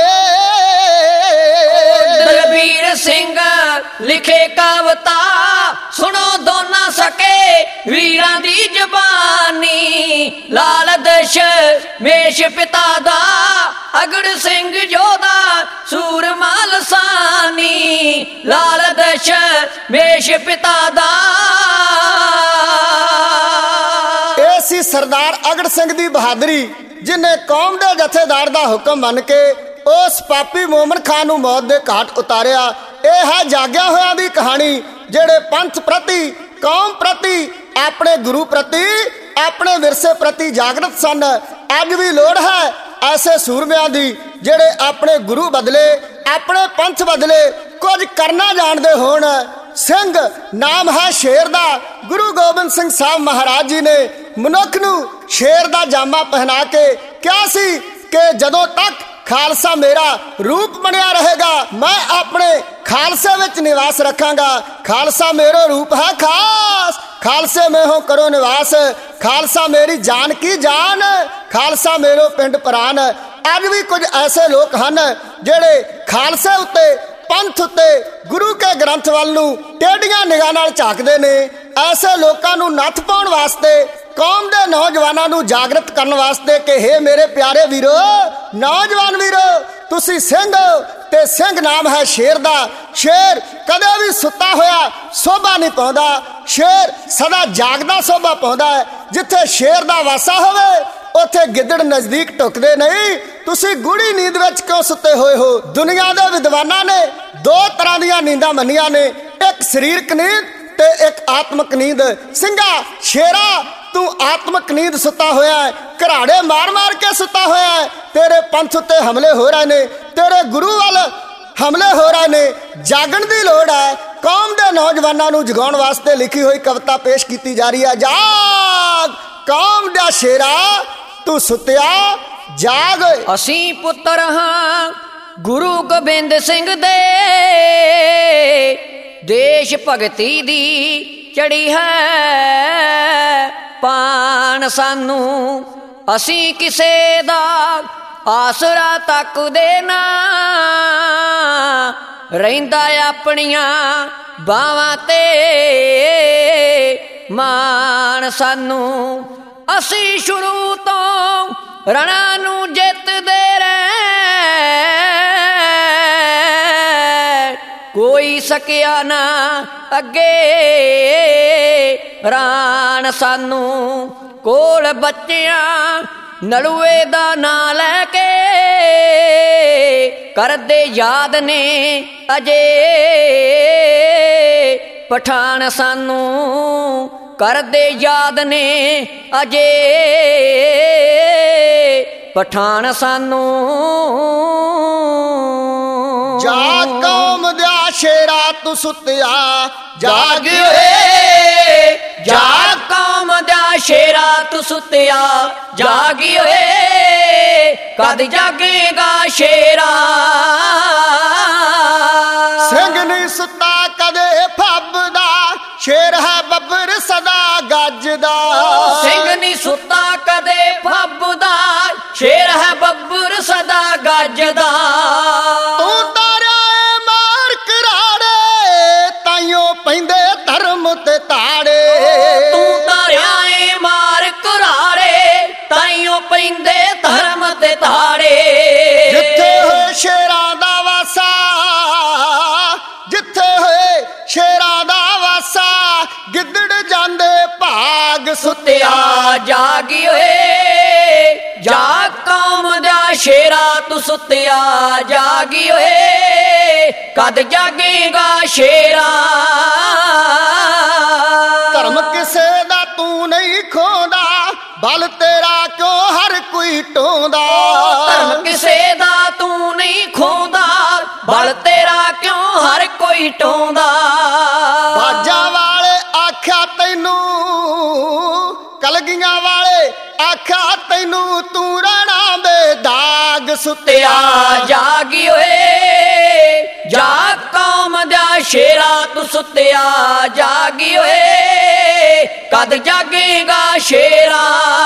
ਦਲਬੀਰ ਸਿੰਘ ਲਿਖੇ ਕਵਿਤਾ ਸੁਣੋ ਦੋਨਾਂ ਸਕੇ ਵੀਰਾਂ ਦੀ ਜ਼ਬਾਨੀ। ਲਾਲ ਦਸ਼ਮੇਸ਼ ਪਿਤਾ ਦਾ ਅਗੜ ਸਿੰਘ ਜੋਧਾ ਸੂਰਮਾ ਲਸਾਨੀ। ਲਾਲ ਦਸ਼ਮੇਸ਼ ਪਿਤਾ ਦਾ ਇਹ ਸੀ ਸਰਦਾਰ ਅਗੜ ਸਿੰਘ ਦੀ ਬਹਾਦਰੀ, ਜਿਨੇ ਕੌਮ ਦੇ ਜਥੇਦਾਰ ਦਾ ਹੁਕਮ ਮੰਨ ਕੇ ਉਸ ਪਾਪੀ ਮੋਮਨ ਖਾਨ ਨੂੰ ਮੌਤ ਦੇ ਘਾਟ ਉਤਾਰਿਆ। ਇਹ ਹੈ ਜਾਗਿਆ ਹੋਇਆਂ ਦੀ ਕਹਾਣੀ, ਜਿਹੜੇ ਪੰਥ ਪ੍ਰਤੀ, ਕੌਮ ਪ੍ਰਤੀ, ਆਪਣੇ ਗੁਰੂ ਪ੍ਰਤੀ, ਆਪਣੇ ਵਿਰਸੇ ਪ੍ਰਤੀ ਜਾਗਰਤ ਸਨ। ਅੱਜ ਵੀ ਲੋੜ ਹੈ ਐਸੇ ਸੂਰਮਿਆਂ ਦੀ ਜਿਹੜੇ ਆਪਣੇ ਗੁਰੂ ਬਦਲੇ, ਆਪਣੇ ਪੰਥ ਬਦਲੇ ਕੁਝ ਕਰਨਾ ਜਾਣਦੇ ਹੋਣ। ਸਿੰਘ ਨਾਮ ਹੈ ਸ਼ੇਰ ਦਾ। ਗੁਰੂ ਗੋਬਿੰਦ ਸਿੰਘ ਸਾਹਿਬ ਮਹਾਰਾਜ ਜੀ ਨੇ ਮਨੁੱਖ ਨੂੰ ਸ਼ੇਰ ਦਾ ਜਾਮਾ ਪਹਿਨਾ ਕੇ ਕਿਹਾ ਸੀ ਕਿ ਜਦੋਂ ਤੱਕ ਖਾਲਸਾ ਮੇਰਾ ਰੂਪ ਬਣਿਆ ਰਹੇਗਾ ਮੈਂ ਆਪਣੇ ਖਾਲਸੇ ਵਿੱਚ ਨਿਵਾਸ ਰੱਖਾਂਗਾ। ਖਾਲਸਾ ਮੇਰਾ ਰੂਪ ਹੈ ਖਾਸ, ਖਾਲਸੇ में हो करो निवास। ਖਾਲਸਾ ਮੇਰੀ ਜਾਨ ਕੀ ਜਾਨ, ਖਾਲਸਾ ਮੇਰੋ ਪਿੰਡ ਪ੍ਰਾਨ। ਅੱਜ ਵੀ ਕੁਝ ਐਸੇ ਲੋਕ ਹਨ ਜਿਹੜੇ ਖਾਲਸੇ ਉੱਤੇ, ਪੰਥ ਉੱਤੇ, ਗੁਰੂ ਕੇ ਗ੍ਰੰਥ ਵੱਲ ਨੂੰ ਟੇਢੀਆਂ ਨਿਗਾਹ ਨਾਲ ਝਾਕਦੇ ਨੇ। ਐਸੇ ਲੋਕਾਂ ਨੂੰ ਨੱਥ ਪਾਉਣ ਵਾਸਤੇ, ਕੌਮ ਦੇ ਨੌਜਵਾਨਾਂ ਨੂੰ ਜਾਗਰਤ ਕਰਨ ਵਾਸਤੇ ਕਿ ਹੇ ਮੇਰੇ ਪਿਆਰੇ ਵੀਰੋ, ਨੌਜਵਾਨ ਵੀਰੋ, ਤੁਸੀਂ ਸਿੰਘ ਹੋ ਤੇ ਸਿੰਘ ਨਾਮ ਹੈ ਸ਼ੇਰ ਦਾ। ਸ਼ੇਰ ਕਦੇ ਵੀ ਸੁੱਤਾ ਹੋਇਆ ਸੋਭਾ ਨਹੀਂ ਪਾਉਂਦਾ, ਸ਼ੇਰ ਸਦਾ ਜਾਗਦਾ ਸੋਭਾ ਪਾਉਂਦਾ ਹੈ। ਜਿੱਥੇ ਸ਼ੇਰ ਦਾ ਵਾਸਾ ਹੋਵੇ ਉੱਥੇ ਗਿੱਦੜ ਨਜ਼ਦੀਕ ਟੁਕਦੇ ਨਹੀਂ। ਤੁਸੀਂ ਗੂੜੀ ਨੀਂਦ ਵਿੱਚ ਕਿਉਂ ਸੁੱਤੇ ਹੋਏ ਹੋ? ਦੁਨੀਆ ਦੇ ਵਿਦਵਾਨਾਂ ਨੇ ਦੋ ਤਰ੍ਹਾਂ ਦੀਆਂ ਨੀਂਦਾਂ ਮੰਨੀਆਂ ਨੇ, ਇੱਕ ਸਰੀਰਕ ਨੀਂਦ ਤੇ ਇੱਕ ਆਤਮਕ ਨੀਂਦ। ਸਿੰਘਾ ਸ਼ੇਰਾ ਤੂੰ ਆਤਮਕ ਨੀਂਦ ਸੁੱਤਾ ਹੋਇਆ ਹੈ, ਘਰਾੜੇ ਮਾਰ ਮਾਰ ਕੇ ਸੁੱਤਾ ਹੋਇਆ ਹੈ। ਤੇਰੇ ਪੰਥ ਉੱਤੇ ਹਮਲੇ ਹੋ ਰਹੇ ਨੇ, ਤੇਰੇ ਗੁਰੂ ਵੱਲ ਹਮਲੇ ਹੋ ਰਹੇ ਨੇ। ਜਾਗਣ ਦੀ ਲੋੜ ਹੈ। ਕੌਮ ਦੇ ਨੌਜਵਾਨਾਂ ਨੂੰ ਜਗਾਉਣ ਵਾਸਤੇ ਲਿਖੀ ਹੋਈ ਕਵਿਤਾ ਪੇਸ਼ ਕੀਤੀ ਜਾ ਰਹੀ ਹੈ। ਜਾਗ ਕੌਮ ਦਾ ਸ਼ੇਰਾ ਤੂੰ ਸੁੱਤਿਆ ਜਾਗ। ਅਸੀਂ ਪੁੱਤਰ ਹਾਂ ਗੁਰੂ ਗੋਬਿੰਦ ਸਿੰਘ ਦੇ, ਦੇਸ਼ ਭਗਤੀ ਦੀ ਚੜੀ ਹੈ ਪਾਣ ਸਾਨੂੰ। ਅਸੀਂ ਕਿਸੇ ਦਾ ਆਸਰਾ ਤੱਕਦੇ ਨਾ, ਰਹਿੰਦਾ ਆਪਣੀਆਂ ਬਾਵਾਂ ਤੇ ਮਾਣ ਸਾਨੂੰ। ਅਸੀਂ ਸ਼ੁਰੂ ਤੋਂ ਰਣਾ ਨੂੰ ਜਿੱਤਦੇ ਰਹੇ, ਕੋਈ ਸਕਿਆ ਨਾ ਅੱਗੇ ਰਾਣ ਸਾਨੂੰ ਕੋਲ ਬੱਚਿਆਂ ਨਲੂਏ ਦਾ ਨਾਂ ਲੈ ਕੇ ਕਰਦੇ ਯਾਦ ਨੇ ਅਜੇ ਪਠਾਨ ਸਾਨੂੰ ਕਰਦੇ ਯਾਦ ਨੇ ਅਜੇ ਪਠਾਨ ਸਾਨੂੰ ਜਾਗ ਕੌਮ ਦਾ ਸ਼ੇਰਾ ਤੂੰ ਸੁੱਤਿਆ ਜਾਗ ਓਏ ਜਾਗ ਕੌਮ ਦਾ ਸ਼ੇਰਾ ਤੂੰ ਸੁੱਤਿਆ ਜਾਗੀ ਓਏ ਕਦ ਜਾਗੇਗਾ ਸ਼ੇਰਾ ਸਿੰਘ ਨਹੀਂ ਸੁੱਤਾ ਕਦੇ ਫੱਬਦਾ ਸ਼ੇਰ ਹੈ ਬੱਬਰ ਸਦਾ ਗੱਜਦਾ ਸਿੰਘ ਨਹੀਂ ਸੁੱਤਾ ਕਦੇ ਫੱਬਦਾ ਸ਼ੇਰ ਹੈ ਬੱਬਰ ਸਦਾ ਗੱਜਦਾ ਤੂੰ ਤਾਰਿਆ ਏ ਮਾਰ ਕਰਾੜੇ ਤਾਈਓ ਪੈਂਦੇ ਧਰਮ ਤੇ ਤਾੜੇ ਤੂੰ ਤਾਰਿਆ ਏ ਮਾਰ ਕਰਾੜੇ ਤਾਈਓ ਪੈਂਦੇ ਧਰਮ ਤੇ ਤਾੜੇ ਜਿੱਥੇ ਹੋਏ ਸ਼ੇਰਾਂ ਦਾ ਵਾਸਾ ਜਿੱਥੇ ਹੋਏ ਸ਼ੇਰਾਂ ਦਾ ਵਾਸਾ ਗਿੱਦੜ ਜਾਂਦੇ ਭਾਗ ਸੁੱਤਿਆ ਜਾਗੀ ਓਏ ਜਾਗ ਕੌਮ ਦਾ ਸ਼ੇਰਾ ਤੂੰ ਸੁੱਤਿਆ ਜਾਗੀ ਓਏ ਕਦ ਜਾਗੇਗਾ ਸ਼ੇਰਾ ਧਰਮ ਕਿਸੇ ਦਾ ਤੂੰ ਨਹੀਂ ਖੋਂਦਾ ਬਲ ਤੇਰਾ ਕਿਉਂ ਹਰ ਕੋਈ ਟੋਂਦਾ ਧਰਮ ਕਿਸੇ ਦਾ ਤੂੰ ਨਹੀਂ ਖੋਂਦਾ ਬਲ ਤੇਰਾ ਕਿਉਂ ਹਰ ਕੋਈ ਟੋਂਦਾ ਬਾਜਾ ਵਾਲੇ ਆਖਿਆ ਤੈਨੂੰ ਕਲਗੀਆਂ ਵਾਲੇ ਆਖਿਆ ਤੈਨੂੰ ਤੂੰ ਰਹਿਣਾ ਬੇਦਾਗ ਸੁੱਤਿਆ ਜਾਗੀ ਓਏ ਜਾਗ ਕੌਮ ਦਾ ਸ਼ੇਰਾ ਤੂੰ ਸੁੱਤਿਆ ਜਾਗੀ ਓਏ ਕਦ ਜਾਗੇਗਾ ਸ਼ੇਰਾ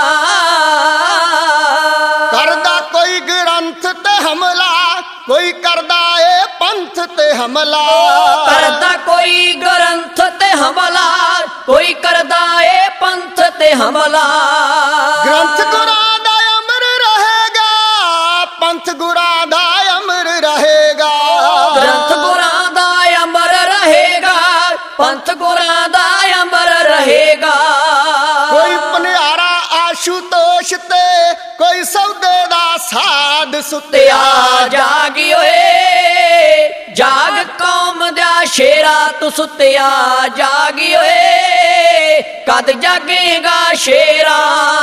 ਕਰਦਾ ਕੋਈ ਗ੍ਰੰਥ ਤੇ ਹਮਲਾ ਕੋਈ ਕਰਦਾ ਏ ਪੰਥ ਤੇ ਹਮਲਾ ਕਰਦਾ ਕੋਈ ਗ੍ਰੰਥ ਤੇ ਹਮਲਾ ਕੋਈ ਕਰਦਾ ਏ ਪੰਥ ਤੇ ਹਮਲਾ ਗ੍ਰੰਥ ਗੁਰਾਂ ਦਾ ਅਮਰ ਰਹੇਗਾ ਪੰਥ ਗੁਰਾਂ ਦਾ ਅਮਰ ਰਹੇਗਾ ਗ੍ਰੰਥ ਗੁਰਾਂ ਦਾ ਅਮਰ ਰਹੇਗਾ ਪੰਥ ਗੁਰਾਂ ਦਾ ਅਮਰ ਰਹੇਗਾ ਕੋਈ ਪਨਿਆਰਾ ਆਸ਼ੂਤੋਸ਼ ਤੇ ਕੋਈ ਸੌਦੇ ਦਾ ਸਾਧ ਸੁੱਤਿਆ ਜਾਗੀ ਓਏ ਜਾਗ ਕੌਮ ਦਾ ਸ਼ੇਰਾ ਤੂੰ ਸੁੱਤਿਆ ਜਾਗੀ ਓਏ ਕਦ ਜਾਗੇਗਾ ਸ਼ੇਰਾ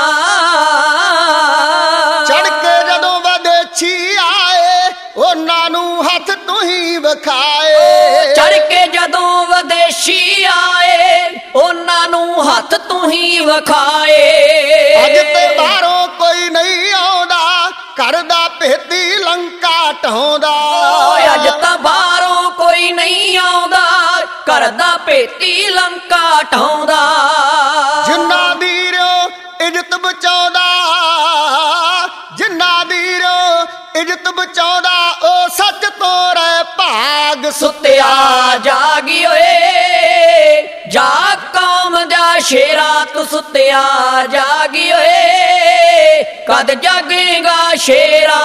ਚੜ ਕੇ ਜਦੋਂ ਵਿਦੇਸ਼ੀ ਆਏ ਉਹਨਾਂ ਨੂੰ ਹੱਥ ਤੂੰ ਹੀ ਵਿਖਾਏ ਚੜ ਕੇ ਜਦੋਂ ਵਿਦੇਸ਼ੀ ਆਏ ਉਹਨਾਂ ਨੂੰ ਹੱਥ ਤੂੰ ਹੀ ਵਿਖਾਏ ਅੱਜ ਤੇ ਬਾਹਰੋਂ ਕੋਈ ਨਹੀਂ ਆਉਂਦਾ ਕਰਦਾ ਭੇਤੀ ਲੰਕਾ ਢਾਉਂਦਾ ਅੱਜ ਤਾਂ ਬਾਹਰੋਂ ਕੋਈ ਨਹੀਂ ਆਉਂਦਾ ਕਰਦਾ ਭੇਤੀ ਲੰਕਾ ਢਾਉਂਦਾ ਜਿੰਨਾ ਦੀ ਰਿਓ ਇੱਜ਼ਤ ਬਚਾਉਂਦਾ ਜਿੰਨਾ ਦੀ ਰਿਓ ਇੱਜ਼ਤ ਬਚਾਉਂਦਾ ਉਹ ਸੱਚ ਤੋਂ ਰਹਿ ਭਾਗ ਸੁੱਤਿਆ ਜਾਗੀ ਓਏ ਜਾਗ ਕੌਮ ਦਾ ਸ਼ੇਰਾ ਤੂੰ ਸੁੱਤਿਆ ਜਾਗੀ ਓਏ ਕਦ ਜਾਗੇਗਾ ਸ਼ੇਰਾ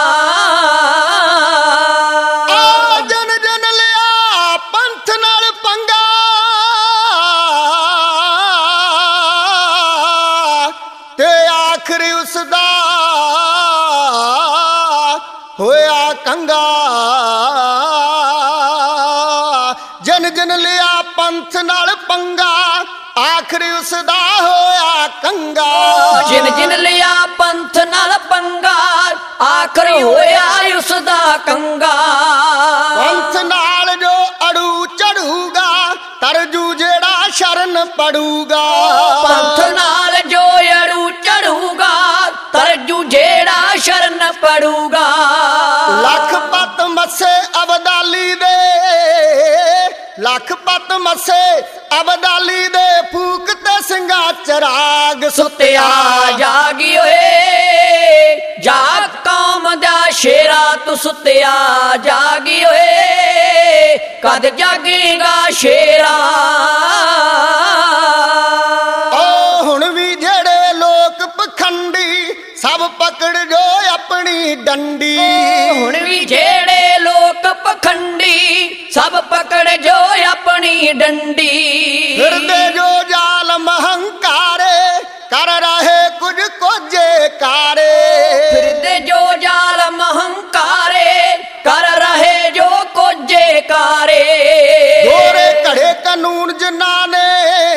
ਆ ਜਨ ਜਨ ਲਿਆ ਪੰਥ ਨਾਲ ਪੰਗਾ ਤੇ ਆਖਰੀ ਉਸਦਾ ਹੋਇਆ ਕੰਗਾ ਜਨ ਜਨ ਲਿਆ ਪੰਥ ਨਾਲ ਪੰਗਾ ਆਖਰੀ ਉਸਦਾ ਹੋਇਆ ਕੰਗਾ ਜਿਨ ਜਿਨ ਲਿਆ ਪੰਥ ਨਾਲ ਪੰਗਾ ਆਖਰੀ ਹੋਇਆ ਉਸਦਾ ਕੰਗਾ ਪੰਥ ਨਾਲ ਜੋ ਅੜੂ ਚੜੂਗਾ ਤਰਜੂ ਜਿਹੜਾ ਸ਼ਰਨ ਪੜੂਗਾ ਪੰਥ ਨਾਲ ਜੋ ਅੜੂ ਚੜੂਗਾ ਤਰਜੂ ਜਿਹੜਾ ਸ਼ਰਨ ਪੜੂਗਾ ਲਖਪਤ ਮੱਸੇ ਅਬਦਾਲੀ ਦੇ ਲਖਪਤ ਮੱਸੇ ਅਬਦਾਲੀ ਦੇ ਫੂਕ ਤੇ ਸਿੰਘਾ ਚਰਾਗ ਸੁੱਤਿਆ ਜਾਗੀ ਓਏ ਜਾਗ ਕੌਮ ਦਾ ਸ਼ੇਰਾ ਤੂੰ ਸੁੱਤਿਆ ਜਾਗੀ ਓਏ ਕਦ ਜਾਗੇਗਾ ਸ਼ੇਰਾ ਓ ਹੁਣ ਵੀ ਜਿਹੜੇ ਲੋਕ ਪਖੰਡੀ ਸਭ ਪਕੜ ਜੋ ਆਪਣੀ ਡੰਡੀ ਹੁਣ ਵੀ ਜਿਹੜੇ ਲੋਕ ਪਖੰਡੀ ਸਭ ਪਕੜ ਜੋ ਆਪਣੀ ਬਣੀ ਡੰਡੀ। ਫਿਰਦੇ ਜੋ ਜ਼ਾਲਮ ਹੰਕਾਰੇ ਕਰ ਰਹੇ ਕੁਝ ਕੋਝੇ ਕਾਰੇ। ਫਿਰਦੇ ਜੋ ਜ਼ਾਲਮ ਹੰਕਾਰੇ ਕਰ ਰਹੇ ਜੋ ਕੋਝੇ ਕਾਰੇ। ਦੋਰੇ ਘੜੇ ਕਾਨੂੰਨ ਜਿਨ੍ਹਾਂ ਨੇ,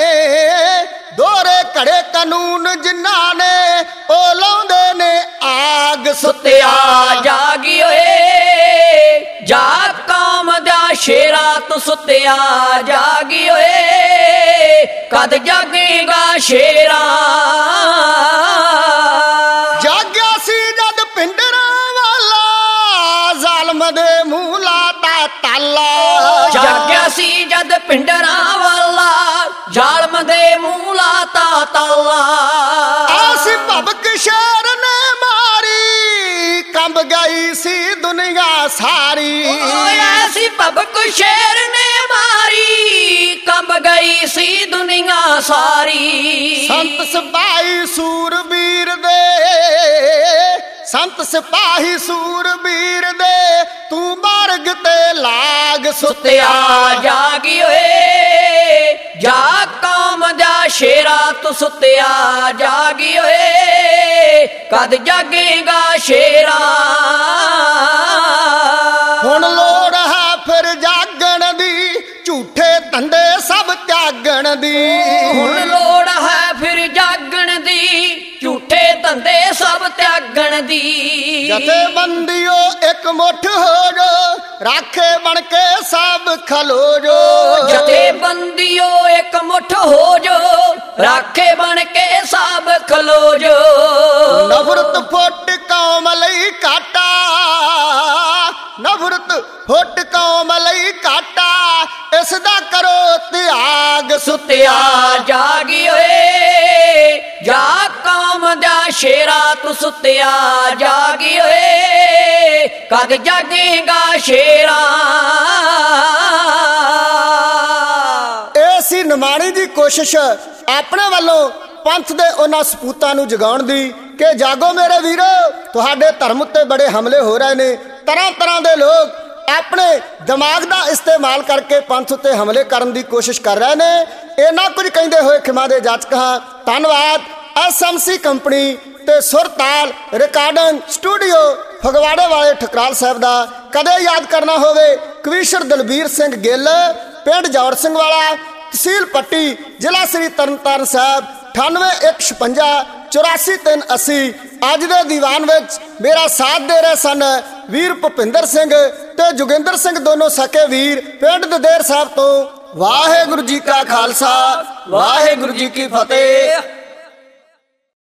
ਦੋਰੇ ਘੜੇ ਕਾਨੂੰਨ ਜਿਨ੍ਹਾਂ ਨੇ, ਉਹ ਲਾਉਂਦੇ ਨੇ ਆਗ। ਸੁੱਤਿਆ ਜਾਗੀ ਓਏ ਜਾਗ ਕੌਮ ਦਾ ਸ਼ੇਰਾ ਤੂੰ ਸੁੱਤਿਆ ਜਾਗੀ ਓਏ ਕਦ ਜਾਗੇਗਾ ਸ਼ੇਰਾ। ਜਾਗਿਆ ਸੀ ਜਦ ਪਿੰਡਰਾਂ ਵਾਲਾ ਜ਼ਾਲਮ ਦੇ ਮੂੰਹ ਲਾਤਾ ਤਾਲਾ। ਜਾਗਿਆ ਸੀ ਜਦ ਪਿੰਡਰਾਂ ਵਾਲਾ ਜ਼ਾਲਮ ਦੇ ਮੂੰਹ ਲਾਤਾ ਤਾਲਾ। ਆਸ ਭਬਕ ਸ਼ੇਰ ਨੇ ਮਾਰੀ ਕੰਬ ਗਈ ਸੀ ਦੁਨੀਆ ਸਾਰੀ। ਓਏ ਐਸੀ ਭਬਕ ਸ਼ੇਰ ਨੇ ਮਾਰੀ ਕੰਬ ਗਈ ਸੀ ਦੁਨੀਆ ਸਾਰੀ। ਸੰਤ ਸਿਪਾਹੀ ਸੂਰਬੀਰ ਦੇ, ਸੰਤ ਸਿਪਾਹੀ ਸੂਰਬੀਰ ਦੇ, ਤੂੰ ਮਾਰਗ ਤੇ ਲਾਗ। ਸੁੱਤਿਆ ਜਾਗੀ ਓਏ ਜਾਗ ਕੌਮ ਦਾ ਸ਼ੇਰਾ ਤੂੰ ਸੁੱਤਿਆ ਜਾਗੀ ਓਏ ਕਦ ਜਾਗੇਗਾ ਸ਼ੇਰਾ। ਹੁਣ ਲੋੜ ਹੈ ਫਿਰ ਜਾਗਣ ਦੀ, ਝੂਠੇ ਧੰਦੇ ਸਭ ਤਿਆਗਣ ਦੀ। ਹੁਣ ਲੋੜ ਹੈ ਫਿਰ ਜਾਗਣ ਦੀ, ਝੂਠੇ ਧੰਦੇ ਸਭ ਤਿਆਗਣ ਦੀ। ਜਥੇਬੰਦੀਓ ਇੱਕ ਮੁੱਠ ਹੋ ਜੋ, ਰਾਖੇ ਬਣ ਕੇ ਸਭ ਖਲੋ ਜੋ। ਜਥੇਬੰਦੀਓ ਇੱਕ ਮੁੱਠ ਹੋ ਜੋ, ਰਾਖੇ ਬਣ ਕੇ ਸਭ ਖਲੋ ਜੋ। ਨਫ਼ਰਤ ਫੁੱਟ ਕੌਮ ਲਈ ਕਾਟਾ, ਨਫ਼ਰਤ ਫੁੱਟ ਕੌਮ ਲਈ ਕਾਟਾ, ਇਸ ਦਾ ਕਰੋ ਤਿਆਗ। ਸੁੱਤਿਆ ਜਾਗੀ ਓਏ ਜਾਗ ਕੌਮ ਦਾ ਸ਼ੇਰਾ ਤੂੰ ਸੁੱਤਿਆ ਜਾਗੀ ਓਏ ਕਦ ਜਾਗੇਗਾ ਸ਼ੇਰਾ। ਇਹ ਸੀ ਨਿਮਾਣੀ ਦੀ ਕੋਸ਼ਿਸ਼ ਆਪਣੇ ਵੱਲੋਂ ਪੰਥ ਦੇ ਉਹਨਾਂ ਸਪੂਤਾਂ ਨੂੰ ਜਗਾਉਣ ਦੀ ਕਿ ਜਾਗੋ ਮੇਰੇ ਵੀਰੋ, ਤੁਹਾਡੇ ਧਰਮ ਉੱਤੇ ਬੜੇ ਹਮਲੇ ਹੋ ਰਹੇ ਨੇ। ਤਰ੍ਹਾਂ ਤਰ੍ਹਾਂ ਦੇ ਲੋਕ ਆਪਣੇ ਦਿਮਾਗ ਦਾ ਇਸਤੇਮਾਲ ਕਰਕੇ ਪੰਥ ਉੱਤੇ ਹਮਲੇ ਕਰਨ ਦੀ ਕੋਸ਼ਿਸ਼ ਕਰ ਰਹੇ ਨੇ। ਇਹਨਾਂ ਕੁਝ ਕਹਿੰਦੇ ਹੋਏ ਖਿਮਾ ਦੇ ਜਾਚਕ ਹਾਂ। ਧੰਨਵਾਦ। SMC ਕੰਪਨੀ ਤੇ ਸੁਰਤਾਲ ਰਿਕਾਰਡਿੰਗ ਸਟੂਡੀਓ ਫਗਵਾੜੇ ਵਾਲੇ ਠਕਰਾਲ ਸਾਹਿਬ ਦਾ। ਕਦੇ ਯਾਦ ਕਰਨਾ ਹੋਵੇ ਕਵੀਸ਼ਰ ਦਲਬੀਰ ਸਿੰਘ ਗਿੱਲ, ਪਿੰਡ ਜੌੜ ਸਿੰਘ ਵਾਲਾ, ਤਹਿਸੀਲ ਪੱਟੀ, ਜ਼ਿਲ੍ਹਾ ਸ੍ਰੀ ਤਰਨਤਾਰਨ ਸਾਹਿਬ। 9815 84380। ਅੱਜ ਦੇ ਦੀਵਾਨ ਵਿੱਚ ਮੇਰਾ ਸਾਥ ਦੇ ਰਹੇ ਸਨ ਵੀਰ ਭੁਪਿੰਦਰ ਸਿੰਘ ਤੇ ਜੋਗਿੰਦਰ ਸਿੰਘ, ਦੋਨੋਂ ਸਕੇ ਵੀਰ, ਪਿੰਡ ਦਦੇਰ ਸਾਹਿਬ ਤੋਂ। ਵਾਹਿਗੁਰੂ ਜੀ ਕਾ ਖਾਲਸਾ, ਵਾਹਿਗੁਰੂ ਜੀ ਕੀ ਫਤਿਹ।